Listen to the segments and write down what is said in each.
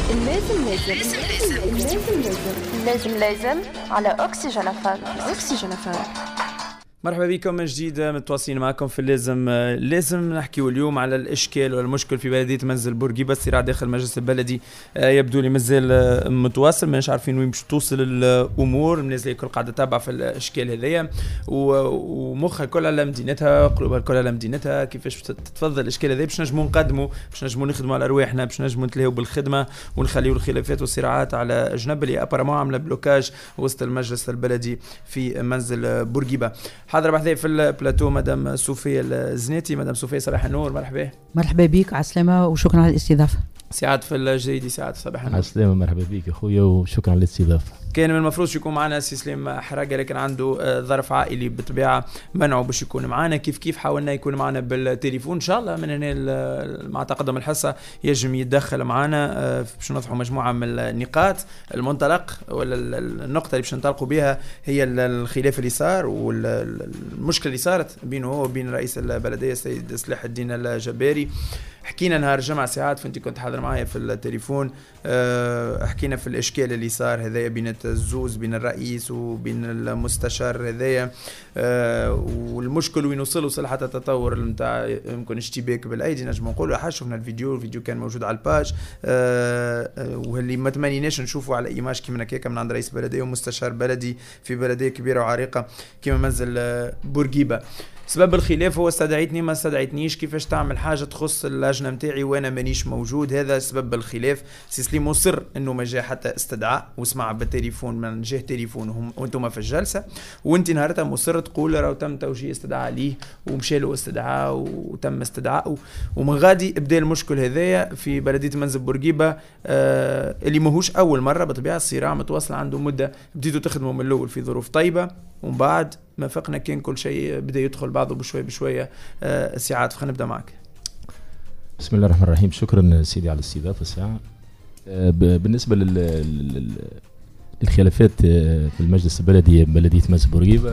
اللازم لازم لازم لازم على أكسجين أفهم. مرحبا بكم من جديد، متواصلين معكم في لازم نحكيو اليوم على الاشكال والمشكل في بلديه منزل بورقيبه. الصراع داخل المجلس البلدي يبدو لي مازال متواصل، ماناش عارفين وين باش توصل الامور. الناس اللي الكل قاعده تتابع في الاشكال هذيا ومخها الكل على مدينتها، قلوبها الكل على مدينتها. كيفاش تتفضل الاشكال هذيا باش نجموا نقدموا، باش نجموا نخدموا على ارواحنا، باش نجموا نتلهوا بالخدمه ونخليوا الخلافات والصراعات على جنب اللي ابارامون عامله بلوكاج وسط المجلس البلدي في منزل بورقيبه. حاضر بحثي في البلاتو مدام صوفيا الزناتي. مدام صوفيا صباح النور، مرحبا بك، على السلامة وشكرا على الاستضافة. سعاد في الجريدي، سعاد صباح النور. على السلامة، مرحبا بك اخويا وشكرا على الاستضافة. كان من المفروض يكون معنا سي سليم حراقه، لكن عنده ظرف عائلي بالطبيعه منعه باش يكون معنا. كيف حاولنا يكون معنا بالتليفون، ان شاء الله من هنا مع تقدم الحصه يجم يتدخل معنا باش نوضحوا مجموعه من النقاط. المنطلق ولا النقطه اللي باش ننطلقوا بها هي الخلاف اللي صار والمشكله اللي صارت بينه هو وبين رئيس البلديه السيد صلاح الدين الجباري. حكينا نهار الجمعة ساعات، فانت كنت حاضر معايا في التليفون. حكينا في الاشكال اللي صار هذايا بين الزوز، بين الرئيس وبين المستشار هذايا، والمشكل وين وصل حتى التطور نتاع يمكن اشتباك بالايدي. نجم نقولوا حاجه، شفنا الفيديو كان موجود على الباج، واللي ما تمنيناش نشوفه على ايماج كيما هكاك من عند رئيس بلديه ومستشار بلدي في بلديه كبيره وعريقه كيما منزل بورقيبه. سبب الخلاف هو استدعيتني ما استدعيتنيش، كيفاش تعمل حاجه تخص اللجنه نتاعي وانا مانيش موجود. هذا سبب الخلاف. سي سليم مصر انه ما جاء حتى استدعاء وسمع بالتليفون من جهه تليفون وانتم في الجلسه، وانت نهارتها مصر تقول راه تم توجيه استدعاء ليه ومشى له استدعاء وتم استدعائه. ومن غادي بدا المشكل هذايا في بلديه منزل بورقيبه، اللي ماهوش اول مره. بطبيعه الصراع متواصل عنده مده، بديتوا تخدموا من الاول في ظروف طيبه ومن بعد ما فقنا كان كل شيء بدا يدخل بعضه بشويه. سعاد خلينا نبدا معك. بسم الله الرحمن الرحيم. شكرا سيدي على الاستضافه. ساعه بالنسبه للخلافات في المجلس البلدي بلديه منزل بورقيبه،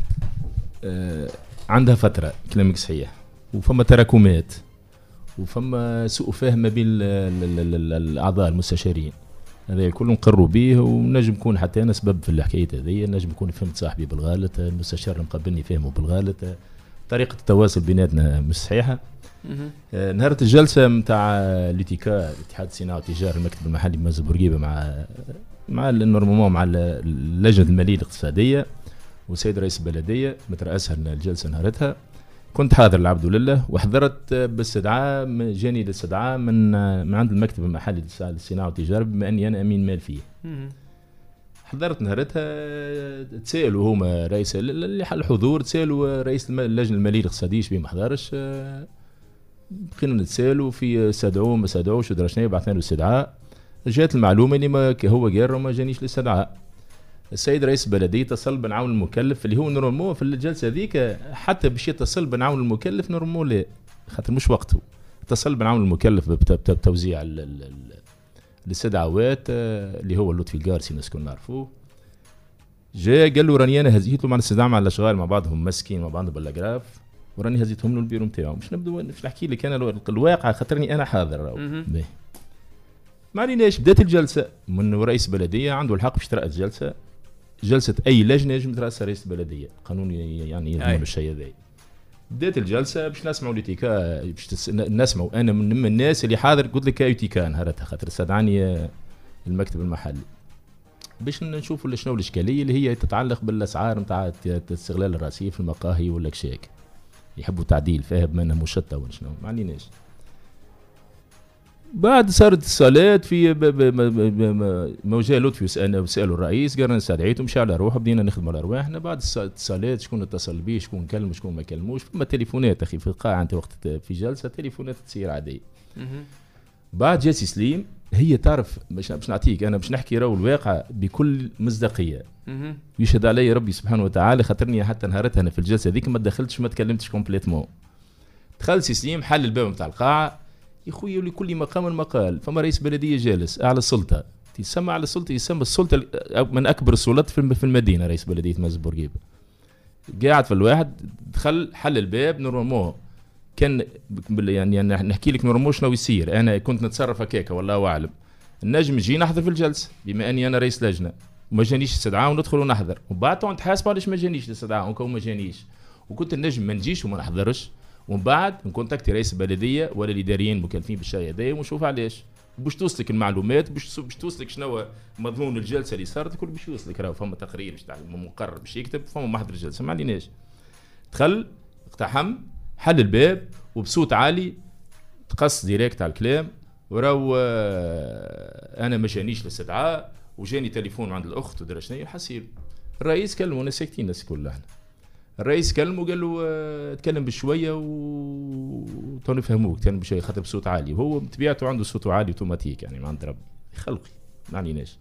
عندها فتره كلامك صحيح، وفما تراكمات وفما سوء فهم ما بين الاعضاء المستشارين. هذا الكل نقروا به، ونجم يكون حتى انا سبب في الحكايه هذه. نجم يكون فهمت صاحبي بالغلط، المستشار المقابلني فهمه بالغلط، طريقه التواصل بيناتنا مش صحيحه. نهار الجلسه نتاع الاتيكا الاتحاد الصناعه والتجاره المكتب المحلي بمنزل بورقيبه مع النورمالمون مع اللجنه الماليه الاقتصاديه والسيد رئيس البلديه مترأسها الجلسه نهارتها. كنت حاضر العبد لله، وحضرت باستدعاء، جاني الاستدعاء من عند المكتب المحلي للصناعه والتجاره بما اني انا امين مال فيه. حضرت نهارتها، تسالوا هما رئيس اللي حل الحضور، تسالوا رئيس اللجنه الماليه الاقتصاديه شبيه ما حضرش. بقينا نتسالوا في استدعوه ما استدعوش ودرا شنو، بعثنا له استدعاء. جات المعلومه اللي ما هو قال ما جانيش الاستدعاء. السيد رئيس البلديه اتصل بنعاون المكلف اللي هو نورمالمون في الجلسه هذيك، حتى باش يتصل بنعاون المكلف نورمالمون لا، خاطر مش وقته. اتصل بنعاون المكلف بتوزيع الاستدعاءات اللي هو لطفي القارسي، الناس كلنا نعرفوه. جاء قال له راني انا هزيت له مع الاستدعاء مع الاشغال مع بعضهم مسكين مع بعضهم بالاجراف، وراني هزيتهم له البيرو نتاعو. مش نبدو مش نحكي لك انا الواقع خاطرني انا حاضر. ما عليناش، بدات الجلسه من رئيس بلديه عنده الحق باش ترأس جلسه اي لجنه يجب ترأسها رئيس البلديه قانوني، يعني يضمن الشيء هذا. بدات الجلسه باش نسمعوا الاتيكا، باش نسمعوا. انا من الناس اللي حاضر قلت لك اتيكا نهارتها، خاطر استدعاني المكتب المحلي باش نشوفوا شنو الاشكاليه اللي هي تتعلق بالاسعار نتاع استغلال الراسيه في المقاهي ولا كشاك، يحبوا تعديل فيها بما انها مشطه ولا شنو، ما عليناش. بعد صارت اتصالات في موجه لطفي وسالوا الرئيس، قالنا استدعيته مشى على روحه، بدينا نخدموا على ارواحنا. بعد اتصالات شكون اتصل بيه، شكون كلم، شكون ما كلموش. فما تليفونات اخي في القاعه انت وقت في جلسه، تليفونات تصير عاديه. بعد جا سي سليم، هي تعرف باش نعطيك انا باش نحكي راهو الواقع بكل مصداقيه. يشهد علي ربي سبحانه وتعالى، خاطرني حتى نهارتها انا في الجلسه هذيك ما دخلتش ما تكلمتش كومبليتمون. دخل سي سليم حل الباب نتاع القاعه، يا خويا لكل مقام مقال. فما رئيس بلديه جالس اعلى السلطه، يسمى على السلطه، يسمى السلطه من اكبر السلطات في المدينه، رئيس بلديه منزل بورقيبه. قاعد في الواحد، دخل حل الباب نورمالمون. كان يعني نحكي لك نورمالمون شنو يصير، انا كنت نتصرف هكاك والله اعلم. النجم يجي نحضر في الجلسه بما اني انا رئيس لجنه وما جانيش استدعاء وندخل ونحضر، ومن بعد تقعد تحاسب علاش ما جانيش الاستدعاء وكون ما جانيش، وكنت النجم ما نجيش وما نحضرش، ومن بعد نكونتاكتي رئيس البلديه ولا الاداريين المكلفين بالشيء هذايا ونشوف علاش باش توصلك المعلومات، باش توصلك شنو مضمون الجلسه اللي صارت، الكل باش يوصلك. راهو فما تقرير باش مقرر باش يكتب، فما محضر الجلسه ما عليناش. دخل اقتحم حل الباب وبصوت عالي تقص ديريكت على الكلام، وراو انا ما جانيش الاستدعاء وجاني تليفون عند الاخت ودرا شنو حسيب. الرئيس كلمه، انا ساكتين الناس كلها احنا. الرئيس كلمه وقال له تكلم بشويه تو نفهموك، تكلم بشويه خاطر بصوت عالي، وهو بطبيعته عنده صوت عالي اوتوماتيك يعني ما عند ربي خلقي ما عليناش.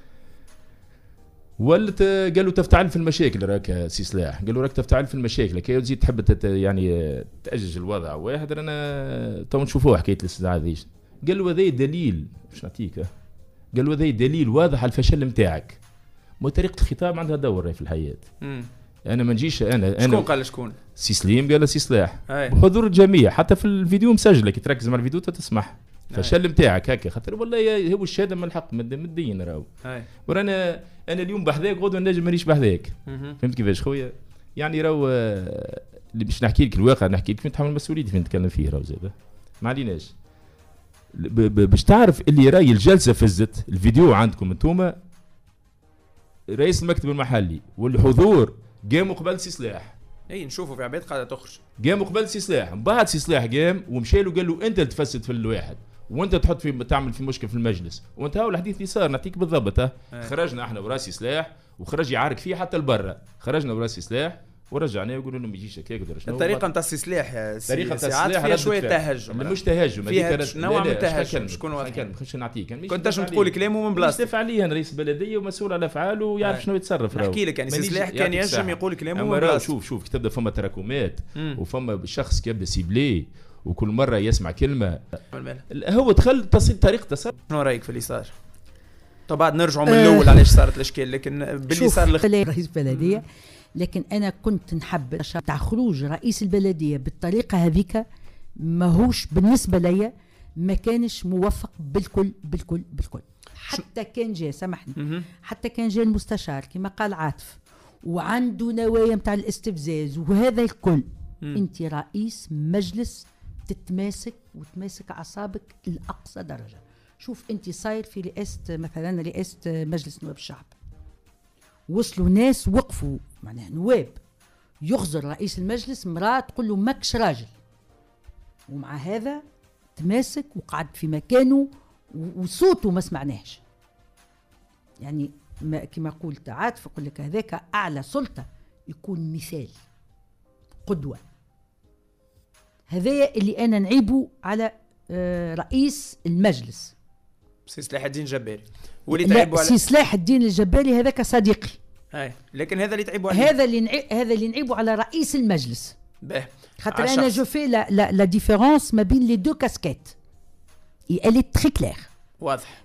ولت قال له تفتعل في المشاكل راك سي سلاح، قال له راك تفتعل في المشاكل كي تزيد تحب يعني تاجج الوضع واحد، رانا تو نشوفوه حكايه الاستدعاء ذيش. قال له هذا دليل باش نعطيك، قال له هذا دليل واضح على الفشل نتاعك. مو طريقه الخطاب عندها دور في الحياه. انا ما نجيش انا شكون قال شكون؟ سي سليم قال سي سلاح بحضور الجميع، حتى في الفيديو مسجله كي تركز مع الفيديو تسمح فشل نتاعك هكا، خاطر والله هو الشهاده من الحق من الدين راهو. ورانا انا اليوم بحذاك غدوه النجم مانيش بحذاك. فهمت كيفاش خويا؟ يعني راهو اللي باش نحكي لك الواقع، نحكي لك فين تحمل مسؤوليتي فين نتكلم فيه راهو زاد ما عليناش. باش تعرف اللي راي الجلسه فزت الفيديو عندكم انتوما، رئيس المكتب المحلي والحضور قاموا قبل سي سلاح. اي نشوفوا في عباد قاعده تخرج، قاموا قبل سي سلاح، من بعد سي سلاح قام ومشى له قال له انت اللي تفسد في الواحد وانت تحط في تعمل في مشكل في المجلس، وانت هاو الحديث اللي صار نعطيك بالضبط. خرجنا احنا وراسي سلاح وخرج يعارك فيه حتى لبرا، خرجنا وراسي سلاح ورجعناه وقلنا له ما يجيش هكاك. الطريقه نتاع السي سلاح الطريقه نتاع السلاح فيها شويه تهجم، مش تهجم فيها نوع من التهجم. شكون واحد خش نعطيك كنت تنجم تقول كلامه من بلاصتك. يستفع عليه رئيس البلديه ومسؤول على افعاله ويعرف شنو يتصرف. نحكي لك يعني السي سلاح كان ينجم يقول كلامه من بلاصتك. شوف كي تبدا فما تراكمات وفما شخص كيبدا سيبلي وكل مره يسمع كلمه هو تصل طريقه تصرف. شنو رايك في اللي صار؟ طب بعد نرجعوا من الاول علاش صارت الاشكال، لكن باللي صار رئيس بلديه. لكن انا كنت نحب تاع خروج رئيس البلديه بالطريقه هذيك ماهوش بالنسبه ليا ما كانش موفق بالكل. حتى كان جاء سامحني حتى كان جاء المستشار كما قال عاطف وعنده نوايا نتاع الاستفزاز وهذا الكل. انت رئيس مجلس تتماسك وتماسك اعصابك لاقصى درجه. شوف انت صاير في رئاسه مثلا رئاسه مجلس نواب الشعب، وصلوا ناس وقفوا معناها نواب يخزر رئيس المجلس مراه تقول له ماكش راجل، ومع هذا تماسك وقعد في مكانه وصوته ما سمعناهش. يعني كما قلت عاطف يقول لك هذاك اعلى سلطه يكون مثال قدوه. هذايا اللي انا نعيبه على رئيس المجلس سي سلاح الدين الجباري، واللي تعيبوا على سي سلاح الدين الجباري هذاك صديقي. لكن هذا اللي تعيبوا عليه، هذا اللي نعيبوا على رئيس المجلس. خاطر انا جو في لا ديفيرونس ما بين لي دو كاسكيت اي تري كلير واضح.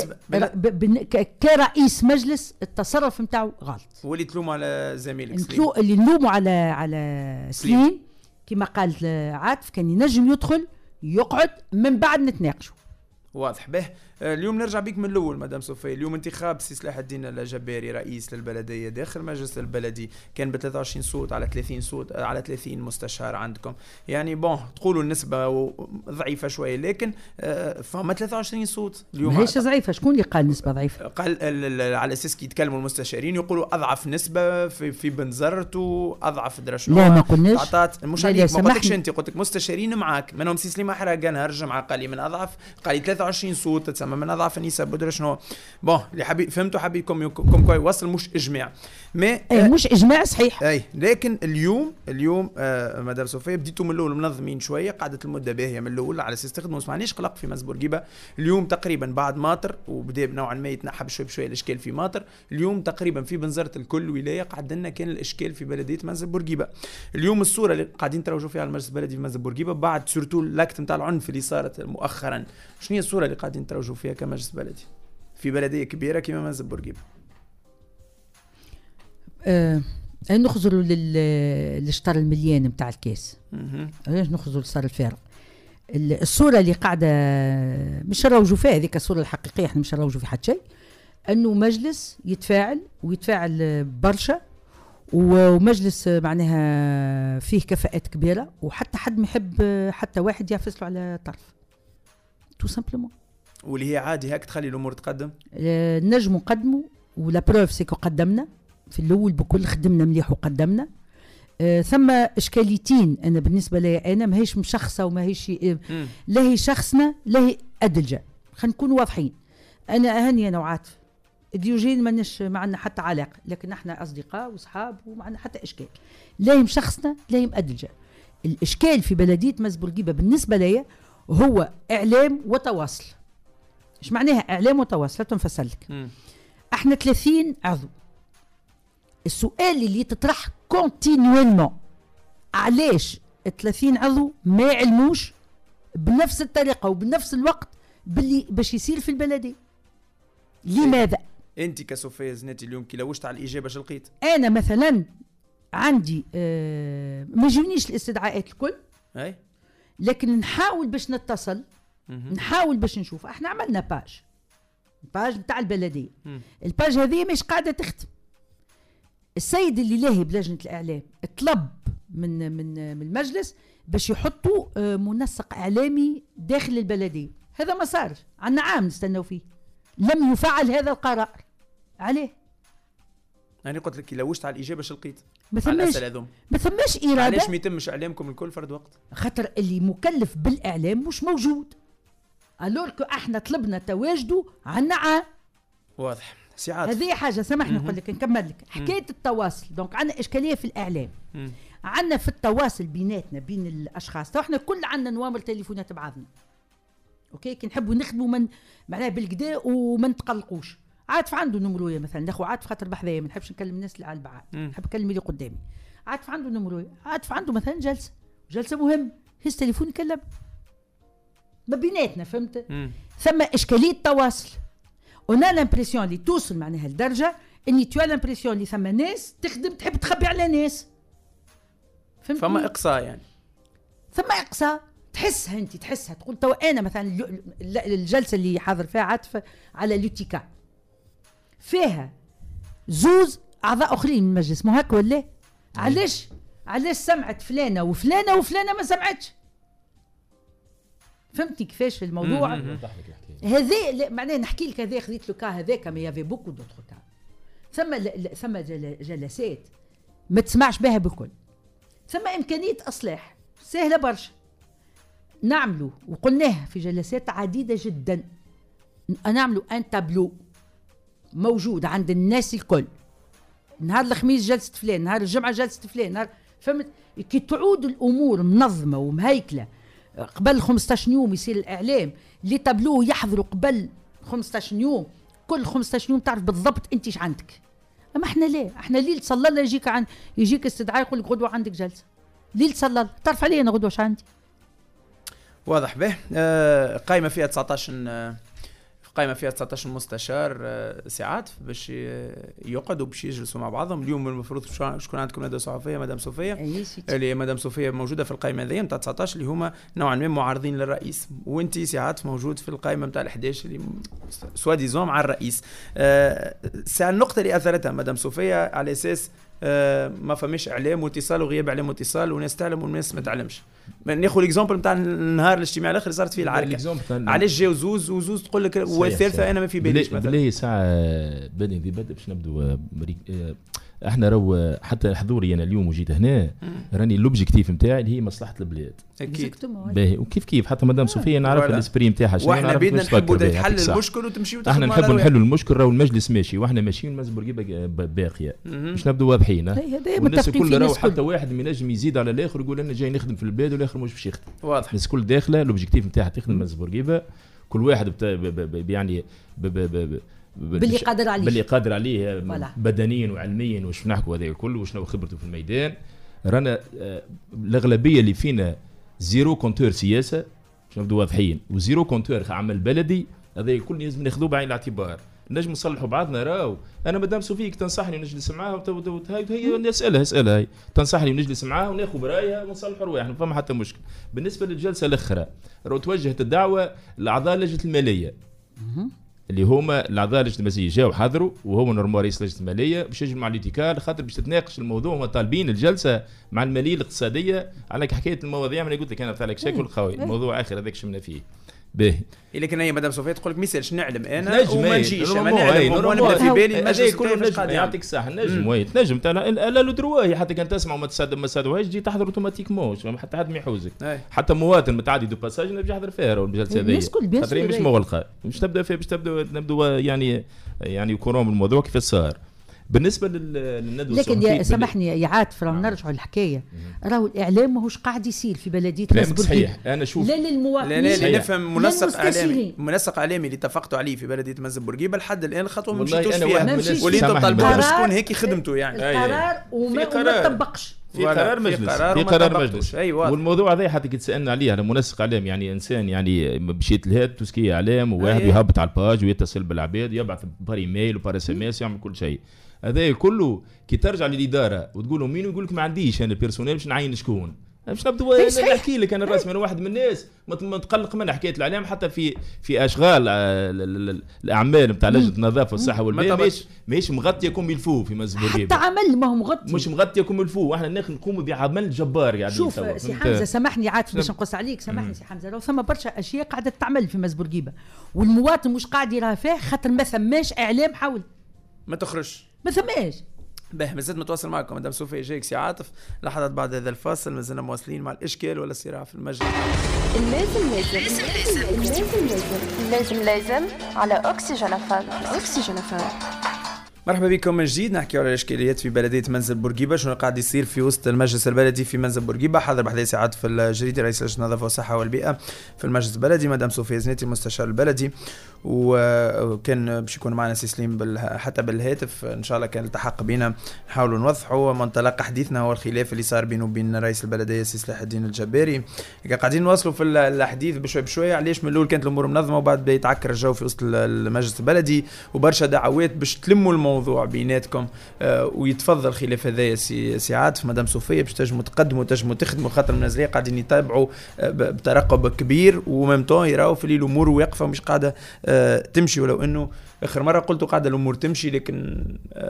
كرئيس مجلس التصرف نتاعو غلط. واللي تلوموا على زميلك سليم، اللي نلوموا على سليم كما قال عاطف كان ينجم يدخل يقعد من بعد نتناقشوا. واضح. به اليوم نرجع بيك من الاول مدام صوفيا. اليوم انتخاب سي سلاح الدين الجباري رئيس للبلديه داخل مجلس البلدي كان ب 23 صوت على 30 صوت على 30 مستشار عندكم. يعني تقولوا النسبه ضعيفه شويه، لكن فما 23 صوت اليوم ماهيش ضعيفه. شكون اللي قال نسبه ضعيفه؟ قال على اساس كي يتكلموا المستشارين يقولوا اضعف نسبه في بنزرت واضعف درشنو. لا ما قلناش. مش عليك، ما قلتش انت، قلت لك مستشارين معاك منهم سي سليم حراق نهرج مع قال لي من اضعف، قال لي 23 صوت تسمى من اضعف النسب بدري شنو. اللي حبيب فهمتوا حبيبكم كوي وصل مش اجماع مش اجماع صحيح. لكن اليوم مدام صوفيا بديتوا من الاول منظمين شويه، قعدت المده باهيه من الاول على اساس تخدموا. اسمعنيش قلق في مز بورقيبه اليوم تقريبا بعد ماطر وبدا نوعا ما يتنحى بشوي بشوي الاشكال في ماطر. اليوم تقريبا في بنزرت الكل ولايه قعد لنا كان الاشكال في بلديه مز بورقيبه. اليوم الصوره اللي قاعدين تروجوا فيها على المجلس البلدي في مز بورقيبه بعد سورتو اللاكت نتاع العنف اللي صارت مؤخرا، شنو هي الصوره اللي قاعدين تروجوا فيها كمجلس بلدي في بلديه كبيره كما مز بورقيبه؟ نخزروا للشطر المليان نتاع الكاس، علاش نخزروا للصار الفارغ. الصورة اللي قاعدة مش نروجوا فيها، هذيك الصورة الحقيقية، احنا مش نروجوا في حد شيء، انه مجلس يتفاعل برشا، ومجلس معناها فيه كفاءات كبيرة، وحتى حد ما يحب حتى واحد يعفس له على طرف تو سامبلومون. واللي هي عادي هيك تخلي الامور تقدم. نجم نقدموا، ولا بروف سيكو قدمنا في الاول بكل، خدمنا مليح وقدمنا. ثم اشكاليتين انا بالنسبه لي انا ماهيش مشخصه وماهيش لا هي شخصنا لا هي ادلجه، خلينا نكونوا واضحين. انا هاني انا وعاطف ديوجين ماناش معنا حتى علاقه، لكن احنا اصدقاء واصحاب ومعنا حتى اشكال، لا هي مشخصنا لا هي مأدلجه. الاشكال في بلديه مزبورقيبه بالنسبه لي هو اعلام وتواصل. ايش معناها اعلام وتواصل؟ لا تنفصل لك. احنا 30 عضو، السؤال اللي تطرح كونتينيوالمون علاش 30 عضو ما يعلموش بنفس الطريقه وبنفس الوقت باللي باش يصير في البلديه؟ لماذا؟ انت كصوفيا زناتي اليوم كي لوجت على الاجابه اش لقيت؟ انا مثلا عندي ما يجونيش الاستدعاءات الكل، اي لكن نحاول باش نتصل، نحاول باش نشوف. احنا عملنا باج نتاع البلديه، الباج هذه مش قاعده تخدم. السيد اللي لاهي بلجنه الاعلام طلب من المجلس باش يحطوا منسق اعلامي داخل البلديه، هذا ما صار، عنا عام نستناو فيه، لم يفعل هذا القرار. عليه انا قلت لك لوجت على الاجابه اش لقيت؟ ما ثماش اراده. علاش ما يتمش اعلامكم الكل فرد وقت؟ خاطر اللي مكلف بالاعلام مش موجود، الوركو احنا طلبنا تواجده عنا عام. واضح. سعاد هذه حاجه، سامحني نقول لك نكمل لك حكايه التواصل. دونك عندنا اشكاليه في الاعلام، عندنا في التواصل بيناتنا بين الاشخاص. تو احنا كل عندنا نوامر تليفونات بعضنا، اوكي، كي نحبوا نخدموا من معناها بالكدا وما نتقلقوش. عاطف عنده نمرويه مثلا، ناخذ عاطف خاطر بحذايا ما نحبش نكلم الناس اللي على البعاد، نحب نكلم اللي قدامي. عاطف عنده نمرويه، عاطف عنده مثلا جلسه مهم، هز تليفون يكلم ما بيناتنا، فهمت؟ ثم اشكاليه تواصل. انا لامبرسيون اللي توصل معناها لدرجه اني تو لامبرسيون اللي ثم ناس تخدم تحب تخبي على ناس، فهمت؟ فما اقصاء يعني، ثم اقصاء تحسها انت، تحسها تقول تو انا مثلا الجلسه اللي حاضر فيها عاطفه على لوتيكا فيها زوز اعضاء اخرين من المجلس، مو هكا ولا؟ علاش سمعت فلانه وفلانه وفلانه ما سمعتش؟ فهمتني كيفاش الموضوع؟ هذا معناه نحكي لك هذا خذيت له كا هذاك، ما يافي بوكو دوتر كا. ثم جلسات ما تسمعش بها بكل، ثم امكانيه اصلاح سهله برشا نعملوا، وقلناها في جلسات عديده جدا. نعملوا ان تابلو موجود عند الناس الكل، نهار الخميس جلسه فلان، نهار الجمعه جلسه فلان، نهار، فهمت؟ كي تعود الامور منظمه ومهيكله قبل 15 يوم يصير الاعلام اللي تابلوه يحضروا قبل 15 يوم، كل 15 يوم تعرف بالضبط انت ايش عندك. اما احنا لا، احنا ليل صلى الله يجيك استدعاء يقول لك غدوه عندك جلسه، ليل صلى الله تعرف علي انا غدوه ايش عندي. واضح به. قائمه فيها 19 مستشار ساعات باش يقعدوا باش يجلسوا مع بعضهم. اليوم المفروض شكون عندكم ندوه صحفيه مدام صوفيا، اللي مدام صوفيا موجوده في القائمه هذه نتاع 19 اللي هما نوعا ما معارضين للرئيس، وانت ساعات موجود في القائمه نتاع ال11 اللي سوا ديزون مع الرئيس. النقطه اللي اثرتها مدام صوفيا على اساس ما فماش اعلام واتصال وغياب اعلام واتصال، وناس تعلم وناس ما تعلمش. ناخذ الاكزامبل نتاع النهار الاجتماعي الاخر اللي صارت فيه العركه، علاش جاو زوز تقول لك والثالثه انا ما في باليش مثلا. بلي ساعه بدي باش نبدو احنا رو حتى حضوري انا اليوم وجيت هنا راني لوبجيكتيف نتاعي اللي هي مصلحه البلاد اكيد باهي. وكيف حتى مدام صوفيا نعرف الاسبري نتاعها شنو، واحنا بدنا نحبوا تحل المشكل وتمشيوا احنا نحبوا نحلوا المشكل، راهو المجلس ماشي واحنا ماشيين، مزبورقيبه باقيه باش نبدو واضحين. والناس الكل راهو حتى واحد من نجم يزيد على الاخر يقول انا جاي نخدم في البلاد والاخر مش باش يخدم. واضح الناس الكل داخله لوبجيكتيف نتاعها تخدم مزبورقيبه، كل واحد يعني باللي قادر عليه بدنيا وعلميا وش نحكوا هذا الكل وشنو خبرته في الميدان. رانا الاغلبيه اللي فينا زيرو كونتور سياسه باش نبدو واضحين، وزيرو كونتور عمل بلدي، هذا الكل لازم ناخذوه بعين الاعتبار. نجم نصلحوا بعضنا. راهو انا مدام سوفيك تنصحني ونجلس معاها هي نسالها هاي تنصحني ونجلس معاها وناخذ برايها ونصلحوا رواحنا، فما حتى مشكل. بالنسبه للجلسه الاخرى راهو توجهت الدعوه لاعضاء لجنه الماليه اللي هما الاعضاء لجنه الماليه جاوا حضروا، وهو نورمال رئيس لجنه الماليه باش يجوا مع الاتكال خاطر باش تتناقش الموضوع. هما طالبين الجلسه مع الماليه الاقتصاديه على حكايه المواضيع. من قلت لك انا لك شكل قوي الموضوع اخر هذاك شمنا فيه باهي. لكن هي مدام صوفيا تقول لك ما يسالش نعلم انا وما نجيش ما نعلم ونبدا في بالي المجلس كله نجم يعطيك الصحه نجم تنجم لا لو درواهي حتى كان تسمع وما تصدقوهاش تجي تحضر اوتوماتيكمون حتى حد ما يحوزك. حتى مواطن متعدي دو باساج نجي يحضر فيها الجلسه هذه خاطر مش مغلقه مش تبدا فيها باش نبدو يعني كورون الموضوع كيف صار. بالنسبه للندوه لكن يا سامحني يا عاطف راهو نرجعوا للحكايه. راهو الاعلام ماهوش قاعد يصير في بلديه مزبورقيبه. صحيح انا شوف لا للمواطنين لا نفهم منسق اعلامي اللي اتفقتوا عليه في بلديه مزبورقيبه لحد الان الخطوه ما مشيتوش فيها واللي طالبوا شكون هيك خدمته يعني القرار وما تطبقش في قرار مجلس في قرار مجلس. والموضوع هذا حتى كي تسالنا عليه انا منسق اعلام يعني انسان يعني مشيت لهاد توسكي اعلام وواحد يهبط على الباج ويتصل بالعباد يبعث بار ايميل وبار اس ام اس يعمل كل شيء. هذا كله كي ترجع للاداره وتقول لهم مين يقول لك ما عنديش انا بيرسونيل باش نعين شكون باش نبدو نحكي لك انا الرسمي انا واحد من الناس ما تقلق منها حكايه الاعلام حتى في اشغال الاعمال نتاع لجنه النظافه والصحه والبيئه ماهيش مغطيه كوم الفو في مزبورقيبه حتى عمل ما هو مغطي مش مغطيه كوم الفو واحنا نقوموا بعمل جبار قاعدين شوف سي حمزه سامحني عاد باش نقص عليك سامحني سي حمزه لو ثم برشا اشياء قاعده تعمل في مزبورقيبه والمواطن مش قاعد يراها فيه خاطر ما ثماش اعلام حول ما تخرج ما ثماش. باهي مازلت متواصل معكم مدام صوفيا جايك سي عاطف لحظات بعد هذا الفاصل مازلنا مواصلين مع الاشكال ولا الصراع في المجلس. لازم على اوكسجين فام. مرحبا بكم من جديد نحكي على الاشكاليات في بلديه منزل بورقيبه. شنو قاعد يصير في وسط المجلس البلدي في منزل بورقيبه؟ حضر بحديث ساعات في الجريده رئيس لجنه النظافه والصحه والبيئه في المجلس البلدي مدام صوفيا زنيتي المستشار البلدي، وكان باش يكون معنا سي سليم حتى بالهاتف ان شاء الله. كان التحق بينا نحاولوا نوضحوا منطلق حديثنا هو الخلاف اللي صار بينه وبين رئيس البلديه سي صلاح الدين الجباري. قاعدين نواصلوا في الحديث بشوي بشوي علاش من الاول كانت الامور منظمه وبعد بدا يتعكر الجو في وسط المجلس البلدي وبرشا دعوات باش تلموا الموضوع بيناتكم. ويتفضل الخلاف هذايا سي عاطف مدام صوفيا باش تنجموا تقدموا تنجموا تخدموا خاطر المنازليه قاعدين يتابعوا بترقب كبير وممتون يراو في الامور واقفه مش قاعده تمشي. ولو انه اخر مره قلت قاعده الامور تمشي لكن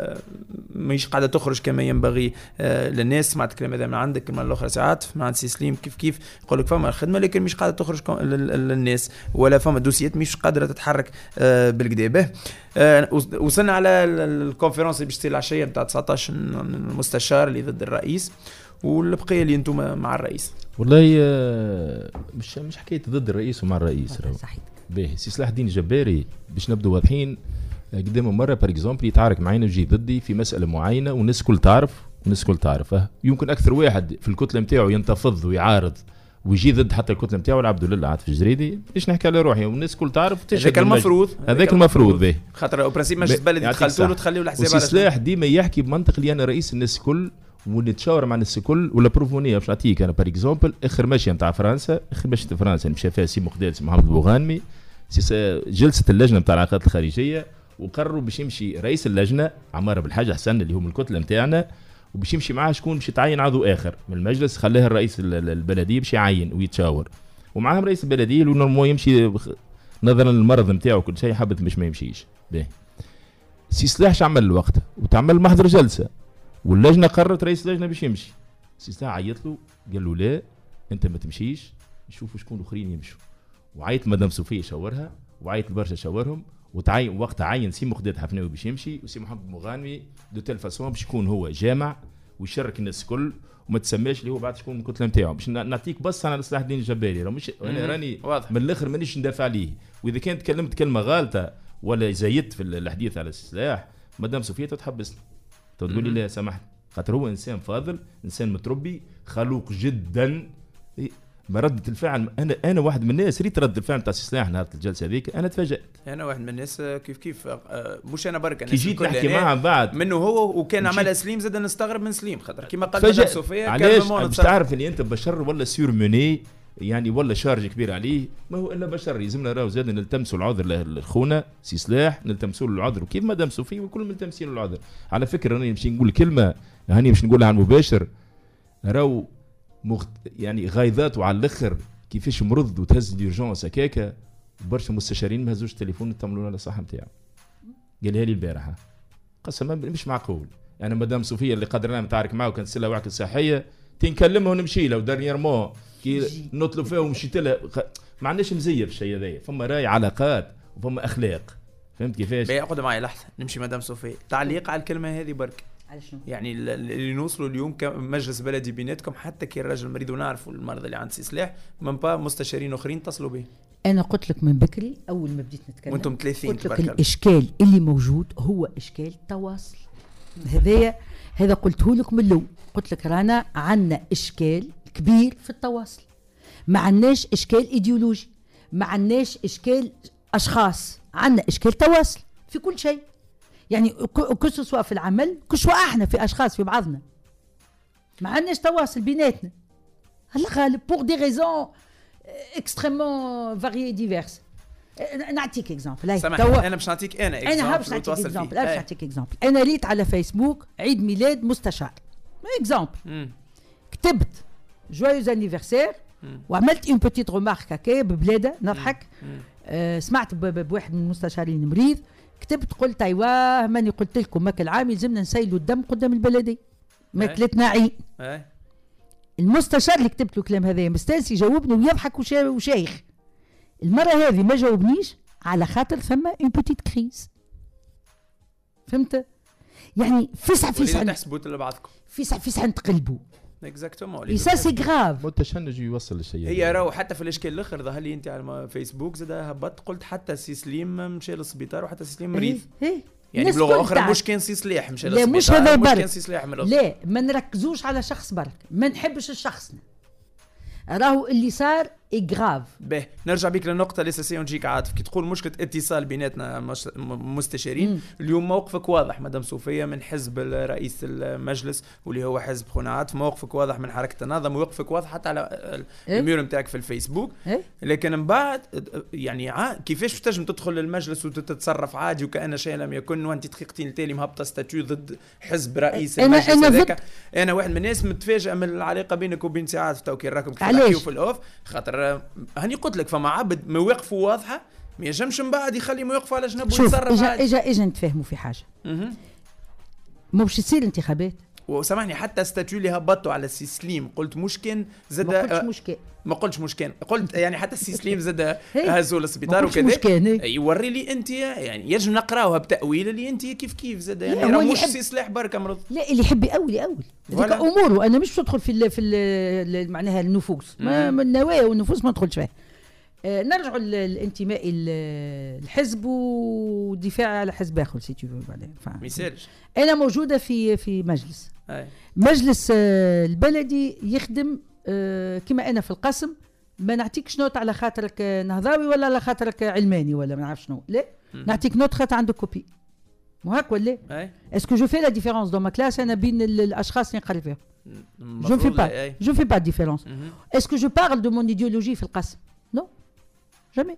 مش قاعده تخرج كما ينبغي للناس. سمعت الكلام هذا من عندك من الاخرى ساعات من عند سي سليم كيف يقول لك فما الخدمه لكن مش قاعده تخرج للناس ولا فما دوسيات مش قادره تتحرك بالكدا. وصلنا على الكونفرنس اللي باش تصير العشيه نتاع 19 المستشار اللي ضد الرئيس والبقيه اللي انتم مع الرئيس. والله مش حكايه ضد الرئيس ومع الرئيس. صحيح باهي سي صلاح الدين الجباري باش نبدو واضحين قدام مره بار اكزومبل يتعارك معانا ويجي ضدي في مساله معينه والناس الكل تعرف يمكن اكثر واحد في الكتله نتاعو ينتفض ويعارض ويجي ضد حتى الكتله نتاعو العبد لله عاطف الجريدي باش نحكي على روحي والناس الكل تعرف هذاك المفروض به خاطر برانسيب مجلس بلدي دخلتوا له تخليوا الحساب على سي صلاح ديما يحكي بمنطق اللي انا رئيس الناس الكل ونتشاور مع الناس الكل ولا بروفونيه باش نعطيك انا بار اكزومبل اخر ماشيه نتاع فرنسا اخر ماشيه فرنسا مشى فيها سي مقداد محمد بوغانمي جلسه اللجنه نتاع العلاقات الخارجيه وقرروا باش يمشي رئيس اللجنه عمار بالحاج حسن اللي هو من الكتله نتاعنا وباش يمشي معاه شكون باش يتعين عضو اخر من المجلس خلاه الرئيس البلديه باش يعين ويتشاور ومعاهم رئيس البلديه اللي نورمالمون يمشي نظرا للمرض نتاعو وكل شيء حبت باش ما يمشيش. باهي سي صلاح عمل الوقت وتعمل محضر جلسه واللجنه قررت رئيس اللجنه باش يمشي. سي صلاح عيط له قال له لا انت ما تمشيش نشوفوا شكون اخرين يمشوا وعيط مدام صوفيا شاورها وعيط لبرشا شاورهم وتعين وقت عين سي مقداد حفناوي باش يمشي وسي محمد مغانمي دو تيل فاسون باش يكون هو جامع ويشارك الناس الكل وما تسماش اللي هو بعد شكون من الكتله نتاعو باش نعطيك بس على صلاح الدين الجباري مش انا راني واضح. من الاخر مانيش ندافع عليه واذا كانت تكلمت كلمه غالطه ولا زيدت في الحديث على السلاح مدام صوفيا تتحبسني تقول لي لا سامحني خاطر هو انسان فاضل انسان متربي خلوق جدا. ردة الفعل انا واحد من الناس ريت رد الفعل تاع سلاح نهار الجلسه هذيك انا تفاجأت. انا واحد من الناس كيف مش انا برك كي جيت نحكي معاه بعد منه هو وكان عملها سليم زاد نستغرب من سليم خاطر كيما قال مدام صوفيا علاش باش تعرف اللي انت بشر ولا سيرموني يعني ولا شارج كبير عليه، ما هو الا بشر. يلزمنا راهو زاد نلتمسوا العذر لخونا سي سلاح، نلتمسوا له العذر وكيف ما دامسوا فيه وكل ملتمسين له العذر. على فكره راني نمشي نقول كلمه هاني باش نقولها على المباشر، راهو يعني غايضاته على الاخر كيفاش مرض وتهز ديرجونس هكاكا. برشا مستشارين ما هزوش التليفون يطمنوا على الصحه نتاعو. قالها لي البارحه قسما مش معقول. انا مدام صوفيا اللي قادر انا نتعارك معاه وكانت سله وعكه صحيه تنكلمها ونمشي له ودارنييرمون كي نطلب فيها ومشيت لها ما عندناش مزيه في الشيء هذايا. فما راي علاقات وفما اخلاق. فهمت كيفاش؟ باهي اقعد معي لحظه نمشي مدام صوفيا. تعليق على الكلمه هذه برك. على شنو؟ يعني اللي نوصلوا اليوم كمجلس بلدي بيناتكم، حتى كي الراجل مريض ونعرفوا المرضى اللي عند سي سلاح من با مستشارين اخرين اتصلوا به. انا قلت لك من بكري اول ما بديت نتكلم وانتم 30 قلت لك الاشكال اللي موجود هو اشكال تواصل. هذا قلته لك من الاول. قلت لك رانا عندنا اشكال كبير في التواصل، ما عندناش اشكال ايديولوجي، ما عندناش اشكال اشخاص، عندنا اشكال تواصل في كل شيء. يعني كسوا في العمل كسوا احنا في اشخاص في بعضنا، ما عندناش تواصل بيناتنا. الله غالب بور دي ريزون اكستريمون فاريي ديفيرس. نعطيك اكزامبل. انا باش نعطيك انا باش نعطيك اكزامبل. باش نعطيك اكزامبل. انا ليت على فيسبوك عيد ميلاد مستشار اكزامبل، كتبت جويوز انيفرسير وعملت اون بوتيت رومارك هكا ببلاده نضحك. سمعت بواحد من المستشارين مريض، كتبت قلت ايوه ماني قلت لكم ماك العام يلزمنا نسيلوا الدم قدام البلديه ماكلتنا عين. المستشار اللي كتبت له الكلام هذا مستانس يجاوبني ويضحك وشايخ. المره هذه ما جاوبنيش على خاطر ثم اون بوتيت كريز. فهمت؟ يعني فسع تحسبوا لبعضكم فسع نتقلبوا اكزاكتومون. سا سي غراف. متشنج يوصل الشيء. هي راهو حتى في الاشكال الاخر ظهر لي انت على فيسبوك زاد هبط قلت حتى سي سليم مشى للسبيطار وحتى سي سليم مريض. يعني بلغه اخرى مش كان سي سلاح مشى للسبيطار. لا مش هذا برك. كان سي سلاح لا ما نركزوش على شخص برك، ما نحبش الشخص. راهو اللي صار إغراف. به نرجع بيك للنقطة الأساسية ونجيك عاطف. كي تقول مشكلة اتصال بيناتنا مستشارين. اليوم موقفك واضح مدام صوفيا من حزب رئيس المجلس واللي هو حزب خونا عاطف، موقفك واضح من حركة النهضة، موقفك واضح حتى على الميور نتاعك في الفيسبوك. لكن من بعد يعني كيفاش تنجم تدخل للمجلس وتتصرف عادي وكأن شيء لم يكن وانت دقيقتين التالي مهبطة ستاتيو ضد حزب رئيس المجلس هذاك. أنا واحد من الناس متفاجئ من العلاقة بينك وبين سي عاطف تو كي راكم تحكيوا في الأوف. خاطر هاني قلت لك فما عبد مواقفه واضحه ما ينجمش من بعد يخلي مواقفه على جنب ويتصرف. اجا نتفاهموا في حاجه. مش تصير انتخابات. وسامحني حتى ستاتيو اللي هبطوا على السي سليم قلت مشكل زاد. ما قلتش مشكل قلت يعني حتى السي سليم زاد هزوا للسبيطار وكذا. يوري لي انت يعني يجب نقراوها بتاويل اللي انت كيف زاد يعني راه مش سي سلاح بركه مرض. لا اللي يحب يأول هذيك اموره. انا مش تدخل في معناها النفوس ما النوايا والنفوس ما ندخلش فيها. نرجع للانتماء الحزب ودفاع على حزب اخر سي تشوفوا بعدين. انا موجوده في مجلس مجلس البلدي يخدم كما انا في القسم. ما نعطيكش نوت على خاطرك نهضاوي ولا على خاطرك علماني ولا ما نعرف شنو. لا نعطيك نوت خاطر عندك كوبي مو هاك ولا اسكو جو في لا ديفيرونس دون ما كلاس انا بين الاشخاص اللي نقري فيهم. جو في با ديفيرونس. اسكو جو بارل دو مون ايديولوجي في القسم؟ نو جامي.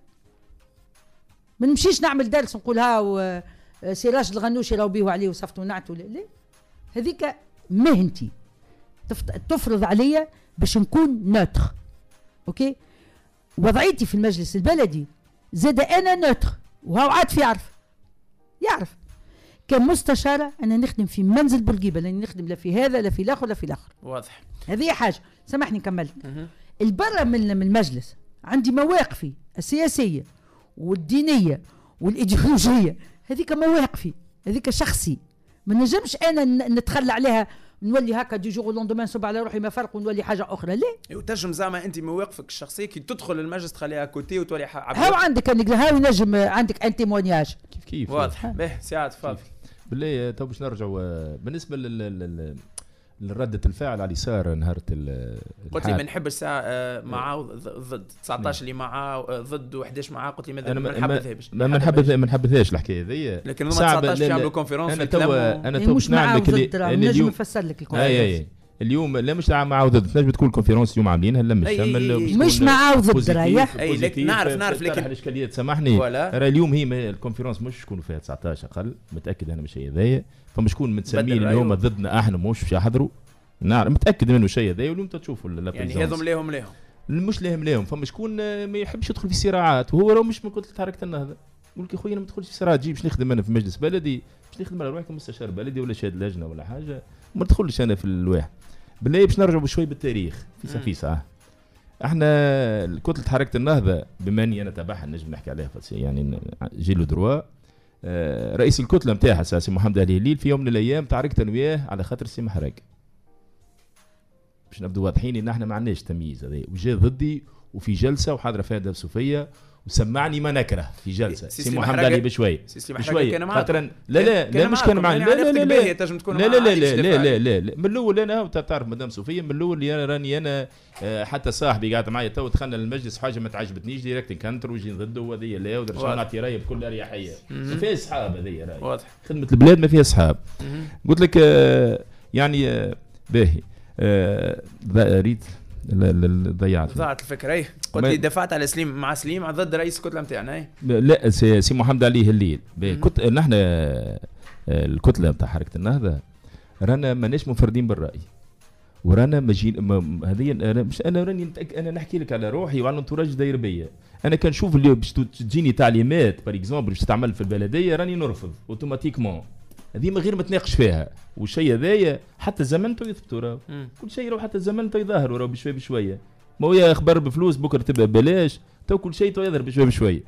ما نمشيش نعمل درس نقول ها سي راشد الغنوشي راهو بيه عليه وصفتو نعتو. لا هذيك مهنتي تفرض عليا باش نكون نوتر. اوكي وضعيتي في المجلس البلدي زاد انا نوتر وهو عاد يعرف كمستشاره انا نخدم في منزل بورقيبه لاني نخدم لا في هذا لا في الاخر لا في الاخر. واضح. هذه حاجه. سامحني نكمل. البرة من المجلس عندي مواقفي السياسيه والدينيه والايديولوجيه. هذيك مواقفي هذيك شخصي ما نجمش انا نتخلى عليها نولي هكا دي جور لوندومان نصب على روحي ما فرق ونولي حاجه اخرى. لا وتنجم زعما انت مواقفك الشخصيه كي تدخل المجلس تخليها كوتي وتولي هاو عندك هاو نجم عندك ان تيمونياج كيف واضح. به سعاد فاضل بالله. تو باش نرجعوا بالنسبه لردة الفاعل على اليسار نهار قلت لي ما نحبش ساعه معاه ضد 19 اللي معاه ضد و11 معاه. قلت لي ما نحبذهاش الحكايه هذيا. لكن هما 19 يعملوا كونفيرونس انا تو باش نعمل لك اللي نجم نفسر لك اليوم لا مش مع وضد، تنجم تكون كونفيرونس اليوم عاملينها لا مش مع وضد رايح. اي لكن نعرف لكن الاشكاليات سامحني راه اليوم هي الكونفيرونس مش شكون فيها 19 اقل متاكد انا مش هي هذايا، فما شكون متسمين اللي هما ضدنا احنا مش يحضروا، نعرف متاكد منه شيء هذايا. واليوم تشوفوا يعني هذم ليهم مش لهم فما شكون ما يحبش يدخل في صراعات، وهو راه مش من كتله حركه النهضه. يقول لك يا خويا ما تدخلش في صراعات، جيب باش نخدم انا في مجلس بلدي، باش نخدم على روحي كمستشار بلدي ولا شهاد لجنه ولا حاجه، ما تدخلش انا في الواحد. بالله باش نرجعوا بشوي بالتاريخ في ساعه. احنا كتله حركه النهضه بما اني انا تابعها نجم نحكي عليها يعني جي له دروا. رئيس الكتله نتاعها سي محمد علي هليل في يوم من الايام تعاركت انا وياه على خاطر سي محرق. باش نبدو واضحين ان احنا ما عندناش تمييز هذا، وجا ضدي وفي جلسه وحاضره فيها داب صوفيه وسمعني ما نكره في جلسه سي محمد علي بشوي خاطر لا مش كان معنا لا من الاول انا تعرف مدام صوفيه من الاول راني انا حتى صاحبي قاعد معايا تو دخلنا المجلس حاجه ما تعجبتنيش ديريكت نكنتر وجي ضده وهذه لا ودرجه نعطي راي بكل اريحيه. ما فيها اصحاب هذه راي واضح، خدمه البلاد ما فيها اصحاب. قلت لك يعني باهي ريت ضاعت الفكره. اي قلت لي دفعت على سليم مع سليم ضد رئيس الكتله نتاعنا. لا سي محمد علي هليل كنت نحن الكتله نتاع حركه النهضه رانا ماناش منفردين بالراي، ورانا هذه انا راني انا نحكي لك على روحي وعلى الانتوراج داير بيا. انا كنشوف اللي باش تجيني تعليمات بار اكزومبل باش تتعمل في البلديه راني نرفض اوتوماتيكمون، هذه من غير ما تناقش فيها. والشيء هذايا حتى الزمن تو يثبتوا راه كل شيء راه حتى الزمن تو يظهروا راه بشويه بشويه. ما هو اخبار بفلوس بكره تبقى ببلاش، تو كل شيء تو يظهر بشويه بشويه.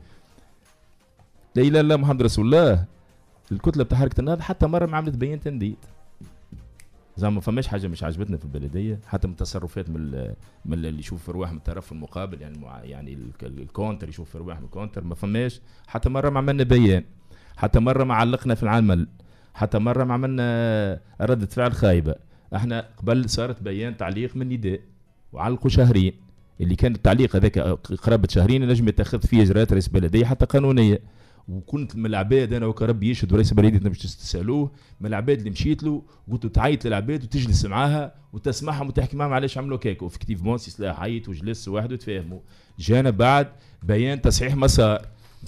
لا اله الا الله محمد رسول الله. الكتله بتاع حركه النهضه حتى مره ما عملت بيان تنديد، زعما ما فماش حاجه مش عجبتنا في البلديه، حتى من التصرفات من اللي يشوف رواح من الطرف المقابل يعني الكونتر يشوف في رواح من الكونتر، ما فماش حتى مره ما عملنا بيان، حتى مره ما علقنا في العمل، حتى مره ما عملنا ردة فعل خايبه. احنا قبل صارت بيان تعليق من نداء وعلقوا شهرين، اللي كان التعليق هذاك قرابه شهرين نجم يتخذ فيه اجراءات رئيس بلديه حتى قانونيه. وكنت من العباد انا وكربي يشهد ورئيس بلديه باش تسالوه، من العباد اللي مشيت له قلت له تعيط للعباد وتجلس معاها وتسمعهم وتحكي معاهم علاش عملوا كيك، وفكتيفمون سي سلاح عيط وجلس واحد وتفاهموا. جانا بعد بيان تصحيح مسار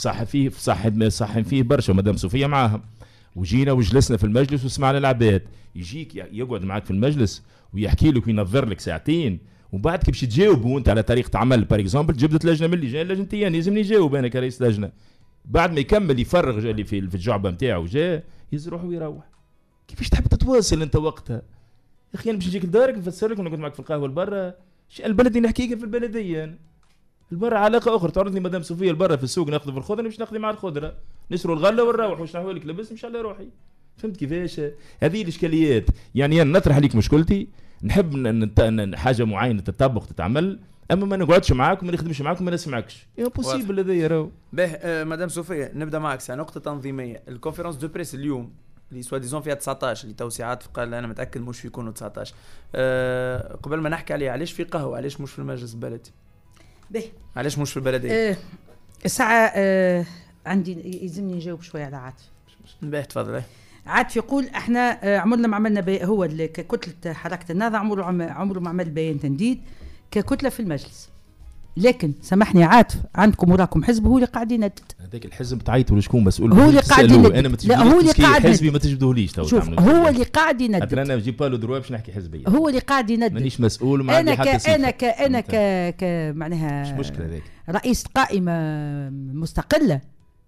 صح فيه برشا مدام صوفيه معاهم، وجينا وجلسنا في المجلس وسمعنا العباد. يجيك يقعد معك في المجلس ويحكي لك وينظر لك ساعتين، وبعد كي باش تجاوب وانت على طريقه عمل بار اكزومبل جبدت لجنه من اللي جاي لجنتين لازمني نجاوب انا كرئيس لجنه. بعد ما يكمل يفرغ اللي في الجعبه نتاعو جا يزروح ويروح. كيفاش تحب تتواصل انت وقتها؟ يا اخي انا باش نجيك لدارك نفسر لك ونقعد معك في القهوه لبرا البلدي نحكيك في البلديه أنا. البرا علاقه اخرى تعرضني مدام صوفيه البرا في السوق ناخذ في الخضره مش ناخذ مع الخضره نسروا الغله ونروح واش نحوي لك لبس مش على روحي. فهمت كيفاش؟ هذه الاشكاليات. يعني انا نطرح عليك مشكلتي، نحب ان حاجه معينه تطبق تتعمل، اما ما نقعدش معاك وما نخدمش معاك وما نسمعكش. امبوسيبل هذايا راهو. باهي مدام صوفيه نبدا معك ساعه نقطه تنظيميه. الكونفرنس دو بريس اليوم اللي سوا ديزون فيها 19 اللي توسيعات قال انا متاكد مش يكونوا 19. قبل ما نحكي عليه علاش في قهوه علاش مش في المجلس البلدي؟ باهي علاش مش في البلديه؟ الساعه عندي يلزمني نجاوب شويه على عاطف. باهي تفضل. عاطف يقول احنا عمرنا ما عملنا هو ككتله حركه النهضه عمره ما عمل بيان تنديد ككتله في المجلس، لكن سامحني عاطف عندكم وراكم حزب هو اللي قاعد يندد. هذاك الحزب تعيطوا لشكون مسؤول؟ هو اللي قاعد يندد. انا لا هو اللي قاعد حزبي ما تجبدوهوليش تو. شوف هو اللي قاعد يندد. حتى انا نجيب بالو دروا باش نحكي حزبيه. هو اللي قاعد يندد. مانيش مسؤول وما عندي حتى صفه. انا معناها مش مشكله هذاك. رئيس قائمه مستقله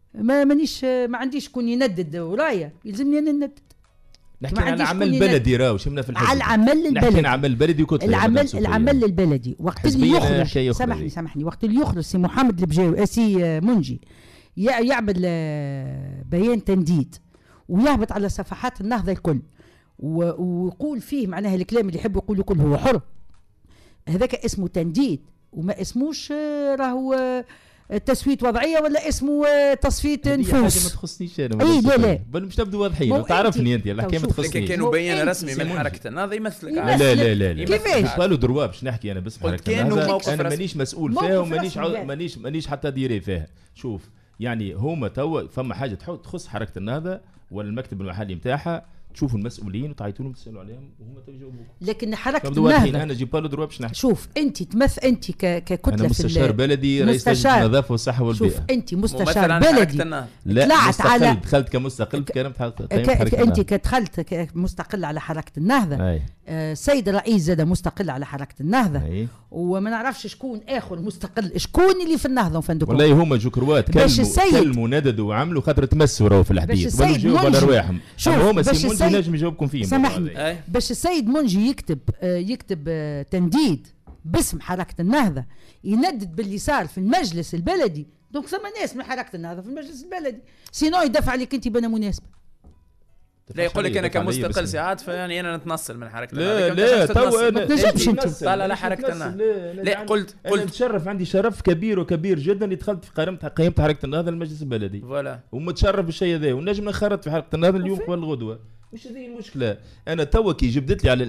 ما عنديش كون يندد ورايا يلزمني انا نندد. نحكي على العمل البلدي راهو شمنا في الحزب. على العمل البلدي. نحكي على العمل البلدي وكتله. العمل البلدي وقت اللي يخرج سامحني وقت اللي يخرج سي محمد البجاوي سي منجي يعمل بيان تنديد ويهبط على صفحات النهضه الكل ويقول فيه معناها الكلام اللي يحب يقول كل هو حر. هذاك اسمه تنديد وما اسموش راهو تسويت وضعيه ولا اسمه تصفيه نفوس. حاجه ما تخصنيش انا. اي لا بل مش تبدو واضحين تعرفني انت الحكايه ما تخصنيش. لكن كانوا بيان رسمي من حركه النهضه يمثلك. لا كيفاش قالوا دروا باش نحكي انا بس حركه النهضه انا مانيش مسؤول فيها ومانيش حتى ديري فيها. شوف يعني هما توا فما حاجه تخص حركه النهضه ولا المكتب المحلي نتاعها تشوفوا المسؤولين وتعيطوا لهم تسالوا عليهم وهم تجاوبوكم. لكن حركه النهضه انا جيب بالو دروا باش نحكي. شوف انت تمثل انت ككتله انا مستشار بلدي رئيس لجنه النظافه والصحه والبيئه. شوف انت مستشار بلدي طلعت على دخلت كمستقل انت دخلت كمستقل على حركه النهضه. سيد الرئيس زاد مستقل على حركه النهضه. وما نعرفش شكون اخر مستقل، شكون اللي في النهضه وفندكم. والله هما جوكروات كلموا نددوا وعملوا خاطر تمسوا راهو في الحديث ولا جاوبوا على رواحهم. هما سي منجي نجم يجاوبكم فيهم. سامحني باش السيد منجي يكتب تنديد باسم حركه النهضه يندد باللي صار في المجلس البلدي، دونك ثم ناس من حركه النهضه في المجلس البلدي، سينو يدافع عليك انت بنا مناسبه. لا يقول لك انا كمستقل ساعات فيعني انا نتنصل من حركه النهضه. لا تو ما تنجمش انت طالع على حركه النهضه. لا قلت متشرف، عندي شرف كبير وكبير جدا اللي دخلت في قائمه حركه النهضه المجلس البلدي فوالا، ومتشرف بالشيء هذا ونجم نخرط في حركه النهضه اليوم قبل الغدوه. مش هذه المشكله. انا توا كي جبدت لي على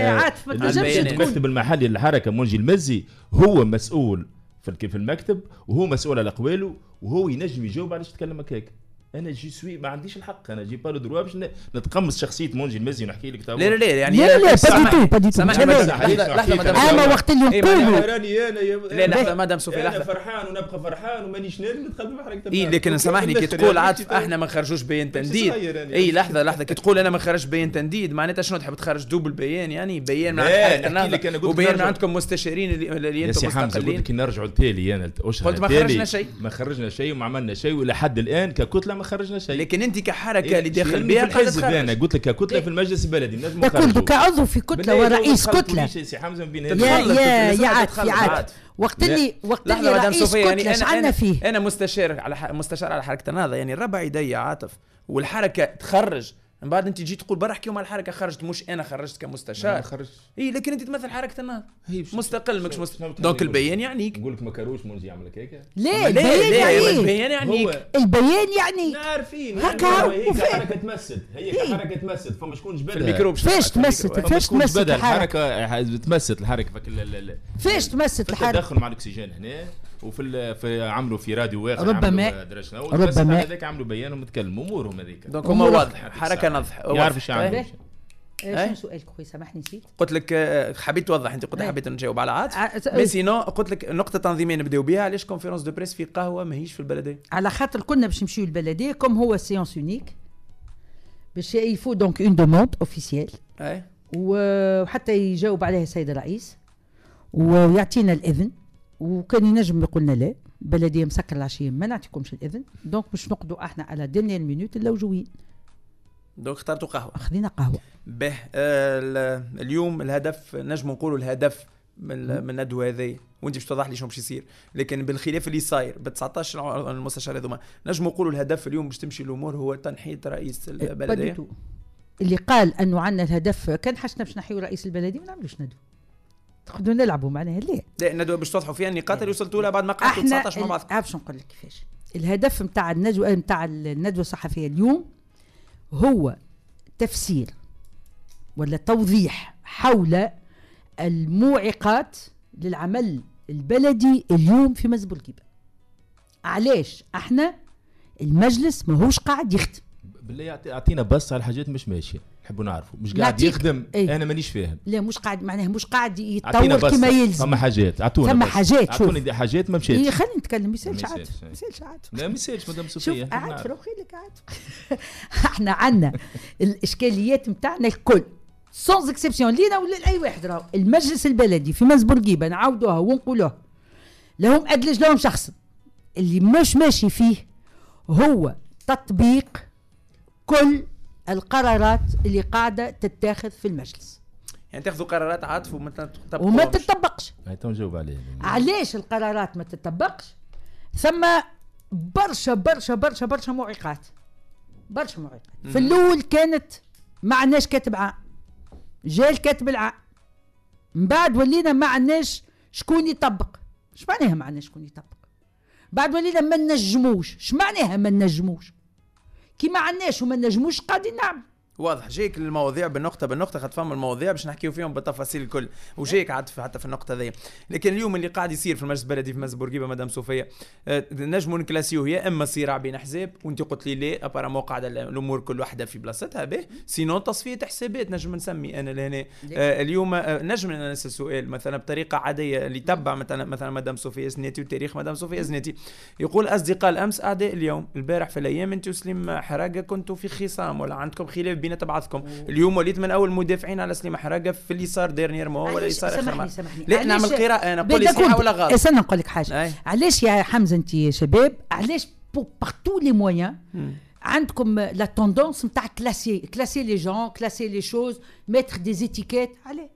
المكتب المحلي للحركه منجي المزي، هو مسؤول في المكتب وهو مسؤول على اقواله وهو ينجم يجاوب علاش تكلم هكاك. انا جي سوي ما عنديش الحق، انا جي بالو دروا باش نتقمص شخصيه منجي المزي ونحكي لك توا. لا يعني لا با سامحني لحظه مدام اما وقت اللي نقولوا لا لحظه مدام صوفي لحظه. انا فرحان ونبقى فرحان ومانيش نادم ندخل في حركه. اي لكن سامحني كي تقول عاطف احنا ما نخرجوش بيان تنديد. اي لحظه كي تقول انا ما نخرجش بيان تنديد معناتها شنو تحب تخرج دوبل بيان؟ يعني بيان مع حركه النهضه وبيان عندكم مستشارين اللي انتم مستقلين. قلت لك نرجعوا للتالي. انا قلت ما خرجنا شيء، ما خرجنا شيء وما عملنا شيء والى حد الان ككتله ما خرجنا شيء. لكن انت كحركه اللي داخل بها الحزب. انا قلت لك ككتله في المجلس البلدي نجم نخرجوا. كنت كعضو في كتله ورئيس كتله. يا عاد وقت اللي رئيس كتله ايش عندنا فيه؟ انا مستشار على حركه النهضه، يعني ربع يدي عاطف والحركه تخرج من بعد انت جيت تقول برا احكيوا مع الحركه خرجت، مش انا خرجت كمستشار. اي لكن انت تمثل حركه النهضه مستقل ماكش دونك البيان يعنيك. نقول لك ما كاروش منجي يعمل هكاك. لا البيان يعنيك البيان يعني عارفين هكا حركه تمسد. هي كحركه تمسد فما شكون جبدها في الميكروب. فاش تمسد الحركه تمسد الحركه فاش تمسد الحركه تدخل مع الاكسجين هنا وفي عملوا في راديو واحد ربما هذاك عملوا بيان ومتكلموا امورهم هذيك. دونك هما واضح حركه نضح يعرف ايش يعمل. شنو سؤالك خويا؟ سامحني نسيت. قلت لك حبيت توضح، انت قلت حبيت نجاوب على عاطف مي سينو قلت لك نقطه تنظيميه نبداو بها. علاش كونفيرونس دو بريس في قهوه ماهيش في البلديه؟ على خاطر كنا باش نمشيو للبلديه كوم هو سيونس يونيك باش يفو دونك اون دوموند اوفيسيال وحتى يجاوب عليها السيد الرئيس ويعطينا الاذن، وكان ينجم يقول لنا لا بلديه مسكر العشيه ما نعطيكمش الاذن، دونك باش نقضوا احنا على ديرنيير مينوت اللوجوين. دونك اخترتوا قهوه. اخذنا قهوه. به اليوم الهدف نجم نقولوا الهدف من الندوه هذه، وانت باش توضح لي شنو باش يصير، لكن بالخلاف اللي صاير ب 19 المستشار هذوما نجم نقولوا الهدف اليوم باش تمشي الامور هو تنحيه رئيس البلديه. اللي قال انه عندنا الهدف كان حشنا باش نحيوا رئيس البلديه ما نعملوش ندوه، تاخذوا نلعبوا معناها لا الندوه باش توضحوا فيها النقاط اللي وصلتوا لها بعد ما قعدتوا 19 مع بعض. عارف نقول لك كيفاش الهدف نتاع الندوه الصحفيه اليوم هو تفسير ولا توضيح حول الموعقات للعمل البلدي اليوم في مز بورقيبه. علاش احنا المجلس ماهوش قاعد يخدم؟ بالله اعطينا بس على حاجات مش ماشيه نحبوا نعرفوا. مش قاعد يخدم انا مانيش فاهم. لا مش قاعد معناها مش قاعد يتطور كما يلزم. ثم حاجات اعطونا ثم حاجات اعطوني حاجات ما مشاتش. خلينا نتكلم ما يسالش عاد لا ما يسالش مدام صوفيا. عاد لك عاد احنا عندنا الاشكاليات نتاعنا الكل سونز اكسبسيون لينا ولا لاي واحد. راهو المجلس البلدي في مز بورقيبه نعاودوها ونقولوها لهم ادلج لهم شخصا اللي مش ماشي فيه هو تطبيق كل القرارات اللي قاعده تتاخذ في المجلس. يعني تاخذوا قرارات عاطف وما تطبقش. نجاوب عليه. علاش القرارات ما تطبقش؟ ثم برشا برشا برشا برشا معيقات. برشا معيقات. في الاول كانت ما عندناش كاتب عام، جاء الكاتب العام، من بعد ولينا ما عندناش شكون يطبق. اش معناها ما عندناش شكون يطبق؟ بعد ولينا ما نجموش. اش معناها ما نجموش؟ كي ما عندناش وما نجموش قاعدين نعمل. واضح. جيك المواضيع بالنقطة بالنقطة، خاطر فما المواضيع باش نحكيو فيهم بالتفاصيل الكل، وجيك حتى في النقطة ذي. لكن اليوم اللي قاعد يصير في المجلس البلدي في مز بورقيبة مدام صوفيا، نجموا نكلاسيوه يا اما صراع بين احزاب، وانت قلت لي لا ابارامون قاعدة الامور كل واحدة في بلاصتها به، سينون تصفية حسابات نجم نسمي انا لهنا. اليوم نجم نسأل سؤال مثلا بطريقة عادية اللي تبع مثلا مدام صوفيا زناتي وتاريخ مدام صوفيا زناتي، يقول اصدقاء الامس اعداء اليوم. البارح في الايام انت وسليم حراقة كنتوا في خصام ولا عندكم خلاف بين بعضكم، اليوم وليت من اول مدافعين على سليم حراقة في اللي صار ديرنييرمون ولا اللي صار اخر. سامحني لا نعمل قراءة، انا نقول لي صحيح ولا غلط. استنى نقول لك حاجه. علاش يا حمزه انت يا شباب، علاش بارتو لي مويان عندكم لا توندونس نتاع كلاسي لي جون، كلاسي لي شوز، ميتر دي زيتيكيت؟ علاه؟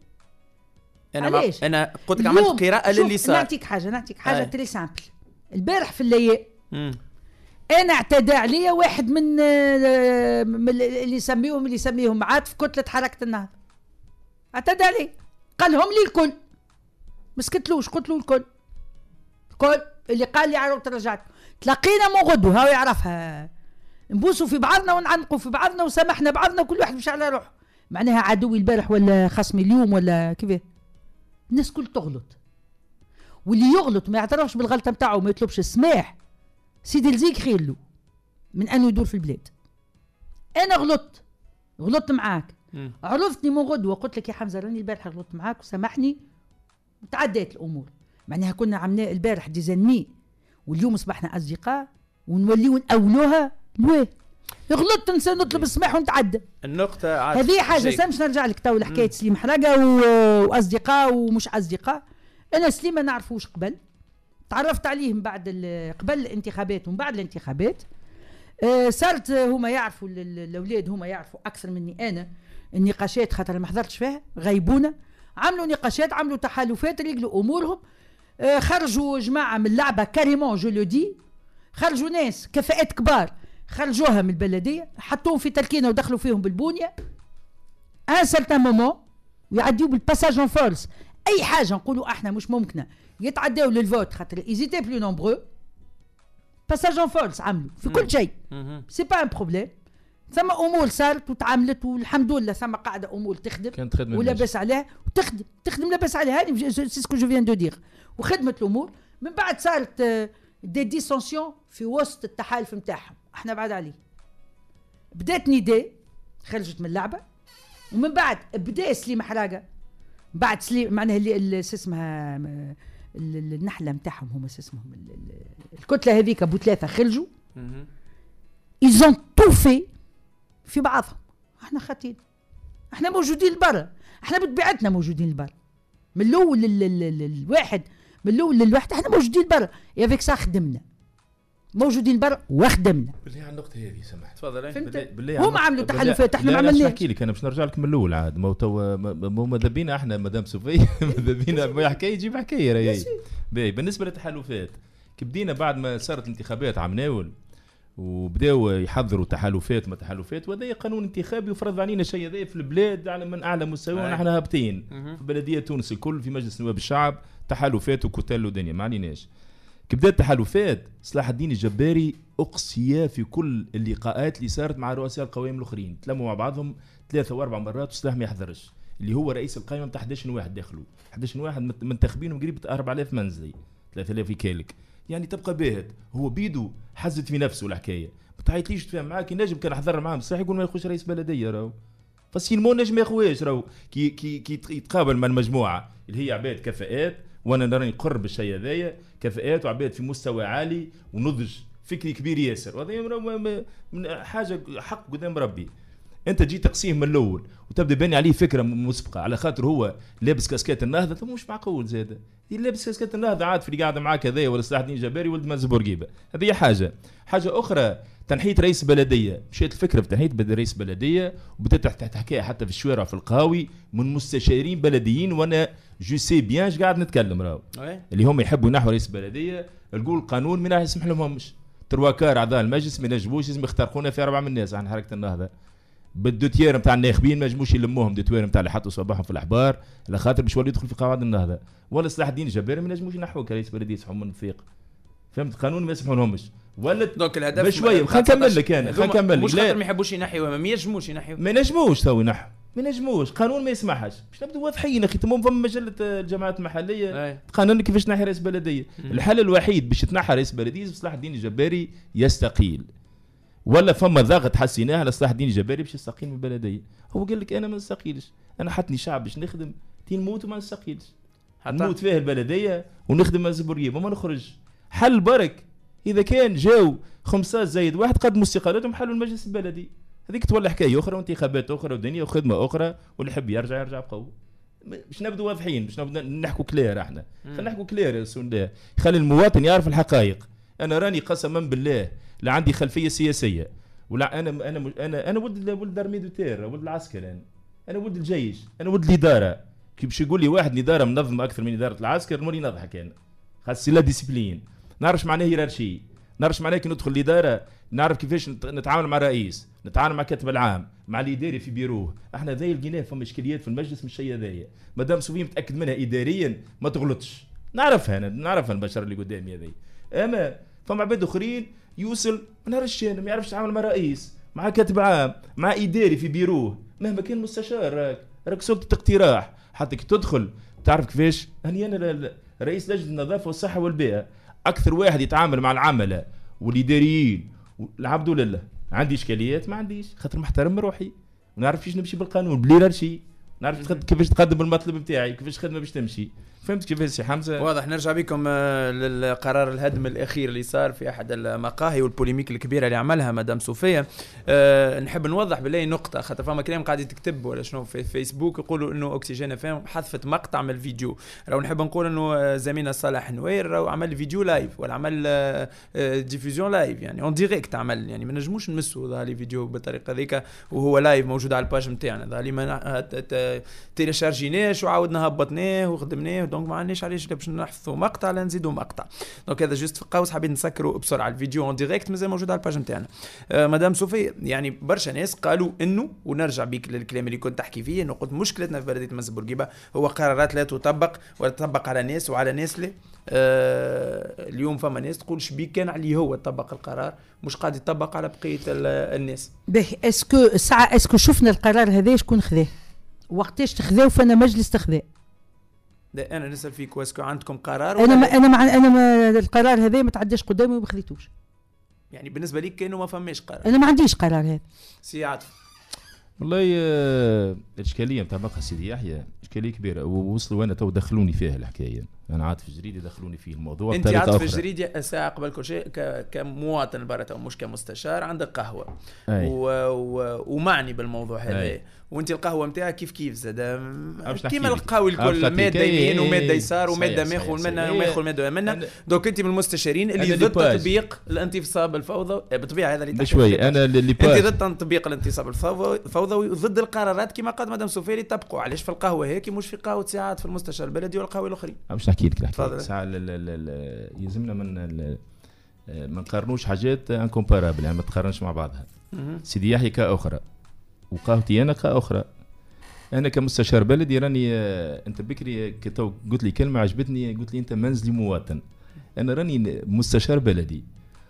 انا قلت لك عملت قراءة للي صار. نعطيك حاجه تري سامبل. البارح في الليل انا اعتدى عليا واحد من اللي يسميهم عاد في كتله حركه النهضه، اعتدى عليه، قالهم لي الكل، ما سكتلوش، قلت له الكل اللي قال لي عرفت رجعت. تلاقينا من غدو هاو يعرفها، نبوسوا في بعضنا ونعنقوا في بعضنا وسامحنا بعضنا، وكل واحد مش على روحه. معناها عدوي البارح ولا خصمي اليوم ولا كيف؟ الناس كل تغلط، واللي يغلط ما يعترفش بالغلطه نتاعو ما يطلبش السماح، سيدي الزيك خير له من انه يدور في البلاد. انا غلطت معاك، عرفتني من غدوه قلت لك يا حمزه راني البارح غلطت معاك وسامحني، وتعديت الامور. معناها كنا عملنا البارح ديزانمي واليوم اصبحنا اصدقاء ونوليو نأولوها. لويه غلطت نطلب السماح ونتعدى. النقطه هذه حاجه سامش نرجع لك تو لحكايه سليم حراقة واصدقاء ومش اصدقاء. انا سليم ما نعرفوش قبل، تعرفت عليه من بعد قبل الانتخابات ومن بعد الانتخابات. صارت هما يعرفوا الاولاد، هما يعرفوا اكثر مني انا النقاشات، خاطر ما حضرتش فيها، غيبونا، عملوا نقاشات، عملوا تحالفات، رجلوا امورهم. خرجوا جماعه من اللعبه كاريمون جو لو دي، خرجوا ناس كفاءات كبار خرجوها من البلديه، حطوهم في تركينه ودخلوا فيهم بالبونيه ان سارتان مومون، ويعديوا بالباساج اون فورس. اي حاجه نقولوا احنا مش ممكنه يتعداو للفوت خاطر ايزيتي بلو نومبرو، باساج اون فورس عملوا في كل شيء، سي با ان بروبليم. ثم امور صارت وتعاملت والحمد لله، ثم قاعده امور تخدم ولاباس عليها، تخدم لاباس عليها. هذه سي سكو جو فيان دو دير، وخدمت الامور. من بعد صارت دي ديسونسيون في وسط التحالف نتاعهم، احنا بعد عليه. بدات نداء خرجت من اللعبه، ومن بعد بدا سليم حراقة، بعد سليم معناها اللي اسمها النحله نتاعهم هما اسمهم الكتله هذيك ابو ثلاثه خرجوا، ايزون تو في بعضهم. احنا خاطين، احنا موجودين لبرا، احنا بطبيعتنا موجودين لبرا من الاول للواحد، من الاول للواحد احنا موجودين لبرا. يا فيك صح خدمنا، موجودين برا وخدمنا. بالله على النقطه هذه سمحت تفضل. بالله هم عملوا تحالفات، احنا ما عملناش. نحكي لك انا باش نرجع لك من الاول عاد. ماذا بينا احنا مدام صوفيا ماذا بينا حكايه يجيب حكايه راهي. بالنسبه للتحالفات كي بدينا بعد ما صارت الانتخابات عم ناول وبداوا يحضروا تحالفات ما تحالفات، وهذا قانون انتخابي وفرض علينا شيء هذا في البلاد على من اعلى مستوى، ونحن هابطين في بلديه تونس الكل في مجلس نواب الشعب تحالفات وكتل ودنيا ما عليناش. كي بدات التحالفات صلاح الدين الجباري اقصيا في كل اللقاءات اللي صارت مع رؤساء القوائم الاخرين، تلموا مع بعضهم 3 و4 مرات وصلاح ما يحضرش، اللي هو رئيس القائمه نتاع 11 واحد داخلوا 11 واحد منتخبينهم قريب 4000 منزلي 3000 يكالك، يعني تبقى باهت هو بيدو حزت في نفسه الحكايه. ما تعيطليش تفهم معاك، نجم كان حضر معاهم صح يقول ما يخش رئيس بلديه راهو فاسيلمون نجم ما يخواش راهو كي يتقابل مع المجموعه اللي هي عباد كفاءات، وانا نراني قرب الشيء هذايا كفاءات وعباد في مستوى عالي ونضج فكري كبير ياسر، وهذا من حاجه حق قدام ربي. انت جيت تقسيم من الاول وتبدا باني عليه فكره مسبقه على خاطر هو لابس كاسكات النهضه، ثم مش معقول زاده لابس كاسكات النهضه عاد في اللي قاعده معاك هذايا ولا صلاح الدين الجباري ولد مز بورقيبه. هذه حاجه اخرى تنحيه رئيس بلديه، مشيت الفكره في تنحيه رئيس بلديه وبدات تحكيها حتى في الشوارع في القهاوي من مستشارين بلديين، وانا جو سي بيان اش قاعد نتكلم راهو اللي هم يحبوا ينحوا رئيس بلديه. نقول القانون ما يسمح لهمش ترواكار اعضاء المجلس ما ينجموش، لازم يخترقونا في 4 من الناس عن حركه النهضه. بالدوتيير نتاع الناخبين ما ينجموش يلموهم، دوتيير نتاع اللي حطوا صباحهم في الاحبار على خاطر باش يولي يدخل في قواعد النهضه، ولا صلاح الدين الجباري ما ينجموش ينحوه كرئيس بلديه صحوا من الفيق. فهمت قانون ما يسمحونهمش ولا دونك الهدف بشويه. خلينا نكمل لك انا خلينا نكمل مش خاطر ما يحبوش ينحيوها ما ينجموش ينحيوها ما ينجموش تو ينحوا ما ينجموش قانون ما يسمحش باش نبدو واضحين اخي تمام فما مجله الجماعات المحليه قانون كيفاش تنحي رئيس بلديه الحل الوحيد باش تنحى رئيس بلديه صلاح الدين الجباري يستقيل ولا فما ضغط حسيناه على صلاح الدين الجباري باش يستقيل من البلديه هو قال لك انا ما نستقيلش انا حطني شعب باش نخدم نموت وما نستقيلش نموت فيه البلديه ونخدم الزبوريه وما نخرج حل برك اذا كان جاو 5 زايد واحد قدموا استقالتهم حلوا المجلس البلدي هذيك تولى حكايه اخرى وانتخابات اخرى ودنيا وخدمه اخرى واللي يحب يرجع بقوه باش نبدو واضحين باش نبدو نحكوا كلير احنا خلينا نحكوا كلير يا رسول الله خلي المواطن يعرف الحقائق انا راني قسما بالله لا عندي خلفيه سياسيه ولا انا ولد دار ميدوتير ولد العسكر انا ولد الجيش انا ولد الاداره كي باش يقول لي واحد اداره منظمه اكثر من اداره العسكر نولي نضحك انا خاص لا ديسيبلين نعرفش معناه هيرارشي نعرفش معناه كي ندخل الاداره نعرف كيفاش نتعامل مع الرئيس نتعامل مع كاتب العام مع الاداري في بيروه احنا ذا لقيناه فما اشكاليات في المجلس مش الشيء هذايا مادام سوفي متاكد منها اداريا ما تغلطش نعرفها البشر اللي قدامي هذي اما فما عباد اخرين يوصل ما نعرفش ما يعرفش يتعامل مع رئيس مع كاتب عام مع اداري في بيروه مهما كان مستشار راك سلطه اقتراح حتى كي تدخل تعرف كيفاش انا رئيس لجنه النظافه والصحه والبيئه اكثر واحد يتعامل مع العملاء والاداريين العبد لله عندي اشكاليات ما عنديش خاطر محترم روحي ونعرف كيفاش نمشي بالقانون بليرارشي نعرف كيفاش تقدم المطلب نتاعي كيفاش الخدمه باش تمشي فهمت كيفاش سي حمزه واضح. نرجع بكم للقرار الهدم الاخير اللي صار في احد المقاهي والبوليميك الكبيره اللي عملها مدام صوفيا. نحب نوضح بالله نقطه خاطر فما كلام قاعد تكتب ولا شنو في فيسبوك يقولوا انه اكسجين فهم حذفت مقطع من الفيديو. راهو نحب نقول انه زميلنا صالح نوير راهو عمل فيديو لايف ولا عمل ديفيزيون لايف يعني اون ديريكت عمل يعني ما نجموش نمسوا ذا لي فيديو بالطريقه ذيك وهو لايف موجود على الباج نتاعنا ذا اللي ما تيليشارجيناش وعاودنا هبطناه وخدمناه دونك ما عندناش علاش باش نحفظوا مقطع لا نزيدوا مقطع. دونك هذا جوست في قوس حابين نسكروا بسرعه الفيديو اون ديريكت مازال موجود على الباج نتاعنا. مدام صوفيا يعني برشا ناس قالوا انه ونرجع بيك للكلام اللي كنت تحكي فيه انه قلت مشكلتنا في بلديه مز بورقيبه هو قرارات لا تطبق ولا تطبق على ناس وعلى ناس لا. اليوم فما ناس تقول شبيك كان عليه هو تطبق القرار مش قاعد يطبق على بقيه الناس. باهي اسكو شفنا القرار هذا شكون خذاه وقتاش تخذاه فانا مجلس تخذاه. انا نسال فيك واسكو عندكم قرار انا ما القرار هذا ما تعداش قدامي وما خذيتوش يعني بالنسبه ليك كانه ما فماش قرار. انا ما عنديش قرار هذا سي عاطف. والله الاشكاليه نتاع مقهى سيدي يحيى اشكاليه كبيره ووصلوا وانا تو دخلوني فيها الحكايه انا عاطف جريدي دخلوني فيه الموضوع. انت عاطف جريدي ساعه قبل كل شيء كمواطن برا او مش كمستشار عندك قهوه ومعني بالموضوع هذا وانت القهوه نتاعك كيف زاد كيما القهوي الكل ماده يمين وماده يسار وماده ماخذ ماده منا دوك انت من المستشارين اللي ضد تطبيق الانتصاب الفوضوي بالطبيعه هذا اللي بشوي انا اللي انت ضد تطبيق الانتصاب الفوضوي وضد القرارات كما قال مدام صوفيا اللي تطبقوا علاش في القهوه هيك مش في قهوه ساعات في المستشار البلدي والقهوه الاخرين. باش نحكي لك ساعه يلزمنا ما نقارنوش حاجات انكومبارابل يعني ما تقارنش مع بعضها. سيدي يحيى كاخرى وقهوتي انا كاخرى. انا كمستشار بلدي راني انت بكري كتو قلت لي كلمه عجبتني قلت لي انت منزلي مواطن. انا راني مستشار بلدي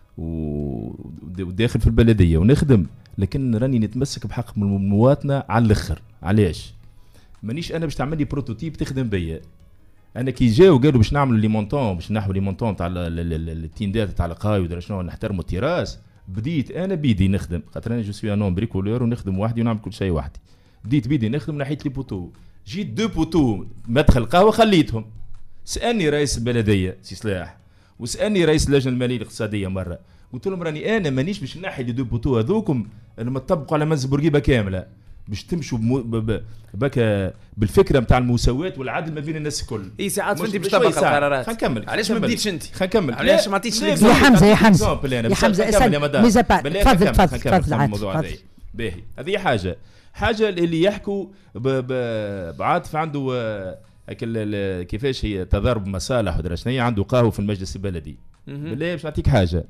وداخل في البلديه ونخدم لكن راني نتمسك بحق المواطنه على الاخر. علاش مانيش انا باش تعمل لي بروتوتيب تخدم بيا. انا كي جاو قالوا باش نعملوا لي مونطون باش نحو لي مونطون تاع التيندات تاع القهاوي ودرا شنو نحترموا التراس. بديت انا بيدي نخدم خاطر انا جو سوي ان بريكولور ونخدم وحدي ونعمل كل شيء وحدي. بديت بيدي نخدم نحيت لي بوتو جيت 2 بوتو مدخل قهوه خليتهم. سالني رئيس البلديه سي صلاح وسالني رئيس اللجنه الماليه الاقتصاديه مره قلت لهم راني انا مانيش باش نحي لي 2 بوتو هذوكم لما تطبقوا على مز بورقيبه كامله باش تمشوا بك بالفكره نتاع المساواه والعدل ما بين الناس الكل. اي ساعات انت باش تطبق القرارات. خلينا نكمل علاش ما بديتش انت؟ خلينا نكمل علاش ما عطيتش يا حمزه تفضل باهي هذه حاجه اللي يحكوا بعاطف عنده كيفاش هي تضارب مصالح ودرا شنو عنده قهوه في المجلس البلدي. بالله باش نعطيك حاجه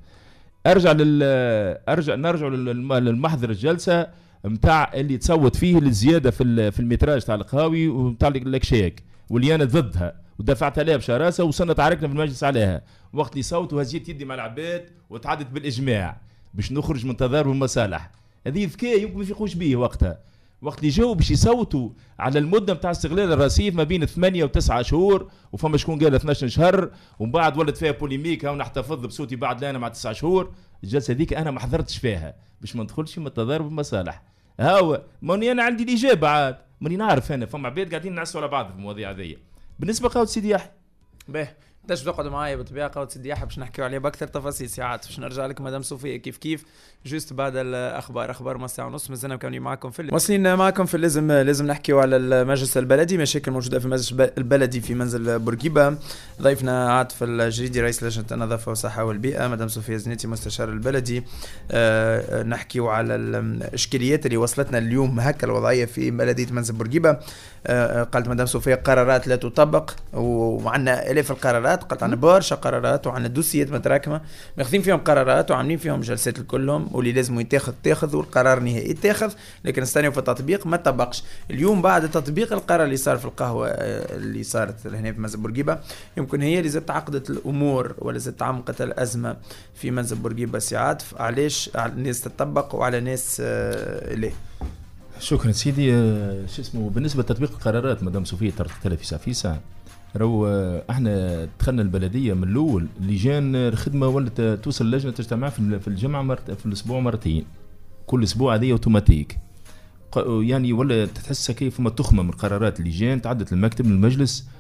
نرجع للمحضر الجلسه نتاع اللي تصوت فيه للزياده في المتراج تاع القهاوي ونتاع الكشاك واللي انا ضدها ودفعت عليها بشراسه وصلنا تعاركنا في المجلس عليها. وقت اللي صوتوا هزيت يدي مع العباد وتعدت بالاجماع باش نخرج من تضارب المصالح. هذه ذكاء يمكن ما يفيقوش به وقتها. وقت اللي جاوا باش يصوتوا على المده نتاع استغلال الرصيف ما بين 8 و9 شهور، وفما شكون قال 12 شهر، ومن بعد ولد فيها بوليميك ونحتفظ بصوتي بعد لانا مع 9 شهور. الجلسه هذيك انا ما حضرتش فيها باش ما ندخلش من تضارب المصالح. هاو ماني انا عندي الاجابه عاد، ماني نعرف انا فما عباد قاعدين نعسوا على بعض في المواضيع هذيا. بالنسبه قاود سيدي يحيى باهي باش تقعدوا معايا بالطبيعه قاود سيدي يحيى باش نحكيو عليه باكثر تفاصيل ساعات. باش نرجع لك مدام صوفيا كيف جوست بعد الاخبار، اخبار ما ساعه ونص مازلنا مكملين معكم في واصلين معكم في لازم نحكيو على المجلس البلدي، مشاكل موجوده في المجلس البلدي في منزل بورقيبه. ضيفنا عاطف الجريدي رئيس لجنه النظافه والصحه والبيئه، مدام صوفيا زنيتي مستشار البلدي. نحكيو على الاشكاليات اللي وصلتنا اليوم هكا الوضعيه في بلديه منزل بورقيبه. قالت مدام صوفيا قرارات لا تطبق، وعندنا الاف القرارات، قالت عندنا برشا قرارات وعندنا دوسيات متراكمه ماخذين فيهم قرارات وعاملين فيهم جلسات الكلهم، واللي لازم يتاخذ والقرار النهائي يتاخذ، لكن نستناو في التطبيق ما تطبقش. اليوم بعد تطبيق القرار اللي صار في القهوه اللي صارت هنا في منزل بورقيبه، يمكن هي اللي زادت تعقدت الامور ولا زادت تعمقت الازمه في منزل بورقيبه. سي عاطف علاش على الناس تطبق وعلى ناس ليه؟ شكرا سيدي. شو اسمه بالنسبه لتطبيق القرارات مدام صوفيا تختلف في ساعه. رو احنا دخلنا البلديه من الاول لجان الخدمه ولات توصل اللجنه تجتمع في الجمعه في الاسبوع مرتين، كل اسبوع هذه اوتوماتيك يعني، ولا تحس كيف فما تخمه من قرارات اللجان تعدت المكتب من المجلس،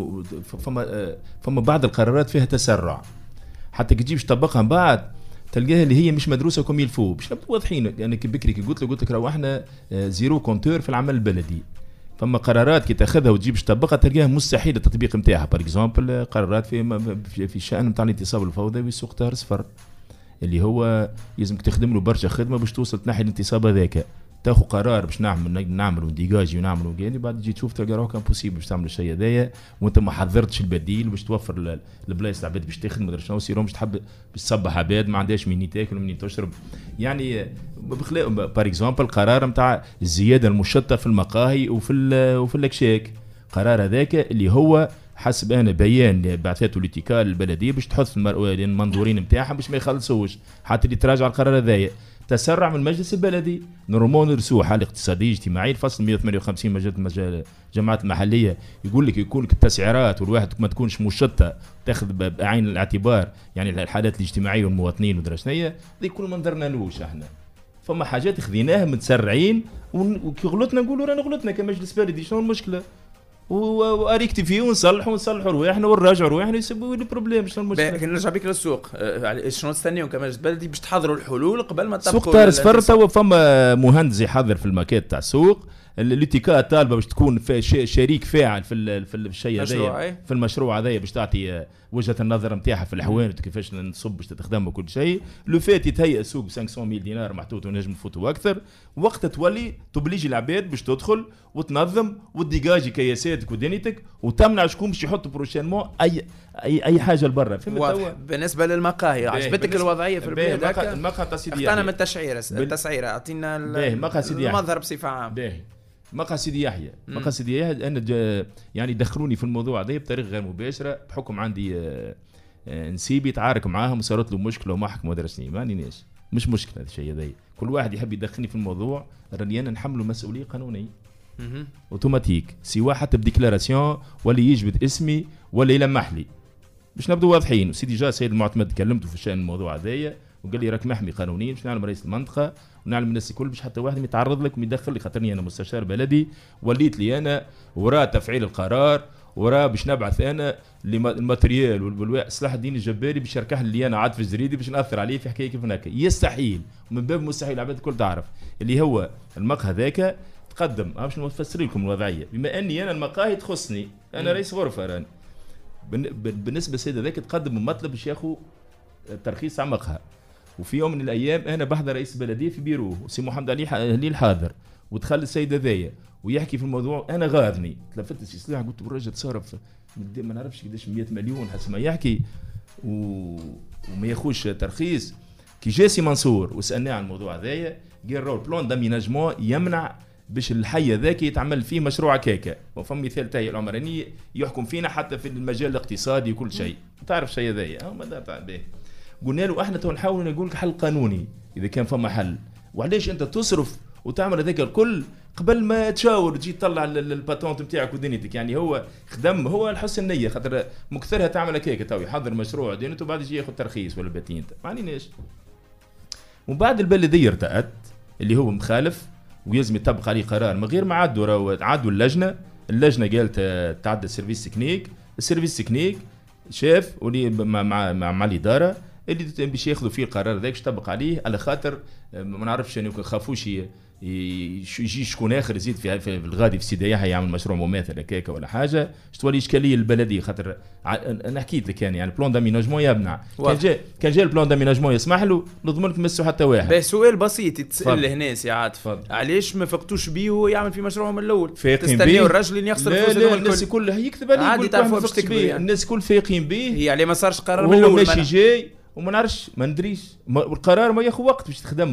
فما بعض القرارات فيها تسرع حتى تجيبش تطبقها بعد تلقاها اللي هي مش مدروسه كوم يلفو. باش نبقوا واضحين يعني بكري كي قلت لك راهو احنا زيرو كونتور في العمل البلدي. فما قرارات كي تاخذها وتجيبش تطبقها تلقاها مستحيل التطبيق نتاعها. بار اكزومبل قرارات في الشان نتاع الانتصاب الفوضوي وسوق طهر صفر، اللي هو لازمك تخدم له برشا خدمه باش توصل تنحي الانتصاب هذاك. تاخذ قرار باش نعملوا ديجاجي ونعملوا كاني، بعد تجي تشوف تلقى روحك امبوسيبل باش تعمل الشيء هذايا وانت ما حضرتش البديل باش توفر البلايص العباد باش تخدم ما شنو يصيروا باش تحب باش تصبح عباد ما عندهاش منين تاكل ومنين تشرب. يعني بار اكزومبل قرار نتاع الزياده المشطه في المقاهي وفي الاكشاك. قرار هذاك اللي هو حسب انا بيان بعثته لاتكال البلديه باش تحث المنظورين نتاعها باش ما يخلصوش حتى اللي تراجع القرار هذايا. تسرع من المجلس البلدي نورمال نرسوه حاله اقتصاديه اجتماعيه. الفصل 158 مجال الجماعات المحليه يقول لك يكون التسعيرات والواحد ما تكونش مشطه تاخذ بعين الاعتبار يعني الحالات الاجتماعيه والمواطنين ودراسنيه ذي كل ما نظرنالوش احنا. فما حاجات خذيناها متسرعين وكي غلطنا نقولوا رانا غلطنا كمجلس بلدي شنو المشكله واريكتي فيه ونصلحوا رواحنا ونراجعوا رواحنا يسبوا لي بروبليم شنو المشكله. لكن نرجع بك للسوق شنو تستنيو كمجلس بلدي باش تحضروا الحلول قبل ما تطبقوا سوق طار صفر. توا فما مهندس يحضر في الماكيت تاع السوق. الاتكاء طالبه باش تكون في شريك فاعل في الشيء هذايا في المشروع هذايا باش تعطي وجهه النظر نتاعها في الحوانت وكيفاش نصب باش تخدم وكل شيء. لو فات يتهيأ سوق ب 500 دينار محطوط ونجم نفوتوا اكثر. وقت تولي تبليجي العباد باش تدخل وتنظم وتديجاجي كياساتك ودنيتك وتمنع شكون باش يحط بروشينمون اي حاجه لبرا. فهمت؟ بالنسبه للمقاهي عجبتك الوضعيه في البلاد هكا؟ المقهى تاع سيدي اختارنا من التسعيره اعطينا المظهر بصفه عامه. مقهى سيدي يحيى انا يعني دخلوني في الموضوع هذا بطريقه غير مباشره بحكم عندي نسيبي يتعارك معاهم وصارت له مشكله ومحكمه ودرسني ماني ناس مش مشكله هذا الشيء هذا. كل واحد يحب يدخلني في الموضوع راني انا نحمله مسؤوليه قانونيه اوتوماتيك سواء حتى بديكلاراسيون ولا يجبد اسمي ولا يلمح لي باش نبدو واضحين. وسيدي جا سيد المعتمد كلمته في شان الموضوع هذايا وقال لي راك محمي قانونيا باش نعلم رئيس المنطقه ونعلم الناس الكل باش حتى واحد يتعرض لك ويدخل لي خاطرني انا مستشار بلدي وليت لي انا وراء تفعيل القرار وراء باش نبعث انا الماتريال والسلاح الدين الجباري باش يركح لي انا عاد في الجريدي باش ناثر عليه في حكايه كيف هناك. يستحيل ومن باب مستحيل العباد الكل تعرف اللي هو المقهى هذاك تقدم باش نفسر لكم الوضعيه بما اني انا المقاهي تخصني انا رئيس غرفه راني. بالنسبه للسيد هذاك تقدم مطلب باش ياخذ ترخيص على مقهى. وفي يوم من الايام انا بحضر رئيس البلديه في بيروه وسي محمد علي الحاضر ودخل السيد هذايا ويحكي في الموضوع انا غاضني تلفت السي سلاح قلت الراجل تصرف ما نعرفش قداش 100 مليون حسب ما يحكي وما ياخوش ترخيص. كي جا سي منصور وسالناه عن الموضوع هذايا قال راهو البلان داميناجمون يمنع باش الحي ذاك يتعمل فيه مشروع كيكا. وفما مثال تاهي العمراني يحكم فينا حتى في المجال الاقتصادي وكل شيء. تعرف شيء هذايا ما به. قلنا له احنا تو نحاول نقول لك حل قانوني اذا كان فما حل. وعلاش انت تصرف وتعمل هذاك الكل قبل ما تشاور تجي تطلع الباتونت نتاعك ودنيتك؟ يعني هو خدم هو الحسن النيه خاطر مكثرها تعمل هكاك تو يحضر مشروع دينته وبعد يجي ياخذ ترخيص ولا باتينت ما عليناش. ومن بعد البلديه ارتأت اللي هو مخالف ويلزم يطبق عليه قرار من غير ما عدوا اللجنه قالت تعدى السيرفيس تكنيك. السيرفيس تكنيك شاف واللي مع الاداره اللي باش ياخذوا فيه القرار ذاك باش يطبق عليه على خاطر ما نعرفش يعني خافوش يجي شكون اخر يزيد في الغادي في سيدي يحيى يعمل مشروع مماثل هكاك ولا حاجه باش تولي اشكاليه للبلديه. خاطر انا حكيت لك يعني البلان داميناجمون يمنع كان جا البلان داميناجمون يسمح له نضمن لك مسوا حتى واحد. بس سؤال بسيط يتسال هنا سي عاطف علاش ما فقتوش بيه وهو يعمل في مشروعه من الاول؟ تستنيوا الرجل اللي يخسر الفلوس الكل؟ الناس كلها يكذب عليه عادي تعرفوا باش تكذب يعني. الناس كل فايقين به هي عليه ما صارش قرار من الاول ماشي جاي وما نعرفش ما ندريش القرار ما ياخذ وقت باش تخدم.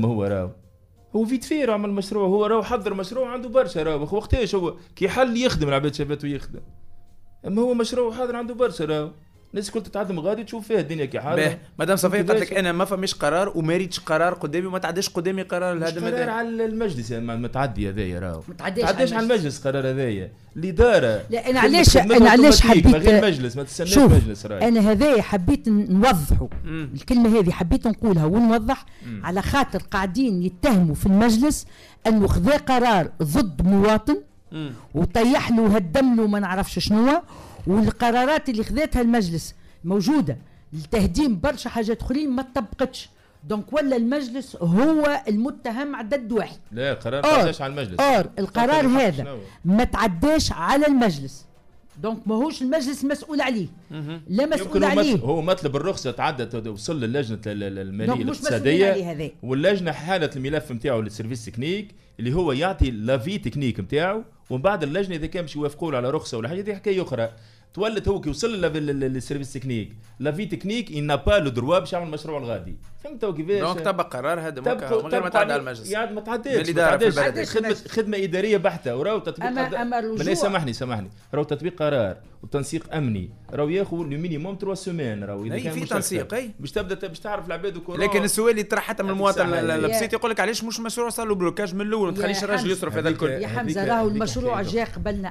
هو فيت فير عمل مشروع هو راهو حضر مشروع عنده برشا راهو وقتاش هو كي حل يخدم العباد شافته يخدم. اما هو مشروع حاضر عنده برشا راهو الناس كل تتعدم غادي تشوف فيها الدنيا كي حاضر. مدام صفيه قالت لك انا ما فماش قرار وما ريتش قرار قدامي وما تعداش قدامي قرار لهذا المدى. قرار على المجلس ما تعدي هذايا راهو ما تعداش على المجلس قرار هذايا الاداره. لا انا علاش حبيت من غير مجلس ما تستناش مجلس راهو. انا هذايا حبيت نوضحه الكلمه هذه حبيت نقولها ونوضح على خاطر قاعدين يتهموا في المجلس انه خذا قرار ضد مواطن وطيح له هدم له ما نعرفش شنو. والقرارات اللي خذتها المجلس موجوده لتهديم برشا حاجات اخرين ما تطبقتش. دونك ولا المجلس هو المتهم عدد واحد. لا القرار ما تعداش على المجلس. القرار هذا ما تعداش على المجلس. دونك ماهوش المجلس مسؤول عليه. لا مسؤول عليه. هو مطلب الرخصه تعدت وصل للجنه الماليه الاقتصاديه واللجنه حالت الملف نتاعو للسيرفيس تكنيك اللي هو يعطي لافي تكنيك نتاعو ومن بعد اللجنه اذا كان باش يوافقوا على رخصه ولا حاجه دي حكايه اخرى. تولت هو كي وصل للسيرفيس تكنيك لافي تكنيك ان با لو دروا باش يعمل مشروع الغادي. فهمت كيفاش؟ دونك طبق قرار هذا من غير ما تعدى على المجلس. يعني ما تعداش خدمه اداريه بحته وراو تطبيق. ما سامحني راهو تطبيق قرار وتنسيق امني راهو ياخذ لو مينيموم 3 سيمين راهو اذا كان في تنسيق باش تبدا باش تعرف العباد وكل. لكن السؤال اللي طرح حتى من المواطن البسيط يقول لك علاش مش مشروع صار له بلوكاج من الاول ما تخليش الراجل يصرف هذا الكل. يا حمزه راهو المشروع جا قبلنا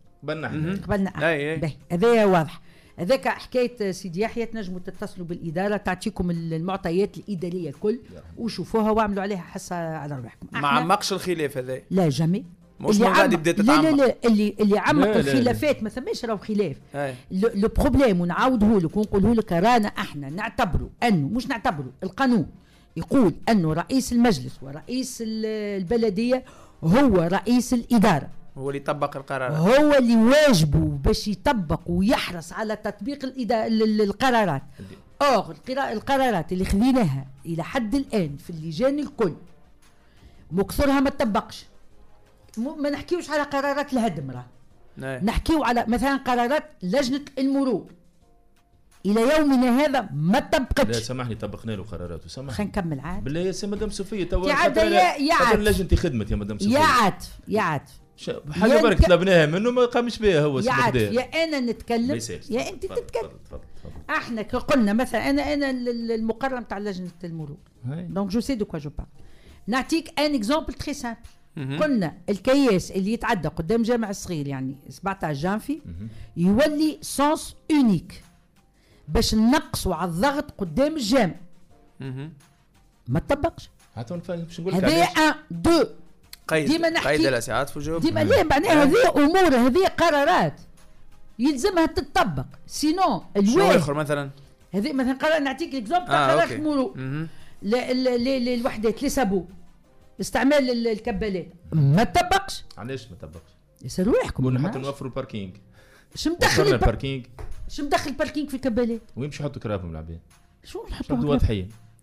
احنا هذا واضح. هذاك حكايه سيدي يحيى تنجموا تتصلوا بالاداره تعطيكم المعطيات الاداريه الكل وشوفوها واعملوا عليها حصه على روحكم. ما عمقش الخلاف هذا لا جامي مش من غادي بدات تتعمق. لا اللي عمق الخلافات ما ثماش راهو خلاف. لو بروبليم ونعاوده لك ونقوله لك رانا احنا نعتبروا انه مش نعتبروا القانون يقول انه رئيس المجلس ورئيس البلديه هو رئيس الاداره هو اللي يطبق القرارات هو اللي واجبه باش يطبق ويحرص على تطبيق القرارات. القرارات اللي خذيناها الى حد الان في اللجان الكل مكثرها ما تطبقش. ما نحكيوش على قرارات الهدم نحكيو على مثلا قرارات لجنه المرور الى يومنا هذا ما طبقتش. لا سامحني طبقنا له قرارات وسامحني. خلينا نكمل عاد. بالله يا سي مدام صوفيه تو يا لجنتي خدمت يا مدام صوفيه. يا عاد حاجه برك طلبناها منه ما قامش بها هو يا انا نتكلم يا انت تتكلم. احنا قلنا مثلا انا المقرر نتاع لجنه المرور دونك جو سي دو كوا جو بار. نعطيك ان اكزومبل تري سامبل. قلنا الكياس اللي يتعدى قدام جامع الصغير يعني 17 جانفي يولي سونس اونيك باش نقصوا على الضغط قدام الجامع. ما تطبقش. باش نقول لك هذا 1 2 ديما نحكي قيد الاسعات في جواب ديما ليه معناها هذه امور هذه قرارات يلزمها تطبق سينو شنو اخر مثلا هذه مثلا قرار نعطيك اكزومبل تاع قرار المرور الوحدات لي سابو استعمال الكبالات ما تطبقش. علاش ما تطبقش؟ يسالوا روحكم قلنا حتى نوفروا الباركينج. شو مدخل الباركينج؟ شو مدخل الباركينج في الكبالات؟ وين باش يحطوا كرافهم العباد؟ شو نحطوا واضحين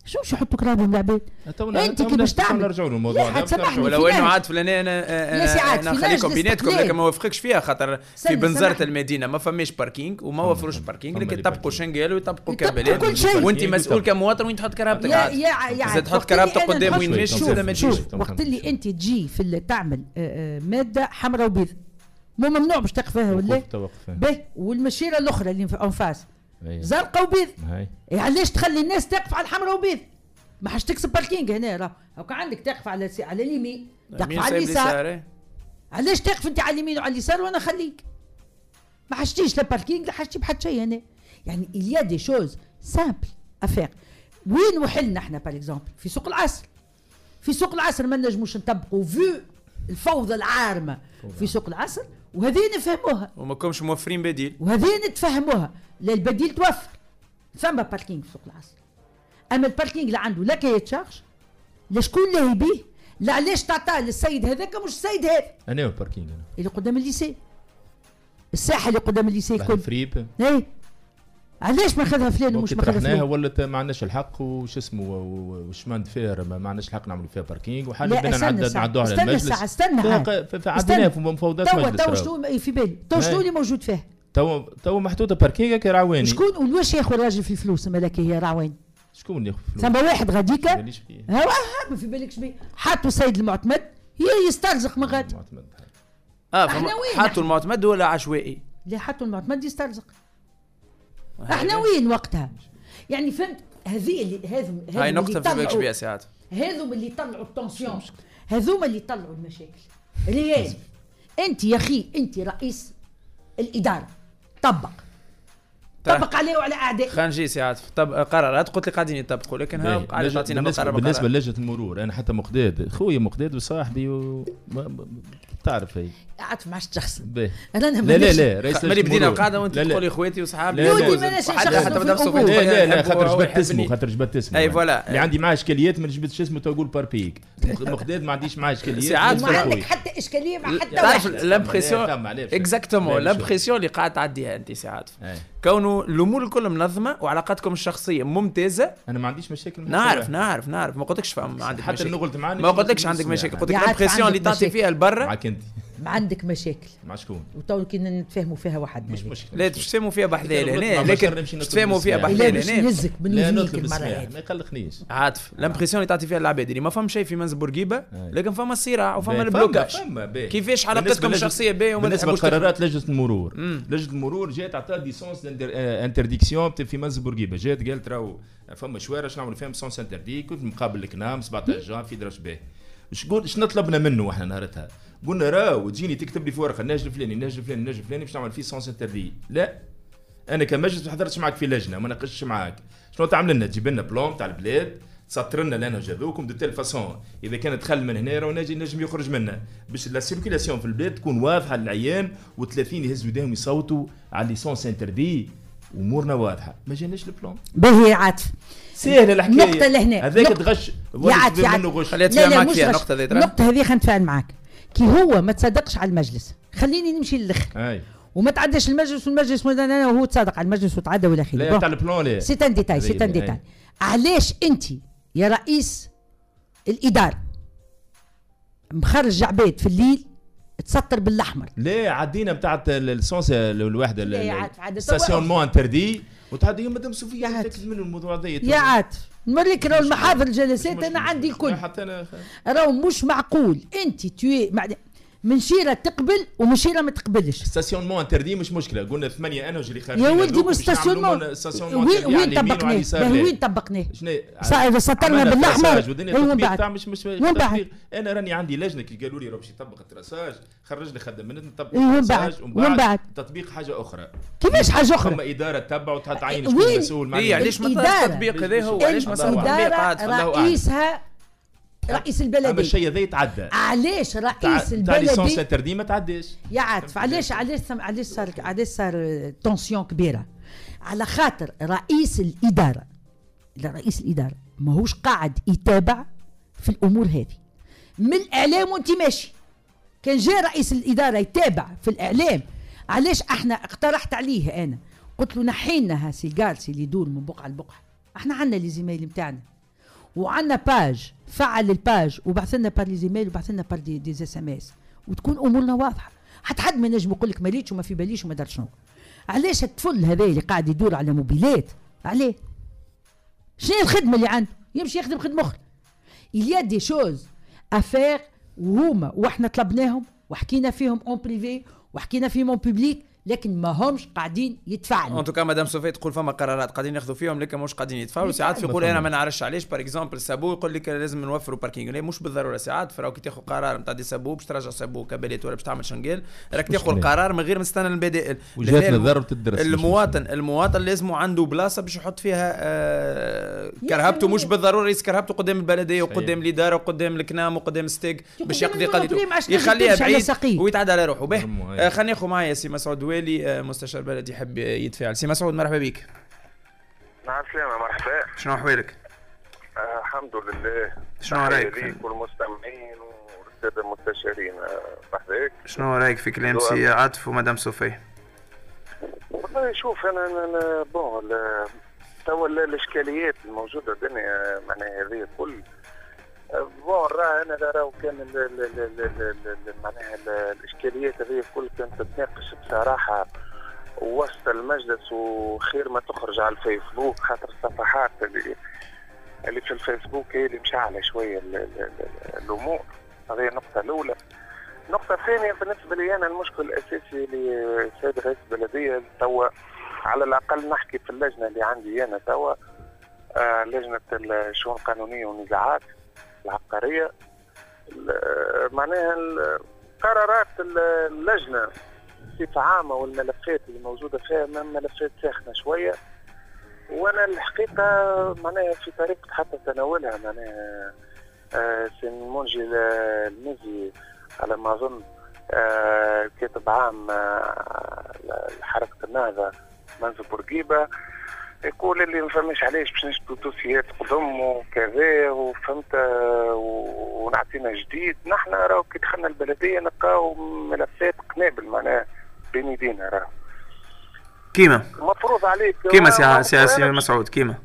شو يحطوا كرابهم العباد؟ انت كي باش تعمل نرجعوا للموضوع ولو انه عاد فلاني انا نخليكم بيناتكم لكن ما وافقكش فيها خاطر في بنزرة المدينه ما فماش باركينغ وما وفروش باركينغ لكن يطبقوا شنغال ويطبقوا كابلات وانت مسؤول كمواطن وين تحط كرابتك عاد اذا تحط كرابتك قدام وين ماشي زاد ما تجيش. وقت اللي انت تجي في تعمل ماده حمراء وبيض مو ممنوع باش تقفها ولا باهي والمشيره الاخرى اللي في انفاس زرقاء وبيض علاش تخلي الناس تقف على الحمراء وبيض؟ ما حاش تكسب باركينغ هنا راه هاكا عندك تقف على اليمين تقف على اليسار. علاش تقف انت على اليمين وعلى اليسار وانا خليك؟ ما حاجتيش لا باركينغ لا حاجتي بحد شيء هنا. يعني il y a des choses simples à faire. وين وحلنا احنا باغ اكزومبل في سوق العصر. في سوق العصر ما نجموش نطبقوا فيو الفوضى العارمه في سوق العصر وهذه نفهموها وما كومش موفرين بديل وهذه نتفهموها. لا البديل توفر ثم باركينغ في سوق العصر. اما الباركينغ لا عنده لا كاية شارج لا شكون لاهي بيه لا علاش تعطاه للسيد هذاك مش السيد هذا. انا الباركينغ اللي قدام الليسي الساحه اللي قدام الليسي كل فريب اي علاش ما خذها فلان ومش ما خذها فلان؟ ولات ما عندناش الحق وش اسمه وشماند فير ما عندناش الحق نعملوا فيها باركينغ وحاجه بدنا نعدوها على المجلس. استنى عديناها في مفاوضات مجلس. تو شنو في بالي تو شنو اللي موجود فيه؟ تو محطوطه باركينغ كراواني. شكون واش ياخذ الراجل في الفلوس مالك هي راواني؟ شكون ياخذ فلوس؟ ثم واحد غاديكا ما في بالكش بيه حطوا السيد المعتمد يسترزق من غادي. حطوا المعتمد ولا عشوائي؟ لا حطوا المعتمد يسترزق. احنا وين وقتها؟ يعني فهمت هذه اللي هاي نقطة في بالك بها ساعات. هذوم اللي طلعوا التنسيون هذوما اللي طلعوا المشاكل. ريال انت يا اخي انت رئيس الاداره طبق عليه وعلى اعداء. خلينا نجي ساعات قرارات قلت لي قاعدين يطبقوا لكن ها قاعد تعطينا بالنسبه لجنه المرور انا حتى مقداد خويا مقداد وصاحبي تعرف هي عارف معش شخص لا رئيس ملي بدينا القاعده وانت تقولي خواتي وصحابي حتى بدا بصفه لا خاطر جبت اسمه اي فوالا اللي عندي معاه اشكاليات ما نجبدش اسمه تقول باربيك مقداد ما عنديش معاه اشكاليات ساعات ما عندك حتى اشكاليه مع حتى تعرف لامبريسيون اكزاكتومون لامبريسيون اللي قاعد تعديها انت ساعات كونه الامور الكل منظمه وعلاقاتكم الشخصيه ممتازه. انا ما عنديش مشاكل نعرف ما قلتلكش فما عندك حتى اللي قلت معاني ما قلتلكش عندك مشاكل قلت لك الامبريسيون اللي تعطي فيها لبرا معك انت ما عندك مشاكل مع شكون وتو كي نتفاهموا فيها وحدنا مش مشكله لا تفهموا فيها بحذال هنا لكن تفهموا فيها بحذال هنا نزك بنوزيك المره ما يقلقنيش عاطف الامبريسيون اللي تعطي فيها العباد اللي ما فهم شيء في منزل بورقيبه لكن فما الصراع وفما البلوكاج كيفاش علاقتكم الشخصيه باهيه بالنسبه لقرارات لجنه المرور لجنه المرور جات عطات ديسونس انترديكسيون في منزل بورقيبه جات قالت راهو فما شوارع باش نعملوا فيهم سونس انتردي كنت مقابل الكنام 17 جان في درج باهي شنو طلبنا منه احنا نهارتها قلنا راهو تجيني تكتب لي في ورقه الناجل الفلاني باش نعمل فيه سونس انتردي. لا انا كمجلس ما حضرتش معك في لجنه ما ناقشش معاك شنو تعمل لنا تجيب لنا بلون تاع البلاد تسطر لنا لنا جذوكم دو تيل فاسون اذا كان دخل من هنا راه نجم يخرج منه باش لا سيركيلاسيون في البلاد تكون واضحه للعيان و30 يهزوا يديهم يصوتوا على ليسونس انتردي امورنا واضحه. ما جاناش البلون باهي عاطف سهله الحكايه النقطه لهنا هذاك تغش منه غش خليتها معك فيها النقطه هذه خنتفاعل معك كي هو ما تصدقش على المجلس خليني نمشي للاخر وما تعداش المجلس والمجلس انا وهو تصادق على المجلس وتعدى ولا خير لا تاع البلان لا سي ان ديتاي علاش انت يا رئيس الاداره مخرج عباد في الليل تسطر بالاحمر؟ لا عدينا بتاع السونس الوحده ستاسيونمون انتردي وتعدي مدام صوفيا تاكد منه الموضوع هذا يا عاطف نوريك راهو المحاضر الجلسات انا عندي الكل راهو مش معقول انت توي منشيره تقبل ومنشيره ما تقبلش. ستاسيونمون انتردي مش مشكله قلنا 8 انا وجري خارجين يا ولدي مش ستاسيونمون وين طبقناه؟ وين طبقناه؟ اذا سطرنا بالاحمر ومن بعد ومن بعد انا راني عندي لجنه كي قالوا لي راه باش يطبق التراساج خرج لي خدام منها نطبق التراساج ومن بعد تطبيق حاجه اخرى. كيفاش حاجه اخرى؟ ثم اداره تتبع وتعين شكون مسؤول معايا علاش ما التطبيق هذا هو علاش ما التطبيق رئيسها رئيس البلديه. اما الشيء هذا يتعدى علاش رئيس البلديه تاع ليسونس انتردي ما تعداش يا عاطف علاش صار تونسيون كبيره على خاطر رئيس الاداره ماهوش قاعد يتابع في الامور هذه من الاعلام وانت ماشي. كان جاء رئيس الاداره يتابع في الاعلام علاش احنا اقترحت عليه انا قلت له نحينا سي الجالسي اللي يدور من بقعه لبقعه احنا عندنا لي زمايل نتاعنا وعندنا باج، فعل الباج وبعث لنا بار لي زيميل وبعث لنا بار دي اس ام اس، وتكون امورنا واضحه. حتى حد ما ينجم يقول لك ما ريتش وما في باليش وما دار شنو. علاش الطفل هذا اللي قاعد يدور على موبيلات عليه؟ شنو الخدمه اللي عنده؟ يمشي يخدم خدمه اخرى. il y a des choses à faire وهما واحنا طلبناهم وحكينا فيهم اون بريفي وحكينا فيهم اون بوبليك، لكن ما همش قاعدين يتفاعلوا. ان توكا مدام صوفيا تقول فما قرارات قاعدين ياخذوا فيهم لكن مش قاعدين يتفاعلوا. ساعات يقول انا ما نعرفش علاش. بار اكزومبل سابو يقول لك لازم نوفروا باركينغ، لا مش بالضروره. ساعات فراو كي تاخذ قرار نتاع دي سابو باش ترجع سابو كابليت ولا باش تعمل شنقال، راك تاخذ القرار من غير ما تستنى البدائل. وجهات نظر تدرس. المواطن لازم عنده بلاصه باش يحط فيها كرهبته، مش بالضروره يسكرهبته قدام البلديه وقدام الاداره وقدام الكنام وقدام ستيك باش يقضي قضيته، يخليها بعيد ويتعدى على روحه. به خلينا ناخذ معايا سي مسعود والي مستشار بلدي يحب يتفاعل. سي مسعود مرحبا بك. مع السلامة. مرحبا. شنو أحوالك؟ الحمد لله. شنو رايك فيك والمستمعين والسادة المستشارين؟ مرحبا. شنو رايك في كلام سي عاطف ومدام صوفيا؟ والله شوف أنا بون توا الإشكاليات الموجودة الدنيا معناها هذه الكل بون أنا راهو كان معناها الإشكاليات هذه الكل كانت تتناقش بصراحة وسط المجلس، وخير ما تخرج على الفيسبوك، خاطر الصفحات اللي في الفيسبوك هي اللي مشعله شويه الامور. هذه النقطه الاولى. النقطه الثانيه بالنسبه لي انا المشكل الاساسي اللي السيد رئيس البلديه توا على الاقل نحكي في اللجنه اللي عندي انا توا لجنه الشؤون القانونيه والنزاعات العقاريه، معناها قرارات اللجنه بصفة عامة والملفات اللي موجودة فيها ملفات ساخنة شوية، وأنا الحقيقة معناها في طريقة حتى تناولها معناها سن منجي المزي على ما أظن كاتب عام لحركة النهضة منذ بورقيبة يقول اللي ما فهمش علاش باش نجبدوا دوسيات قدم وكذا وفهمت ونعطينا جديد. نحن راهو كي دخلنا البلدية نلقاو ملفات قنابل معناها بين يدينا راهو. كيما مفروض عليك كيما سي مسعود كيما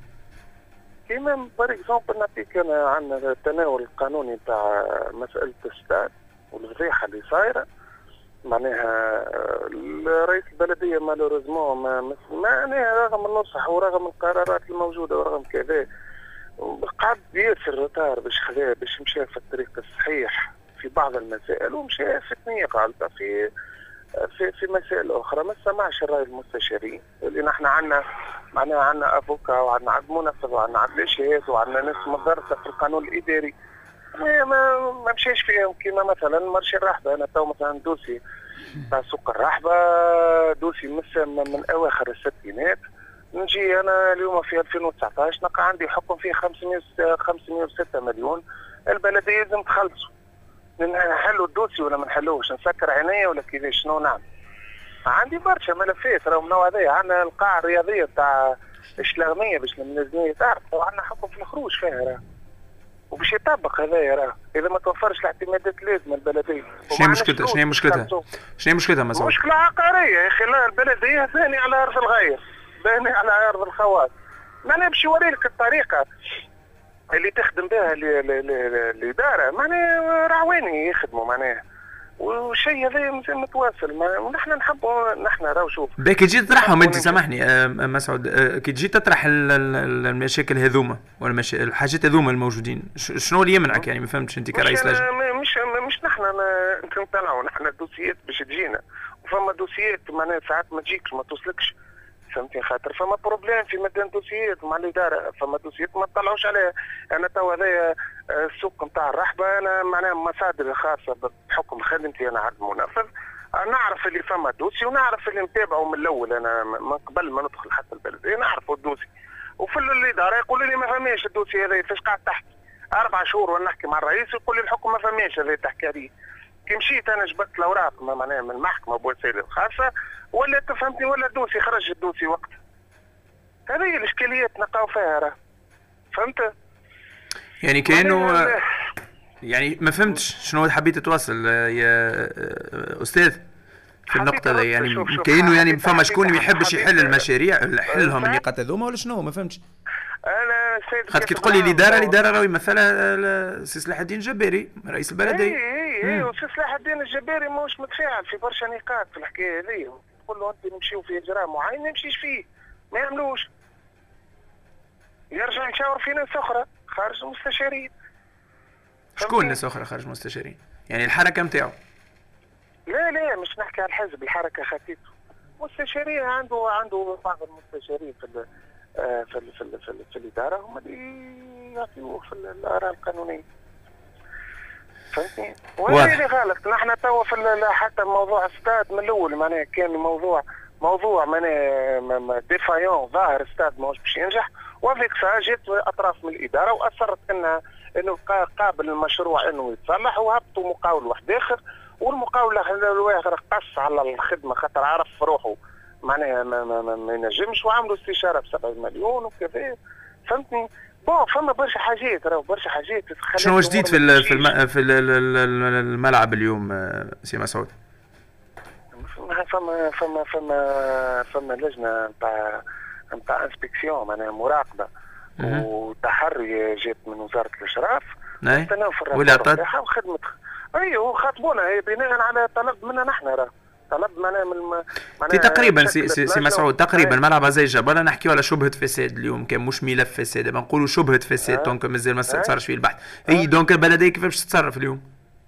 بار اكزومبل نعطيك انا عندنا التناول القانوني تاع مسألة الستاد والفضيحة اللي صايرة معناها رئيس البلدية مالوريزمون معناها رغم النصح ورغم القرارات الموجودة ورغم كذا قعد ياسر رتار باش مشى في الطريق الصحيح في بعض المسائل ومشى في ثنية غالطة في مسائل أخرى. ما سمعش الرأي المستشارين اللي نحن عندنا معناها عندنا أفوكا وعندنا عدد منفذ وعندنا عدد إشهاد وعندنا ناس مدرسة في القانون الإداري ما مشيش فيهم. كيما مثلا مرشي الرحبة أنا تو مثلا دوسي تاع سوق الرحبة دوسي من أواخر الستينات، نجي أنا اليوم في 2019 نلقى عندي حكم فيه 506 مليون. البلدية لازم تخلصوا نحلوا الدوسي ولا ما نحلوش، نسكر عينيا ولا كيفاش شنو نعمل. عندي برشا ملفات راهو من هذايا. عندنا القاعة الرياضية تاع الشلاغمية باش الميزانية تعرف وعندنا حكم في الخروج فيها راه وباش يطبق هذايا راه إذا ما توفرش الاعتمادات لازم البلدية. شنو مشكلتها مسعود؟ مشكلة عقارية يا أخي. لا البلدية ثاني على أرض الغير ثاني على أرض الخواص. معناها باش يوريلك الطريقة اللي تخدم بها الإدارة معناها راعواني يخدموا معناها والشيء هذا مازال متواصل. نحن نحبوا نحن راهو شوف باكي تجي تطرحهم انت سامحني مسعود كي تجي تطرح المشاكل هذوما ولا الحاجات هذوما الموجودين شنو اللي يمنعك يعني ما فهمتش انت كرئيس لجنه؟ مش نحن نطلعوا نحن الدوسيات باش تجينا وفما دوسيات معناها ساعات ما تجيكش ما توصلكش فهمتي خاطر فما بروبليم في مدان دوسيات مع الاداره فما دوسيات ما تطلعوش عليها. انا تو هذايا السوق نتاع الرحبه انا معناها مصادر خاصه بحكم خدمتي انا عبد منفذ نعرف اللي فما دوسي ونعرف اللي نتابعه من الاول. انا من قبل ما ندخل حتى البلديه نعرف الدوسي وفي الاداره يقولوا لي ما فهميش الدوسي هذا فاش قاعد تحكي 4 شهور وانا نحكي مع الرئيس يقول لي الحكم ما فهميش هذا تحكي عليه. كي مشيت انا جبت الاوراق معناها من المحكمه بوسائل الخاصه ولا تفهمتني ولا الدوسي خرج الدوسي وقت. هذه هي الاشكاليات نلقاو فيها راه فهمت؟ يعني كانوا يعني ما فهمتش شنو حبيت توصل يا استاذ في النقطه هذه يعني كانه يعني فما شكون ما يحبش يحل المشاريع يحلهم النقاط هذوما ولا شنو ما فهمتش. انا السيد خاطر كي تقول لي الاداره راهو يمثلها سي صلاح الدين الجباري رئيس البلديه. اي وسي صلاح الدين الجباري ماهوش متفاعل في برشا نقاط في الحكايه هذه. تقول له انت نمشيو في اجراء معين ما يمشيش فيه، ما يعملوش، يرجع يشاور في ناس اخرى خارج المستشارين. شكون ناس اخرى خارج المستشارين؟ يعني الحركه نتاعو؟ لا مش نحكي على الحزب، الحركه خطيته مستشارين. عنده بعض المستشارين في الاداره هم اللي يعطيوه في الاراء القانونيه. فهمتني؟ وهذا اللي غلط. نحن توا حتى موضوع استاد من الاول معناها كان موضوع معناها ديفايون، ظاهر استاد ماهوش باش ينجح، وفيك سا جات اطراف من الاداره واصرت انه قابل المشروع انه يتصلح، وهبطوا مقاول واحد اخر، والمقاول الاخر قص على الخدمه خاطر عرف روحه معناها ما ينجمش، وعملوا استشاره ب 70 مليون وكذا. فهمتني؟ فما برشا حاجات، راهو برشا حاجات. شنو جديد في الملعب اليوم سي مسعود؟ فما لجنه نتاع انسبكسيون معناها مراقبه وتحري جات من وزاره الاشراف. نستناو في الرابور تاعها وخدمه. ايوه خاطبونا بناء على طلب منا نحن، راه طلب معناها تقريبا سي مسعود تقريبا ملعب زي جبل. نحكيو على شبهه فساد اليوم، كان مش ملف فساد، نقولوا شبهه فساد دونك مازال ما صارش فيه البحث. اي دونك البلديه كيفاش تتصرف اليوم؟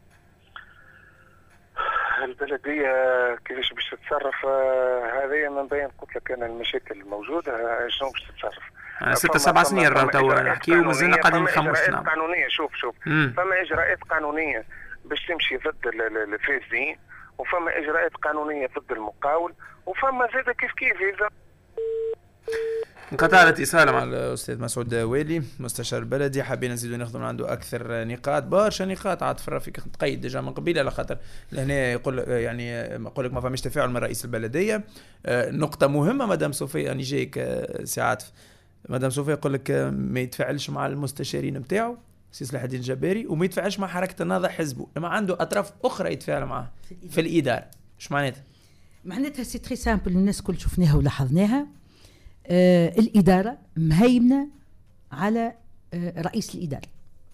البلديه كيفاش باش تتصرف؟ هذه من بين قلت لك انا المشاكل الموجوده شنو باش تتصرف. 6-7 سنين راهو توا نحكيو ومازلنا قاعدين نخمموا شنو نعمل. قانونيه شوف فما اجراءات قانونيه باش تمشي ضد الفاسدين، وفما اجراءات قانونيه ضد المقاول، وفما زاد كيف اذا انقطع الاتصال مع الاستاذ مسعود والي مستشار البلدي. حابين نزيدوا ناخذ من عنده اكثر نقاط، برشا نقاط عاد في الرفيق تقيد ديجا من قبيل، على خاطر لهنا يقول يعني يقول لك ما فماش تفاعل من رئيس البلديه. نقطه مهمه مدام صوفيا، اني جايك سي عاطف. مدام صوفيا يقول لك ما يتفاعلش مع المستشارين نتاعو سي صلاح الدين الجباري، وما يتفاعلش مع حركه النهضه حزبه، لما عنده اطراف اخرى يتفاعل معها في الاداره. ايش معناتها؟ معناتها سي تري سامبل، الناس كل شفناها ولاحظناها. الإدارة مهيمنة على رئيس الإدارة.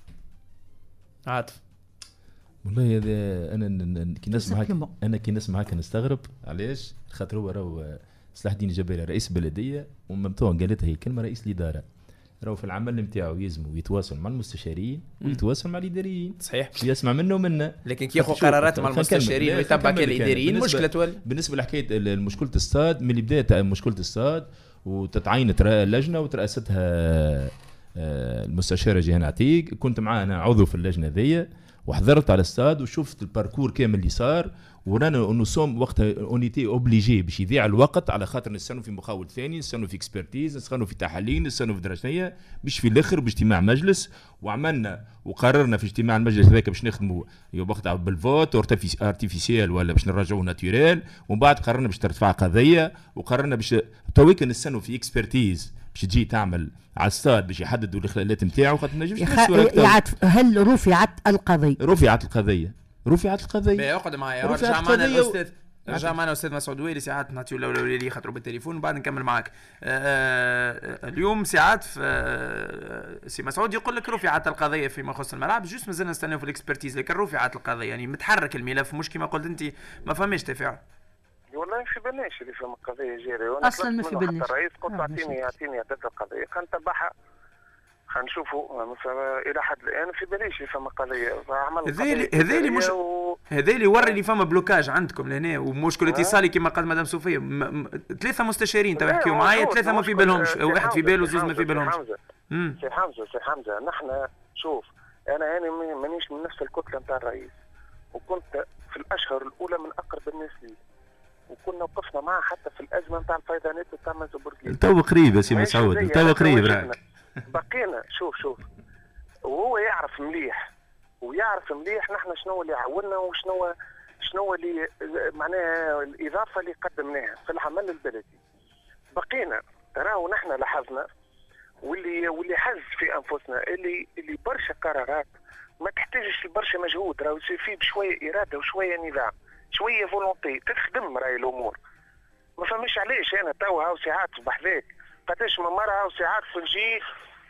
عاطف والله هذا أنا كي نسمعك نستغرب. علاش؟ خاطر هو راهو صلاح الدين الجباري رئيس بلدية، وممتوع قالتها هي كلمة رئيس الإدارة. راهو في العمل نتاعو يلزمو يتواصل مع المستشارين ويتواصل مع الإداريين. صحيح، يسمع منه ومنا، لكن كي ياخذ قرارات مع المستشارين ويتبع الإداريين مشكلة تولي. بالنسبة لحكاية مشكلة الصاد، من اللي بدات مشكلة الصاد وتتعينت لجنة وترأستها المستشارة جيهان عتيق. كنت معاه أنا عضو في اللجنة ذي، وحضرت على الصاد وشفت الباركور كامل اللي صار، ورانا انه سوم وقتها اونيتي اوبليجي باش يضيع الوقت، على خاطر نستنوا في مقاول ثاني، نستنوا في اكسبرتيز، نستنوا في تحاليل، نستنوا في دراسيه، باش في الاخر باجتماع مجلس. وعملنا وقررنا في اجتماع المجلس هذاك باش نخدموا وقتها بالفوت ارتيفيسيال ولا باش نرجعوه ناتوريل، ومن بعد قررنا باش ترفع قضيه، وقررنا باش تويك نستنوا في اكسبرتيز باش تجي تعمل على الصاد باش يحددوا الخلالات نتاعو، خاطر ما نجمش هل رفعت القضيه؟ رفعت القضيه. اقعد معايا، رجع معنا الاستاذ، رجع معنا الاستاذ مسعود ويلي. ساعات نعطيو الاولويه لي خاطر بالتليفون وبعد نكمل معاك. اليوم ساعات سي مسعود يقول لك رفعت القضيه فيما يخص الملعب، جوست مازلنا نستناو في الاكسبرتيز، لكن رفعت القضيه يعني متحرك الملف، مش كما قلت انت ما فماش تفاعل. والله في بالناش اللي فما قضيه جاريه، اصلا ما في بالناش. الرئيس قلت اعطيني عدد القضيه، خلينا نتبعها، خلينا نشوفوا الى حد الان في باليش اللي فما قضيه. هذا مش هذا اللي يوري اللي فما بلوكاج عندكم لهنا ومشكل اتصالي كما قال مدام صوفيا. 3 مستشارين تو يحكيوا معايا، 3 ما في بالهمش، واحد في باله وزوز ما في بالهمش. سي حمزه نحن شوف، انا مانيش من نفس الكتله نتاع الرئيس، وكنت في الاشهر الاولى من اقرب الناس لي، وكنا وقفنا معه حتى في الازمه نتاع الفيضانات نتاع مازوبورغيل. تو قريب يا سي مسعود، تو قريب راك. بقينا شوف وهو يعرف مليح نحن شنو اللي عاوننا وشنو اللي معناها الاضافه اللي قدمناها في العمل البلدي. بقينا تراو نحن لاحظنا واللي حز في انفسنا اللي برشا قرارات ما تحتاجش برشا مجهود، راهو في بشويه اراده وشويه نظام، شويه فولونتي تخدم راهي الامور. ما فهمش علاش انا تو هاو ساعات بحذاك قداش من مره هاو ساعات في نجي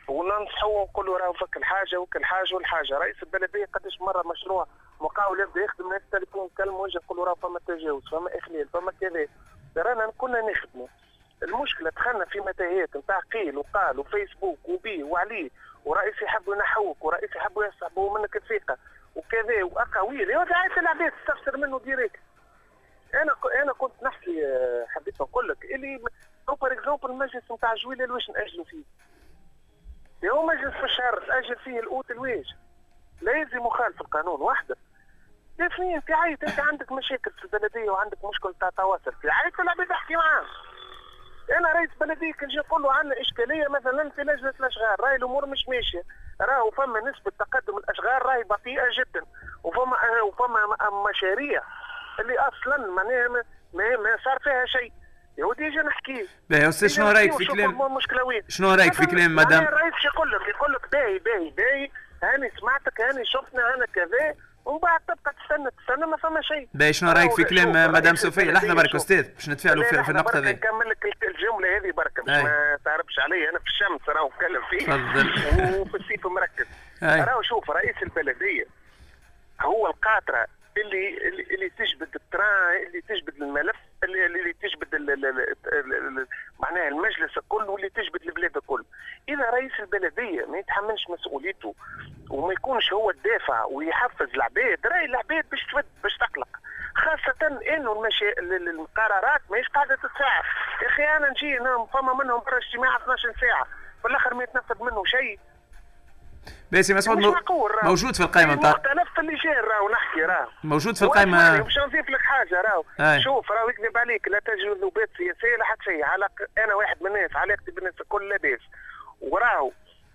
وننصحوا ونقولوا راهو فك الحاجه والحاجه. رئيس البلديه قداش مره مشروع مقاول يبدا يخدم ناس التليفون كلمه وجه يقولوا راهو فما تجاوز، فما اخلال، فما كذا. رانا كنا نخدموا. المشكله دخلنا في متاهات نتاع قيل وقال وفيسبوك وبيه وعليه، ورئيس يحبوا ينحوك، ورئيس يحبوا يسحبوا منك الثقه وكذا واقاويل. هذا عايز العباد تستفسر منه ديريكت. انا كنت نحكي حبيت نقول لك اللي بار اكزومبل المجلس نتاع جويله لواش ناجلوا فيه؟ هو مجلس في الشهر تاجل فيه الاوت الواش لا يلزم مخالف القانون وحده. اثنين في عيط، انت عندك مشاكل في البلديه وعندك مشكل تاع تواصل في عيط العباد احكي معاه. انا رئيس بلديه كان جاي يقول له عندنا اشكاليه مثلا في لجنه الاشغال، راهي الامور مش ماشيه، راهو فما نسبه تقدم الاشغال راهي بطيئه جدا، وفما مشاريع اللي اصلا ما صار فيها شيء. يا ودي اجي نحكي. باهي استاذ شنو رايك في كلام؟ شنو رايك في كلام مدام؟ الرئيس يقول لك باهي هاني سمعتك، هاني شفنا، انا كذا، ومن بعد تبقى تستنى ما فما شيء. باهي شنو رايك في كلام مدام صوفيا؟ لحظه برك استاذ باش نتفاعلوا في النقطه هذه. نكمل لك الجمله هذه برك باش ما تعرفش علي. انا في الشمس راهو نتكلم فيه تفضل. وفي الصيف مركز. راهو شوف رئيس البلديه هو القاطره اللي تجبد التران، اللي تجبد الملف، اللي تجبد معناها المجلس الكل، واللي تجبد البلاد الكل. اذا رئيس البلديه ما يتحملش مسؤوليته وما يكونش هو الدافع ويحفز العباد، راهي العباد باش تقلق، خاصه انه القرارات ماهيش قاعده تتفاعل. يا اخي انا نجي فما منهم برا اجتماع 12 ساعه في الاخر ما يتنفذ منه شيء. باسي مسعود موجود في القائمه نتاع مختلف اللي جاي راهو نحكي راهو موجود في القائمه. باش نضيف لك حاجه راهو شوف راهو يكذب عليك، لا تجوز ذوبات سياسيه لا حتى شيء. انا واحد من الناس علاقتي بالناس الكل لاباس، وراهو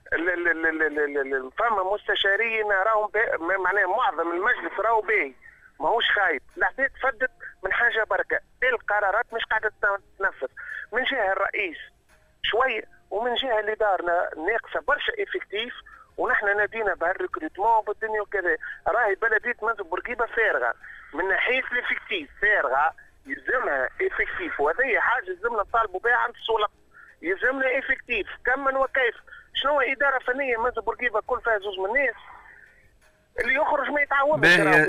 فما مستشارين راهو معناها معظم المجلس راهو باهي ماهوش خايب. العباد تفدت من حاجه بركه، القرارات مش قاعده تتنفذ من جهه الرئيس شويه، ومن جهه الاداره ناقصه برشا افكتيف، ونحن نادينا بهالريكروتمون بالدنيا وكذا. راهي بلديه منزل بورقيبه فارغه من ناحيه الافكتيف، فارغه، يلزمها افكتيف، وهذه حاجه يلزمنا نطالبوا بها عند السلطه. يلزمنا افكتيف كمن وكيف. شنو اداره فنيه منزل بورقيبه كل فيها زوج من الناس اللي يخرج ما يتعاونش.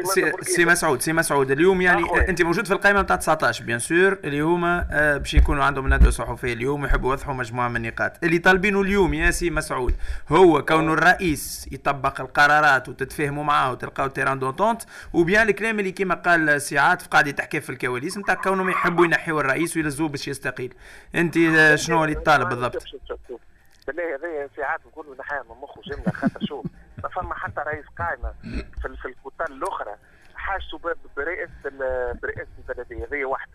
سي مسعود اليوم يعني انت موجود في القائمه نتاع 19 بيان سور اللي هما باش يكونوا عندهم ندوه صحفيه اليوم يحبوا يوضحوا مجموعه من النقاط اللي طالبينه اليوم. يا سي مسعود هو كونه الرئيس يطبق القرارات وتتفاهموا معاه وتلقاو تيران دونتونت، وبيان الكلام اللي كما قال سي عاطف قاعد يتحكي في الكواليس نتاع كونهم يحبوا ينحيوا الرئيس ويلزوه باش يستقيل. انت شنو اللي تطالب بالضبط؟ بالله هذا ساعات نقولوا نحيا من مخه جمله، خاطر شوف ما فما حتى رئيس قائمه في الكتل الاخرى حاجته برئاسه البلديه. هذه واحده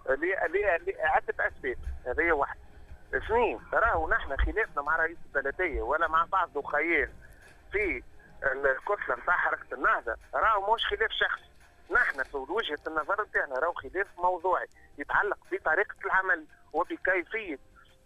لعده اسباب. هذه واحده. اثنين راهو نحن خلافنا مع رئيس البلديه ولا مع بعض الخيال في الكتله نتاع حركه النهضه راهو مش خلاف شخصي. نحن في وجهه النظر نتاعنا راهو خلاف موضوعي يتعلق بطريقه العمل وبكيفيه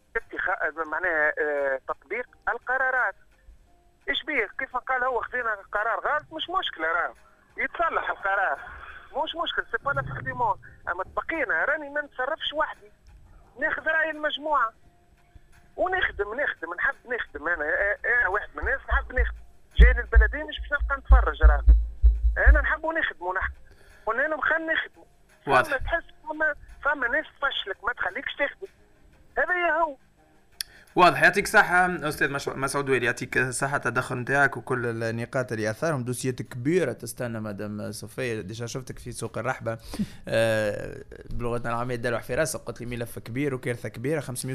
معناها تطبيق القرارات. ايش بيه؟ كيف ما قال هو خذينا قرار غلط مش مشكله، راهو يتصلح القرار مش مشكله، سي با لا. اما تبقينا راني ما نتصرفش وحدي، ناخذ راي المجموعه ونخدم نحب نخدم. انا واحد من الناس نحب نخدم، جاي للبلديه مش باش نبقى نتفرج، راهو انا نحبوا نخدموا نحن قلنا لهم خلينا نخدموا. واضح. تحس فما ناس تفشلك ما تخليكش تخدم، هذا هو واضح. يعطيك صحة أستاذ مسعود ويلي، يعطيك صحة التدخل نتاعك وكل النقاط اللي أثارهم. دوسيات كبيرة تستنى مدام صوفيا، ديجا شفتك في سوق الرحبة بلغتنا العامية دلوح في راسك، قلت لي ملف كبير وكارثة كبيرة.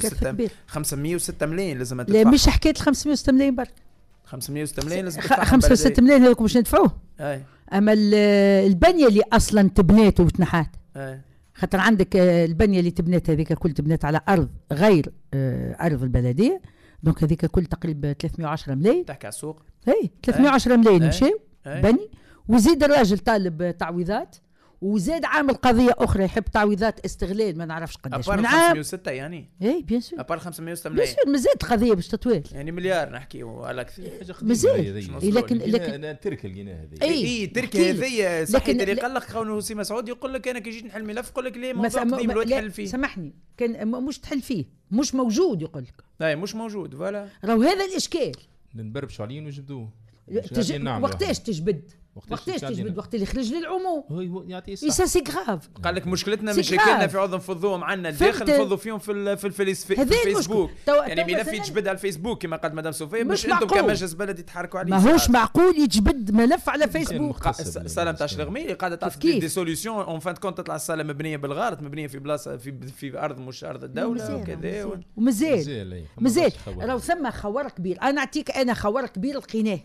506 ملايين لازم تدفع. لا مش حكاية 506 ملايين برك، 506 ملايين لازم تدفع. 506 ملايين هذوك مش ندفعوه. أما البنية اللي أصلا تبنات وتنحات، خاطر عندك البنيه اللي تبنات هذيك كل تبنات على ارض غير ارض البلديه، دونك هذيك كل تقريبا 310 ملايين. تحكي على السوق؟ اي 310 ملايين مشاو بني، وزيد الراجل طالب تعويضات، وزاد عامل قضيه اخرى يحب تعويضات استغلال ما نعرفش قداش من عام 506 يعني اي بيان سور ابار 506 بيان سور مازال القضيه باش تطوال يعني مليار نحكيو على كثير مازال لكن تركه لقيناها هذه اي تركه هذه صحيح اللي قال لك قانون سي مسعود يقول لك انا كي جيت نحل ملف يقول لك ليه موضوع قديم لو تحل فيه سامحني كان مش تحل فيه مش موجود يقول لك لا مش موجود فوالا راهو هذا الاشكال نبربشوا عليه ونجبدوه وقتاش تجبد وقت اللي خرج للعموم هو يعطي سا سي غراف قال لك مشكلتنا مشاكلنا في عوض نفضوهم عنا الداخل نفضوا فيهم في الفيسبوك يعني ملف يتجبد على الفيسبوك كما قالت مدام صوفيا مش انتم كمجلس بلدي تحركوا عليه ماهوش معقول يتجبد ملف على فيسبوك الصاله نتاع الشلغمي قاعده تعطي دي سوليسيون اون فان كونت تطلع الصاله مبنيه بالغلط مبنيه في بلاصه في ارض مش ارض الدوله وكذا ومازال راهو ثم خوار كبير انا نعطيك خوار كبير لقيناه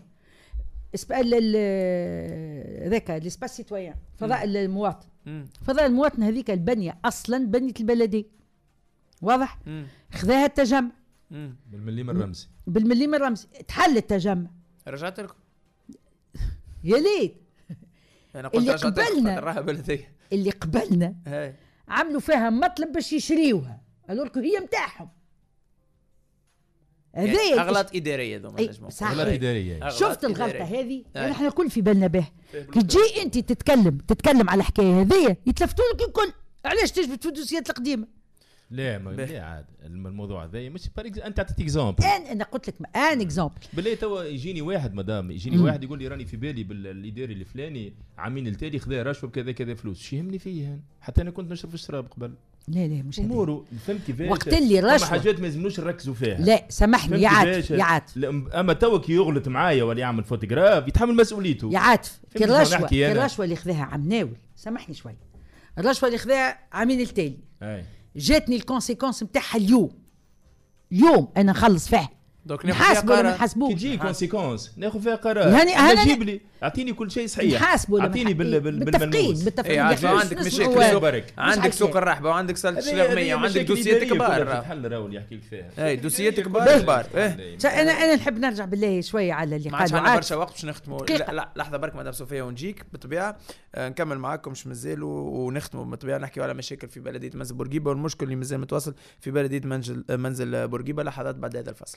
ذاك ليسباس سيتويان فضاء المواطن فضاء المواطن هذيك البنيه اصلا بنيه البلديه واضح خذاها التجمع بالمليم الرمزي تحل التجمع رجعت لكم يا ليت انا قلت رجعت اللي قبلنا عملوا فيها مطلب باش يشريوها قالوا لكم هي متاعهم يعني اغلاط اداريه ذوما اغلاط اداريه شفت الغلطه هذه احنا كل في بالنا به كي تجي انت تتكلم على الحكايه هذه يتلفتوا لك الكل علاش تجبد في الدوسيات القديمه لا عاد الموضوع هذا مش انت عطيت اكزامبل انا قلت لك ان اكزامبل بالله توا يجيني واحد مدام واحد يقول لي راني في بالي بالاداري الفلاني عامين التالي خذا رشوه بكذا كذا فلوس شو يهمني فيه حتى انا كنت نشرب الشراب قبل لا مش اموره فهمت كيفاش وقت اللي رشوه حاجات ما يلزمنوش نركزوا فيها لا سامحني يا عاطف اما توا كي يغلط معايا ولا يعمل فوتوغراف يتحمل مسؤوليته يا عاطف كي الرشوه اللي خذاها عم ناول سامحني شوي الرشوه اللي خذاها عامين التالي جاتني الكونسيكونس نتاعها اليوم انا نخلص فيها دوك نحاسبوا ولا ما نحاسبوش كي تجي كونسيكونس ناخذ فيها قرار انا جيب لي اعطيني كل شيء صحيح اعطيني بالملموس بالتفقين عندك مشاكل عندك سوق الرحبه وعندك سله الشلغميه وعندك دوسيات كبار تحل راهو يحكي لك فيها اي دوسيات كبار انا نحب نرجع بالله شويه على اللي قالوا عندنا برشا وقت باش نختموا لا لحظه برك مدام صوفيا ونجيك بالطبيعه نكمل معاكم مش مازال ونختموا بالطبيعه نحكيوا على مشاكل في بلديه منزل بورقيبه والمشكل اللي مازال متواصل في بلديه منزل بورقيبه لحظات بعد هذا الفصل.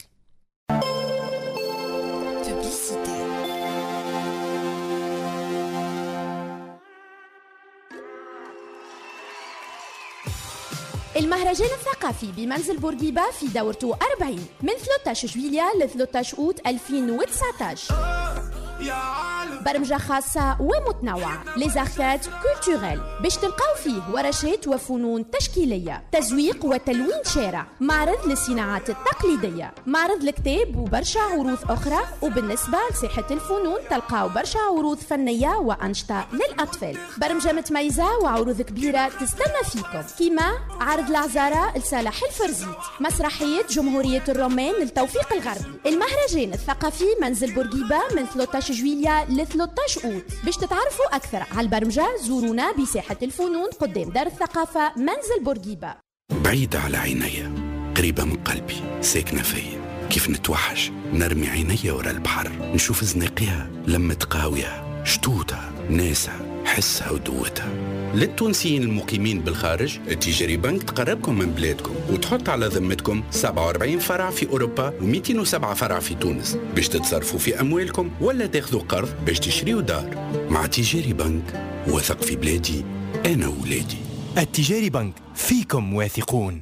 المهرجان الثقافي بمنزل بورقيبة في دورته 40 من 13 جويليا ل 13 أوت 2019. برمجة خاصة ومتنوعة ليزارتات كولتوريل باش تلقاو فيه ورشات وفنون تشكيلية تزويق وتلوين شارع معرض للصناعات التقليدية معرض الكتاب وبرشا عروض أخرى وبالنسبة لساحة الفنون تلقاو برشا عروض فنية وأنشطة للأطفال برمجة متميزة وعروض كبيرة تستنى فيكم كيما عرض العزارة لصالح الفرزيت مسرحية جمهورية الرومان للتوفيق الغربي المهرجان الثقافي منزل بورقيبة من 13 جويليا ل 13 أوت باش تتعرفوا أكثر على البرمجة زورونا بساحة الفنون قدام دار الثقافة منزل بورقيبة بعيدة على عيني قريبة من قلبي ساكنة فيا كيف نتوحش نرمي عيني ورا البحر نشوف زناقيها لما تقاويها شتوتها ناسها حسها ودوتها للتونسيين المقيمين بالخارج التجاري بنك تقربكم من بلادكم وتحط على ذمتكم 47 فرع في أوروبا و207 فرع في تونس باش تتصرفوا في أموالكم ولا تاخذوا قرض باش تشريوا دار مع تجاري بنك وثق في بلادي أنا وولادي التجاري بنك فيكم واثقون.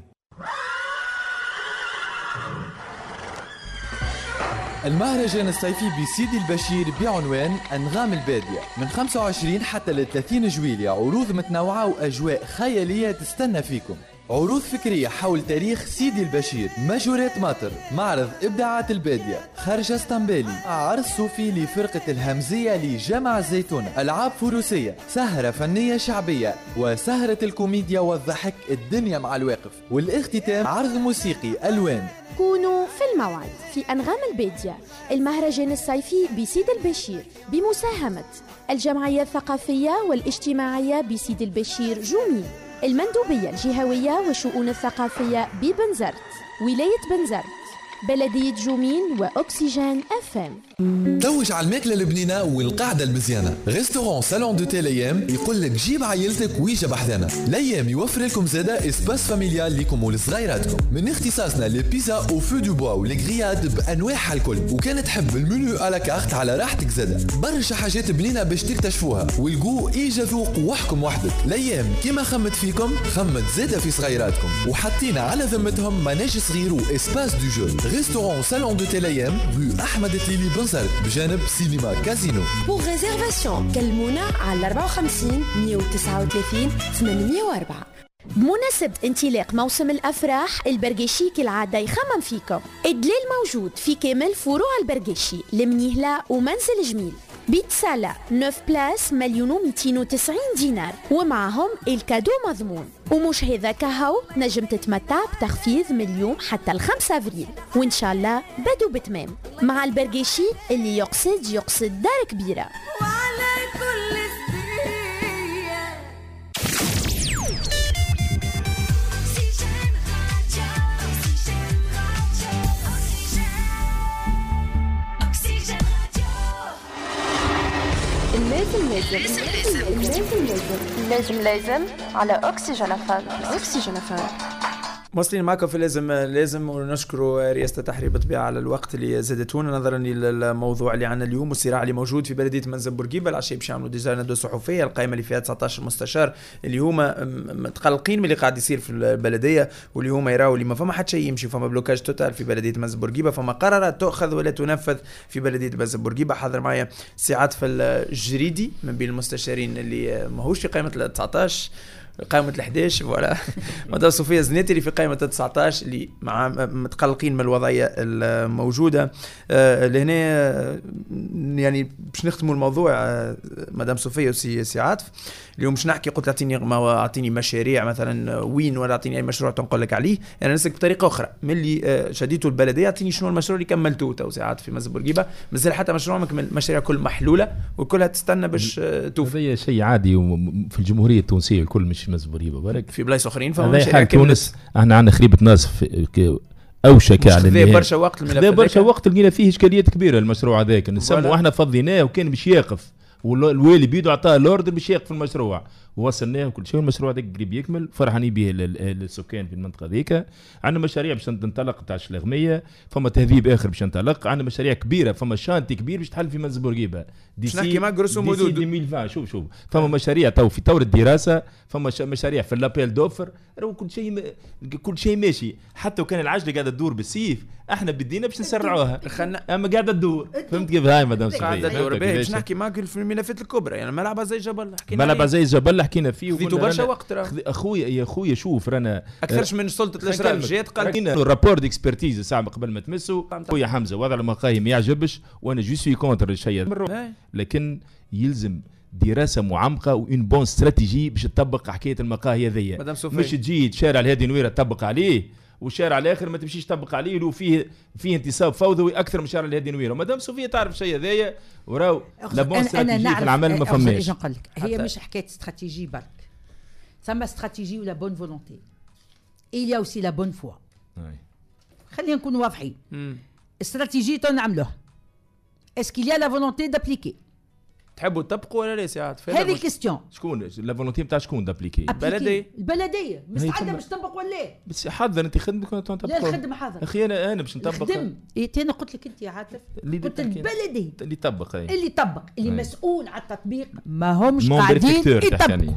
المهرجان الصيفي بسيدي البشير بعنوان أنغام البادية من 25 حتى ل 30 جويليا عروض متنوعة وأجواء خيالية تستنى فيكم عروض فكرية حول تاريخ سيدي البشير مجورات مطر معرض إبداعات البادية خرجة ستامبالي عرض صوفي لفرقة الهمزية لجامع الزيتون ألعاب فروسية سهرة فنية شعبية وسهرة الكوميديا والضحك الدنيا مع الواقف والاختتام عرض موسيقي ألوان كونوا في الموعد في أنغام البادية المهرجان الصيفي بسيد البشير بمساهمة الجمعية الثقافية والاجتماعية بسيد البشير جومي المندوبية الجهوية والشؤون الثقافية ببنزرت ولاية بنزرت بلدية جومين وأكسجين FM. توج على الماكلة البنينة والقعدة المزيانة. ريستوران سالون دو تي ليام يقول لك جيب عائلتك ويجا بحذانا. ليام يوفر لكم زادا اسباس فاميليال ليكم ولصغيراتكم. من اختصاصنا لي بيزا او فو دو بوا والغرياد بانواعها الكل. وكان تحب المنيو على كارت على راحتك زادا. برشا حاجات بنينة باش تكتشفوها والجو ايجا ذوق وحكم وحدك. ليام كيما خمت فيكم خمت زادا في صغيراتكم وحطينا على ذمتهم مناج صغير واسباس دو جو. ريستوران سالون دو تي ليام رو احمد التليلي بنزرت بجانب سينما كازينو. بوغ ريزيرفاسيون كلمونا على 54 139 804. بمناسبة انطلاق موسم الأفراح البرغيشي كالعادة يخمم فيكم. الدليل موجود في كامل فروع البرغيشي المنيهلة ومنزل جميل. بيت سالا 9 بلاس 1,290 دينار ومعهم الكادو مضمون. ومش هذا كهو نجم تتمتع بتخفيض من اليوم حتى 5 أفريل وإن شاء الله بدو بتمام مع البرغيشي اللي يقصد دار كبيرة. وعلى كل لازم على أكسجين FM. أكسجين FM. مواصلين معكم في لازم ونشكروا رئاسة التحرير بالطبيعة على الوقت اللي زادتونا نظرا للموضوع اللي عندنا اليوم والصراع اللي موجود في بلدية منزل بورقيبة. العشية باش يعملوا ديجا ندوة صحفية القائمة اللي فيها 19 مستشار اللي هما متقلقين من اللي قاعد يصير في البلدية واللي هما يراوا اللي ما فما حد شيء يمشي. فما بلوكاج توتال في بلدية منزل بورقيبة. فما قرارات تؤخذ ولا تنفذ في بلدية منزل بورقيبة. حاضر معايا سي عاطف الجريدي من بين المستشارين اللي ماهوش في قائمة 19 قائمة 11 ولا مدام صوفيا زنيتي اللي في قائمة 19 اللي مع متقلقين من الوضعية الموجودة. لهنا يعني باش نختموا الموضوع مدام صوفيا وسي عاطف. اليوم مش نحكي قلت اعطيني مشاريع مثلا وين ولا اعطيني اي مشروع تنقول لك عليه. انا نسلك بطريقه اخرى من اللي شديته البلديه. اعطيني شنو المشروع اللي كملتوه تو ساعات في منزل بورقيبه. مازال حتى مشروع مكمل. مشاريع كل محلوله وكلها تستنى باش توفي. هذا شيء عادي في الجمهوريه التونسيه الكل مش منزل بورقيبه برك في بلايص اخرين. فما مشاريع تونس احنا عندنا خريبه ناس اوشك على النهايه برشا وقت برشا وقت لقينا فيه اشكاليات كبيره. المشروع هذاك نسموه احنا فضيناه وكان باش يقف والوالي بيدو عطاه الاوردر باش يقف المشروع ووصلناه وكل شيء. المشروع هذاك قريب يكمل فرحانين به للسكان في المنطقه ذيك. عندنا مشاريع باش تنطلق تاع الشلغميه. فما تهذيب اخر باش تنطلق. عندنا مشاريع كبيره. فما شانتي كبير باش تحل في منزل بورقيبه باش نحكي معك جروسو مودو 2020. شوف فما مشاريع تو في طور الدراسه. فما مشاريع في لابيل دوفر. كل شيء ماشي. حتى وكان العجله قاعده تدور بالسيف احنا بدينا باش نسرعوها اما قاعده تدور. فهمت كيف هاي مدام صفيه قاعده تدور باش نحكي معك في الملفات الكبرى. يعني ملعبه زي جبل ملعبه زي جبل حكينا فيه خذيتوا برشا وقت. اخويا شوف رانا اكثرش من سلطه الاشراف جات قال الرابور ديكسبرتيز ساعه قبل ما تمسوا. خويا حمزه وضع المقاهي ما يعجبش وانا جو سوي كونتر الشيء لكن يلزم دراسه معمقه وان بون استراتيجي باش تطبق حكايه المقاهي هذيا. مش تجي شارع الهادي نويره تطبق عليه والشارع الاخر ما تمشيش تطبق عليه ولو فيه انتصاب فوضوي اكثر من شارع الهادي نويره. مدام صوفيا تعرف الشيء هذايا وراو لا بون استراتيجي في العمل ما فماش. نقول لك هي مش حكايه استراتيجي برك. ثم استراتيجي ولا بون فولونتي. il y a aussi la bonne foi. خلينا نكون واضحين. استراتيجيه نعملوها. est-ce qu'il y a la volonté d'appliquer؟ تحبوا تطبقوا ولا لا ساعات؟ هذه الكيستيون. شكون لا فولونتي نتاع شكون دابليكي؟ البلديه مستعده باش تطبق ولا لا؟ بس حاضر انت خدمتك تطبق. لا الخدمه حاضر اخي انا باش نطبق. انا قلت لك انت يا عاطف قلت البلديه اللي يطبق اللي مسؤول على التطبيق ما همش قاعدين يطبقوا.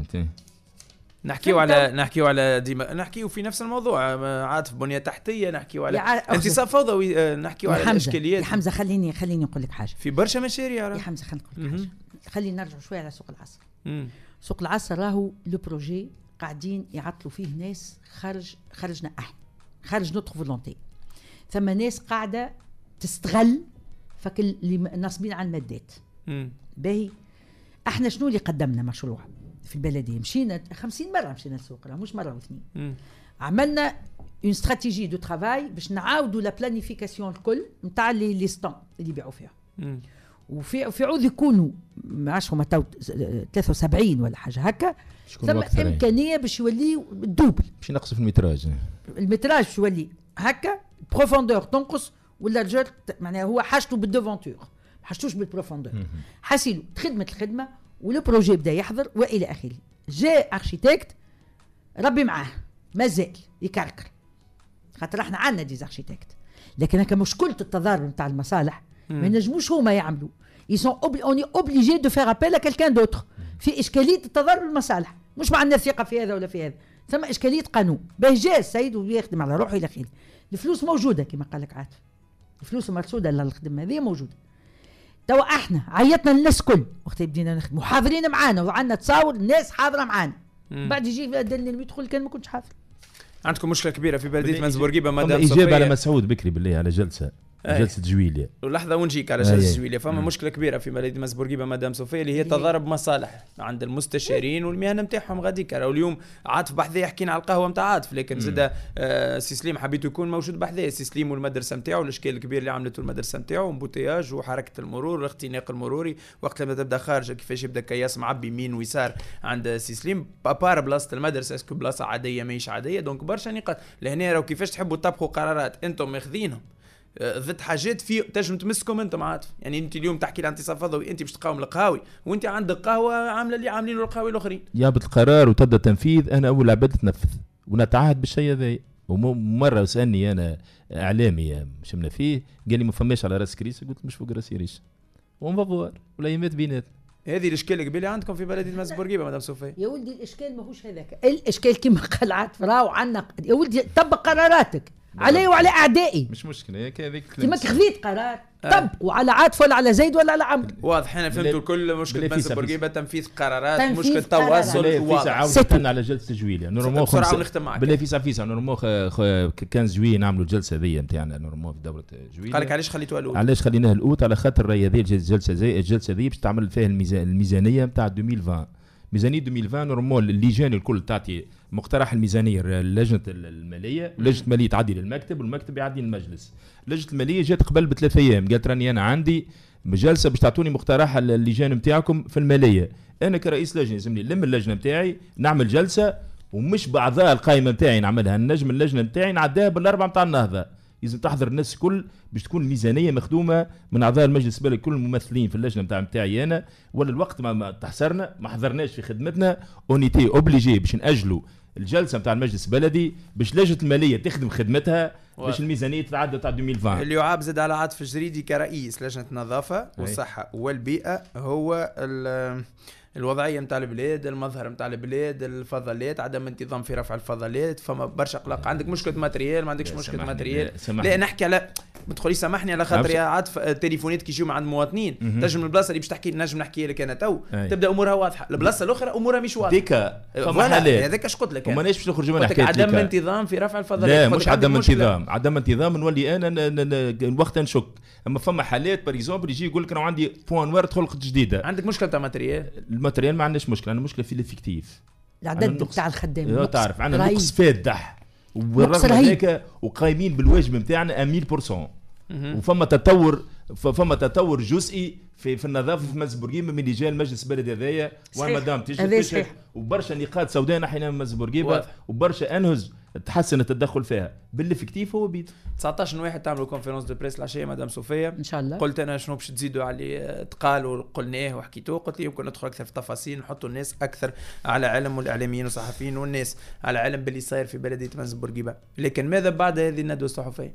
نحكيو على ديما نحكيو في نفس الموضوع. عاطف بنيه تحتيه نحكيو على انتصاب فوضوي. نحكيو على الاشكاليات. يا حمزه خليني نقول لك حاجه. في برشا مشاريع يا حمزه خليني نقول لك حاجه. خلينا نرجع شويه على سوق العصر. سوق العصر راهو لو بروجي قاعدين يعطلوا فيه ناس خرجنا احنا خارج نوتر فولونتي. ثم ناس قاعده تستغل فك اللي ناصبين على المادات. باهي احنا شنو اللي قدمنا مشروع في البلديه؟ مشينا 50 مره مشينا للسوق مش مره واثنين. عملنا اون استراتيجي دو ترافاي باش نعاودوا لا بلانيفيكاسيون الكل نتاع لي ستون اللي يبيعوا فيها. وفي عود يكونوا ما عادش هما 73 ولا حاجه هكا. ثم امكانيه باش يولي الدوبل باش ينقصوا في المتراج باش يولي هكا بروفوندور تنقص ولا الرجال معناها هو حاجته بالديفونتور ما حاجتوش بالبروفوندور. حاسيلو خدمه الخدمه ولو بروجي بدا يحضر والى اخره. جاء اركيتكت ربي معاه مازال يكركر خاطر احنا عندنا ديز اركيتكت، لكن هكا مشكله التضارب نتاع المصالح ما ينجموش هما يعملوا. ils sont on est obligé de faire appel à quelqu'un d'autre. في اشكاليه التضارب المصالح، مش مع عندنا ثقه في هذا ولا في هذا، ثم اشكاليه قانون. به جاء السيد ويخدم على روحه الى اخره. الفلوس موجوده كما قال لك عاطف، الفلوس مرصوده للخدمه هذه موجوده. توا احنا عيطنا للناس كل وقت بدينا نخدموا حاضرين معانا وعندنا تصاور الناس حاضره معانا، بعد يجي دلني يدخل كان ما كنتش حاضر. عندكم مشكله كبيره في بلديه منزبورقيبه مدام صفيه. اجابه على مسعود بكري بالله على جلسه جويليا ولحظه ونجيك على جلسه جويليا. فما مشكله كبيره في بلديه منزبورقيبه مدام صفيه اللي هي تضارب مصالح عند المستشارين والمهنه نتاعهم غاديك. اليوم عاطف بحذايا حكينا على القهوه نتاع عاطف، لكن زاد سي سليم حبيت يكون موجود بحذايا. سي سليم والمدرسه نتاعو الاشكال الكبير اللي عملته المدرسه نتاعو امبوتياج وحركه المرور الاختناق المروري وقت لما تبدا خارجه كيفاش يبدا كياس معبي يمين ويسار عند سي سليم بابار بلاصه المدرسه اسكو بلاصه عاديه ماهيش عاديه. دونك برشا نقاط لهنا راهو كيفاش تحبوا تطبقوا قرارات انتم ماخذينهم ضد حاجات في تنجم تمسكم انتم عاطف. يعني انت اليوم تحكي لي انتصار فضوي انت باش تقاوم القهاوي وانت عندك قهوه عامله اللي عاملينه القهاوي الاخرين. يابط القرار وتبدا تنفيذ. انا اول عباد تنفذ ونتعهد بالشيء هذا. ومره سالني انا اعلامي شمنا فيه قال لي ما فماش على راس كريس، قلت مش فوق راسي ريش ونفوار ولا يمات بيناتنا. هذه الاشكال القبيله عندكم في بلديه منزبورقيبه مدام صفيه. يا ولدي الاشكال ماهوش هذاك الاشكال كما قال عاطف راهو عندنا يا ولدي طبق قراراتك علي وعلى اعدائي. مش مشكله هيك هذيك كيما خذيت قرار طبقوا على عاطف ولا على زيد ولا على عمرو. واضح انا فهمتوا الكل. مشكله منزبورقيبه تنفيذ قرارات تنفيذ مشكله تواصل واضح. عاوتنا على جلسه جويليا نورمال بسرعه ونختم معك. بالله فيسا نورمال 15 جويليا نعملوا الجلسه ذي نتاعنا نورمال في دوره جويليا. قال لك علاش خليتوها الاولى؟ علاش خليناها الاولى؟ على خاطر هذه الجلسه ذي باش تعمل فيها الميزانيه نتاع 2020. ميزانيه 2020 نورمال اللجان الكل تعطي مقترح الميزانيه لجنه الماليه، لجنه الماليه تعدي للمكتب والمكتب يعدي للمجلس. لجنه الماليه جات قبل ب3 ايام قالت راني انا عندي جلسه باش تعطوني مقترح اللجان نتاعكم في الماليه. انا كرئيس لجنه يلزمني نلم اللجنه نتاعي نعمل جلسه ومش باعضاء القائمه نتاعي نعملها، نجم اللجنه نتاعي نعديها بالاربعه نتاع النهضه. لازم تحضر الناس الكل باش تكون الميزانيه مخدومه من اعضاء المجلس البلدي كل الممثلين في اللجنه نتاعي انا. ولا الوقت ما تحسرنا ما حضرناش في خدمتنا اونيتي اوبليجي باش ناجلوا الجلسه نتاع المجلس البلدي باش لجنه الماليه تخدم خدمتها باش الميزانيه تتعدى تاع 2020. اللي يعاب زاد على عاطف الجريدي كرئيس لجنه النظافه والصحه والبيئه هو الوضعيه نتاع البلاد، المظهر نتاع البلاد، الفضلات، عدم انتظام في رفع الفضلات. فما برشا قلق. عندك مشكله ماتريال ما عندكش مشكله ماتريال؟ لا نحكي على ما تقوليش سامحني على خاطر يا عاطف التليفونات كي يجيو عند مواطنين تنجم البلاصه اللي باش تحكي نجم نحكي لك انا تو تبدا امورها واضحه، البلاصه الاخرى امورها مش واضحه. ديكا فما حالات هذاك اش قلت لك وماناش باش نخرج منها حكايه عدم انتظام في رفع الفضلات. لا مش عدم انتظام، عدم انتظام نولي انا وقتها نشك. اما فما حالات بار اكزومبل يجي يقول لك انا عندي بوان وار تخلق جديده. عندك مشكله تاع ماتريال؟ الماتريال ما عندناش مشكله، عندنا مشكله في الافكتيف العدد نتاع الخدام. تعرف عندنا نقص فادح والرغم هذاك وقايمين بالواجب نتاعنا 100%. وفما تطور جزئي في النظافه في منزبورقيبه من رجال مجلس البلد هذايا ومدام تشرف وبرشا نقاط سوداء نحينا من منزبورقيبه وبرشا انهز تحسن التدخل فيها بالافكتيف. هو بيت 19 واحد تعملوا كونفيرونس دو بريس العشيه مدام صوفيا ان شاء الله. قلت انا شنو باش تزيدوا على تقال وقلناه وحكيتوه. قلت لي يمكن ندخل اكثر في تفاصيل نحطوا الناس اكثر على علم والاعلاميين والصحفيين والناس على علم باللي صاير في بلديه منزبورقيبه. لكن ماذا بعد هذه الندوه الصحفيه؟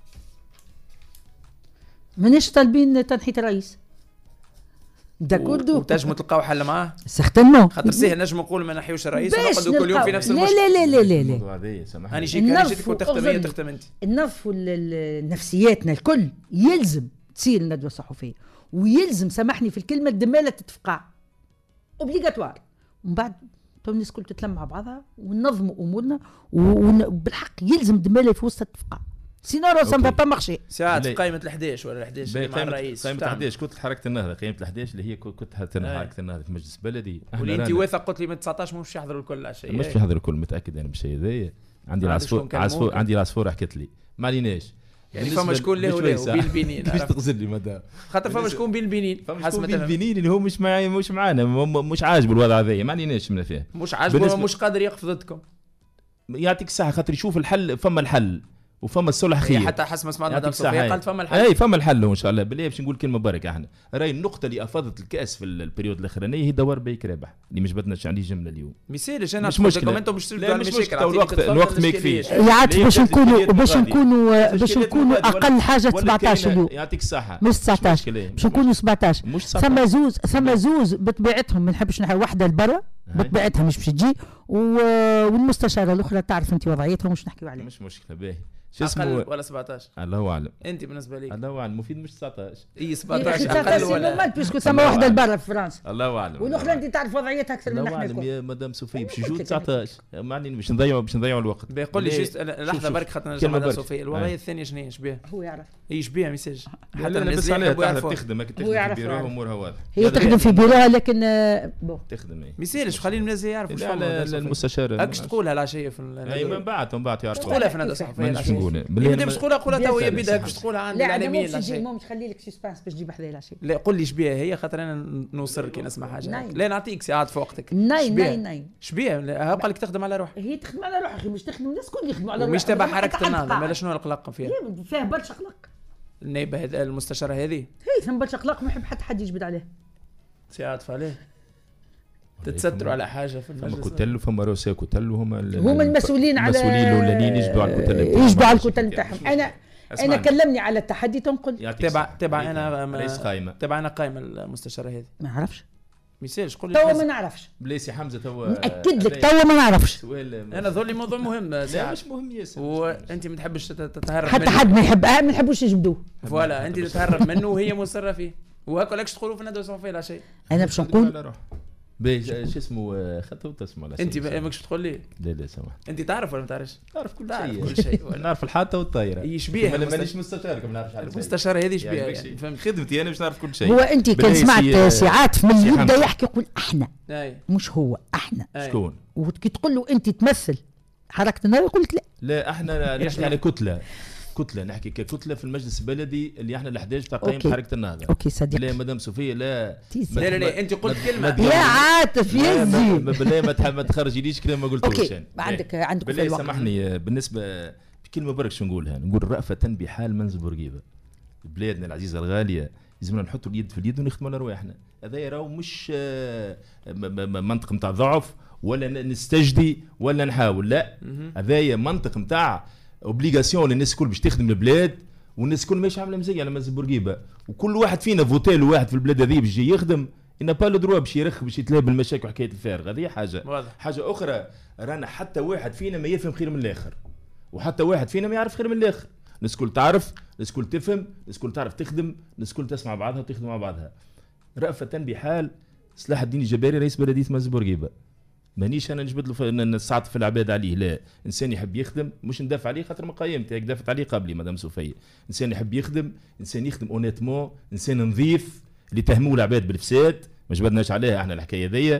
ماناش طالبين تنحية الرئيس وتنجموا تلقاو حل معاه سيغتينمون خاطر سيه نجم نقول ما نحيوش الرئيس ونقعدوا كل يوم في نفس المشكل. لا لا لا لا لا هاني جيتك وتختم هي تختم انت. النظف نفسياتنا الكل يلزم تصير الندوه الصحفيه ويلزم سامحني في الكلمه الدماله تتفقع اوبليغاتوار. ومن بعد الناس الكل تتلم مع بعضها وننظموا امورنا وبالحق يلزم الدماله في وسط تتفقع. سينو سا ما با مارشي. ساعات قائمة ال11 ولا ال11 مع الرئيس. قائمة ال11 كتلة حركة النهضة، قائمة ال11 اللي هي كتلة حركة النهضة في المجلس البلدي. واللي انت واثق قلت لي من 19 مش يحضروا الكل العشية. مش يحضروا الكل متأكد انا بالشيء هذايا. عندي العصفور حكت لي ما عليناش. يعني فما شكون له بين البنين. باش تغزل لي مدام. خاطر فما شكون بين البنين. فما شكون بين البنين اللي هو مش معانا مش عاجب الوضع هذايا ما عليناش منا فيه. مش عاجبه مش قادر يقف ضدكم. يعطيك الصحة خاطر يشوف الحل. فما الحل وفما الصلح خير. حتى حسب ما سمعنا مدام صوفيا قالت فما الحل. اي فما الحل وان شاء الله. بالله باش نقول كلمه بركه احنا راي النقطه اللي افاضت الكاس في البريود الاخرانيه هي دوار بيك رابح اللي مش بدناش عليه جمله اليوم. ما يسالش انا مش مشكله. انتم مش لا مش مشكله. الوقت ما يكفيش. يعرف باش نكونوا اقل حاجه 17 اليوم. يعطيك الصحه. مش 19 باش نكونوا 17. ثم زوز بطبيعتهم ما نحبش نحكي واحده لبرا بطبيعتها مش باش تجي والمستشاره الاخرى تعرف انت وضعيتها ومش نحكيو عليها. مش مشكله باهي. اقل ولا 17 الله اعلم. انت بالنسبه ليك الله اعلم. مفيد مش 19 اي 17 اقل ولا باسكو ثم واحده لبرا في فرنسا. الله اعلم. والاخرى انت تعرف وضعيتها اكثر من احنا. الله اعلم يا مدام صوفيا باش يجوا 19 معني باش نضيعوا الوقت. بيقول لي جيست لحظه برك خاطر مدام صوفيا الوضعيه الثانيه شنو هي شبيه هو يعرف اي شبيه ميساج حتى الناس عليها تخدم تخدم في بيروها امورها واضحه. هي تخدم في بيروها لكن تخدم ما يسالش خلي الناس يعرفوا شنو المستشار هاكش تقولها العشيه في اي من بعد يعرفوا تقولها في الندى الصحفيه العشيه مش تقولها تو هي بدها باش تقولها عند العالمين لا مش خلي لك سسبانس باش تجيب حذايا العشيه. لا قول لي شبيه هي خاطر انا نوصل كي نسمع حاجه لا نعطيك ساعات في وقتك. ناي شبيه هبقى لك تخدم على روحك. هي تخدم على روحها مش تخدم الناس كل يخدموا على روحهم. مش تبع حركه النهضه مالا شنو القلق فيها؟ فيها برشا قلق. النائبه هذه المستشاره هذه هي ثم برشا قلق ما يحب حد يجبد عليه. ساعات فعليه تتستروا على حاجه في المجلس. فما كتل وفما رؤساء كتل وهما المسؤولين على المسؤولين الاولانيين يجبدوا على الكتل يجبدوا على الكتل نتاعهم. انا كلمني على التحدي تنقل تبع انا رئيس قائمه تبع انا قائمه المستشاره هذه ما نعرفش ميسالش قول لي توا ما نعرفش بليسي حمزه توا ناكد لك توا ما نعرفش. انا ذول لي موضوع مهم لا مش مهم ياسر وانت ما تحبش تتهرب حتى حد ما يحب ما نحبوش يجبدوه فوالا انت تتهرب منه وهي مصره فيه وهكا لكش تقولوا في الندوه الصحفيه لا شيء. انا باش نقول شو اسمه خطوه تسمع انت ماكش تقول لي لا سامح انت تعرف ولا ما تعرفش؟ نعرف كل شيء نعرف الحاطه والطايره. يشبيه مانيش مستشارك ما نعرفش المستشاره هذه شبيه يعني فهمت خدمتي انا باش نعرف كل شيء. هو انت كان سمعت ساعات من يبدا يحكي يقول احنا مش هو احنا شكون وكي تقول له انت تمثل حركه النهضه يقول لك لا احنا نحكي على كتله نحكي ككتله في المجلس البلدي اللي احنا ال11 تاع قائمه حركه النهضه. اوكي صديق. لا مدام صوفيا لا لا انت قلت كلمه يا عاطف يزي بالله ما تخرجيليش كلام ما قلتوش يعني. عندك بالله سامحني بالنسبه بكلمه برك شو نقولها نقول رأفة بحال منزل بورقيبه بلادنا العزيزه الغاليه لازمنا نحطوا اليد في اليد ونخدموا على رواحنا. هذا راهو مش منطق نتاع ضعف ولا نستجدي ولا نحاول لا هذايا منطق نتاع اوبليغاسيون للناس الكل باش تخدم البلاد والناس الكل ماشي عامله مزيه على منزل بورقيبه وكل واحد فينا فوتيل واحد في البلاد هذه باش يجي يخدم إن با لو دروا باش يرخ باش يتلاهى بالمشاكل وحكايه الفارغ. هذه حاجه اخرى رانا حتى واحد فينا ما يفهم خير من الاخر وحتى واحد فينا ما يعرف خير من الاخر. الناس الكل تعرف الناس الكل تفهم الناس الكل تعرف تخدم الناس الكل تسمع بعضها وتخدم مع بعضها. رأفة بحال صلاح الدين الجباري رئيس بلديه منزل بورقيبه مانيش انا نجبد له نستعطف في العباد عليه لا انسان يحب يخدم مش ندافع عليه خاطر مقايمتي هيك دافعت عليه قبلي مدام صوفيا. انسان يحب يخدم انسان يخدم اونيتمون انسان نظيف اللي تهموا العباد بالفساد ما جبدناش عليها احنا الحكايه ذي.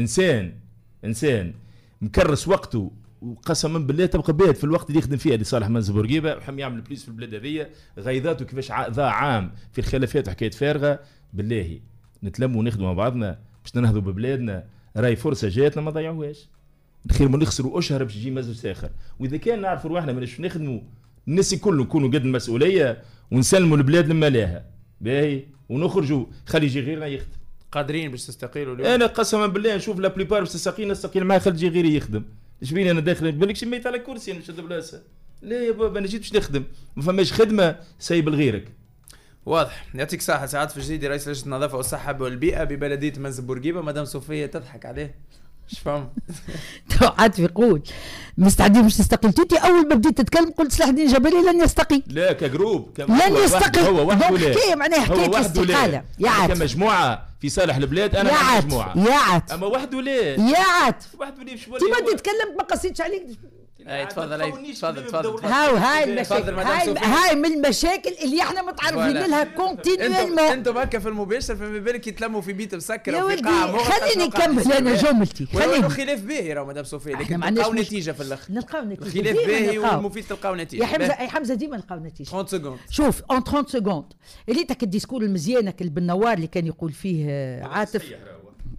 انسان مكرس وقته وقسما بالله تبقى بيت في الوقت اللي يخدم فيه لصالح منزل بورقيبه وحم يعمل بليس في البلاد هذيا غيظاته كيفاش ضاع عام في الخلافات وحكايه فارغه. بالله نتلموا ونخدموا مع بعضنا باش ننهضوا ببلادنا. راي فرصه جاتنا ما ضيعوهاش خير ما نخسروا اشهر باش يجي مزج ساخر. واذا كان نعرفوا رواحنا ماناش نخدموا الناس الكل نكونوا قد المسؤوليه ونسلموا البلاد لما لاها باهي ونخرجوا خلي يجي غيرنا يخدم. قادرين باش تستقيلوا اليوم؟ انا قسما بالله نشوف لا بليبار باش نستقيل معاه خلي يجي غيري يخدم. ايش بيني انا داخل بالك شميت على كرسي انا نشد بلاصه لا يا بابا انا جيت باش نخدم ما فماش خدمه سايب لغيرك. واضح. يعطيك صحة. سعاد فجديدي رئيس لجنة النظافة والصحة والبيئة ببلدية منزل بورقيبة. مدام صوفيا تضحك عليه مش فاهم عاد يقول مستعدين باش تستقيل. تيتي اول ما بديت تتكلم قلت صلاح الدين الجباري لن يستقيل. لا كجروب لن يستقيل هو وحده لا حكايه معناها حكايه الاستقاله يا عاد كمجموعه في صالح البلاد انا مجموعه يا عاد اما وحده لا يا عاد وحده لا شو تبغى تتكلم ما قصيتش عليك. تفضل تفضل. هاي المشاكل هاي من المشاكل اللي احنا متعرضين لها كونتينيومون. انتم هكا في المباشر فما بالك يتلموا في بيت مسكر وفي قاعه. خليني نكمل انا جملتي. خليني خلاف باهي راه مدام صوفيا لكن نلقاو نتيجه في الاخر. نلقاو نتيجه خلاف باهي والمفيد تلقاو نتيجه. يا حمزه ديما نلقاو نتيجه 30 سكوند. شوف اون 30 سكوند اللي تاك الديسكور المزيانه بالنوار اللي كان يقول فيه عاطف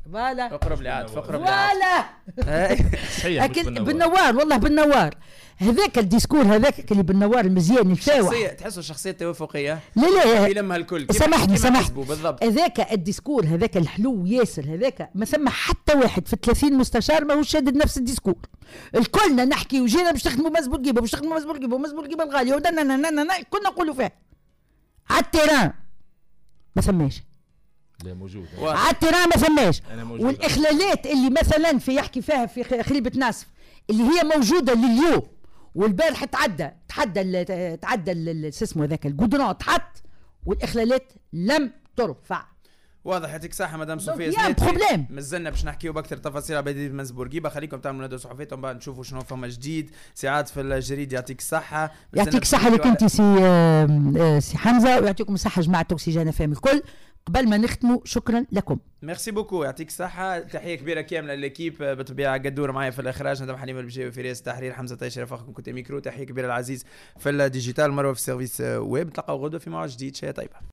فوالا اقرب لي عاد فقرب لي فوالا صحيح بالنوار والله بالنوار هذاك الديسكور هذاك اللي بالنوار المزيان الفاوح شخصية تحسوا شخصية توافقية لا يلمها الكل سامحني بالضبط هذاك الديسكور هذاك الحلو ياسر هذاك ما ثم حتى واحد في 30 مستشار ما هو شادد نفس الديسكور الكلنا نحكي وجينا باش نخدموا مزبوط جيبه باش نخدموا مزبوط جيبه مزبوط جيبه الغالي كنا نقولوا فيه على التيران ما ثماش لا موجود على التيران ما ثماش والاخلالات اللي مثلا في يحكي فيها في خليبة ناصف اللي هي موجوده لليوم والبارح تعدى شو اسمه ذاك الجودرون تحط والاخلالات لم ترفع. واضح. يعطيك صحة مدام صوفيا سنيتي. مازلنا باش نحكيو باكثر تفاصيل على بلدية منزبورقيبة. خليكم تعملوا ندوة صحفية ومن بعد نشوفوا شنو فما جديد. ساعات في الجريد. يعطيك الصحة. يعطيك الصحة لك انت سي حمزة ويعطيكم الصحة جماعة أوكسيجين فهم الكل. قبل ما نختموا شكرا لكم. ميرسي بوكو. يعطيك الصحة. تحية كبيرة كاملة لليكيب بطبيعة قدور معايا في الإخراج ندم حليم البجاوي في رئاسة التحرير حمزة طيشة رفاقكم كنت ميكرو. تحية كبيرة العزيز في الديجيتال مروة في السيرفيس ويب. نتلقاو غدوة في موعد جديد. شيء طيبة.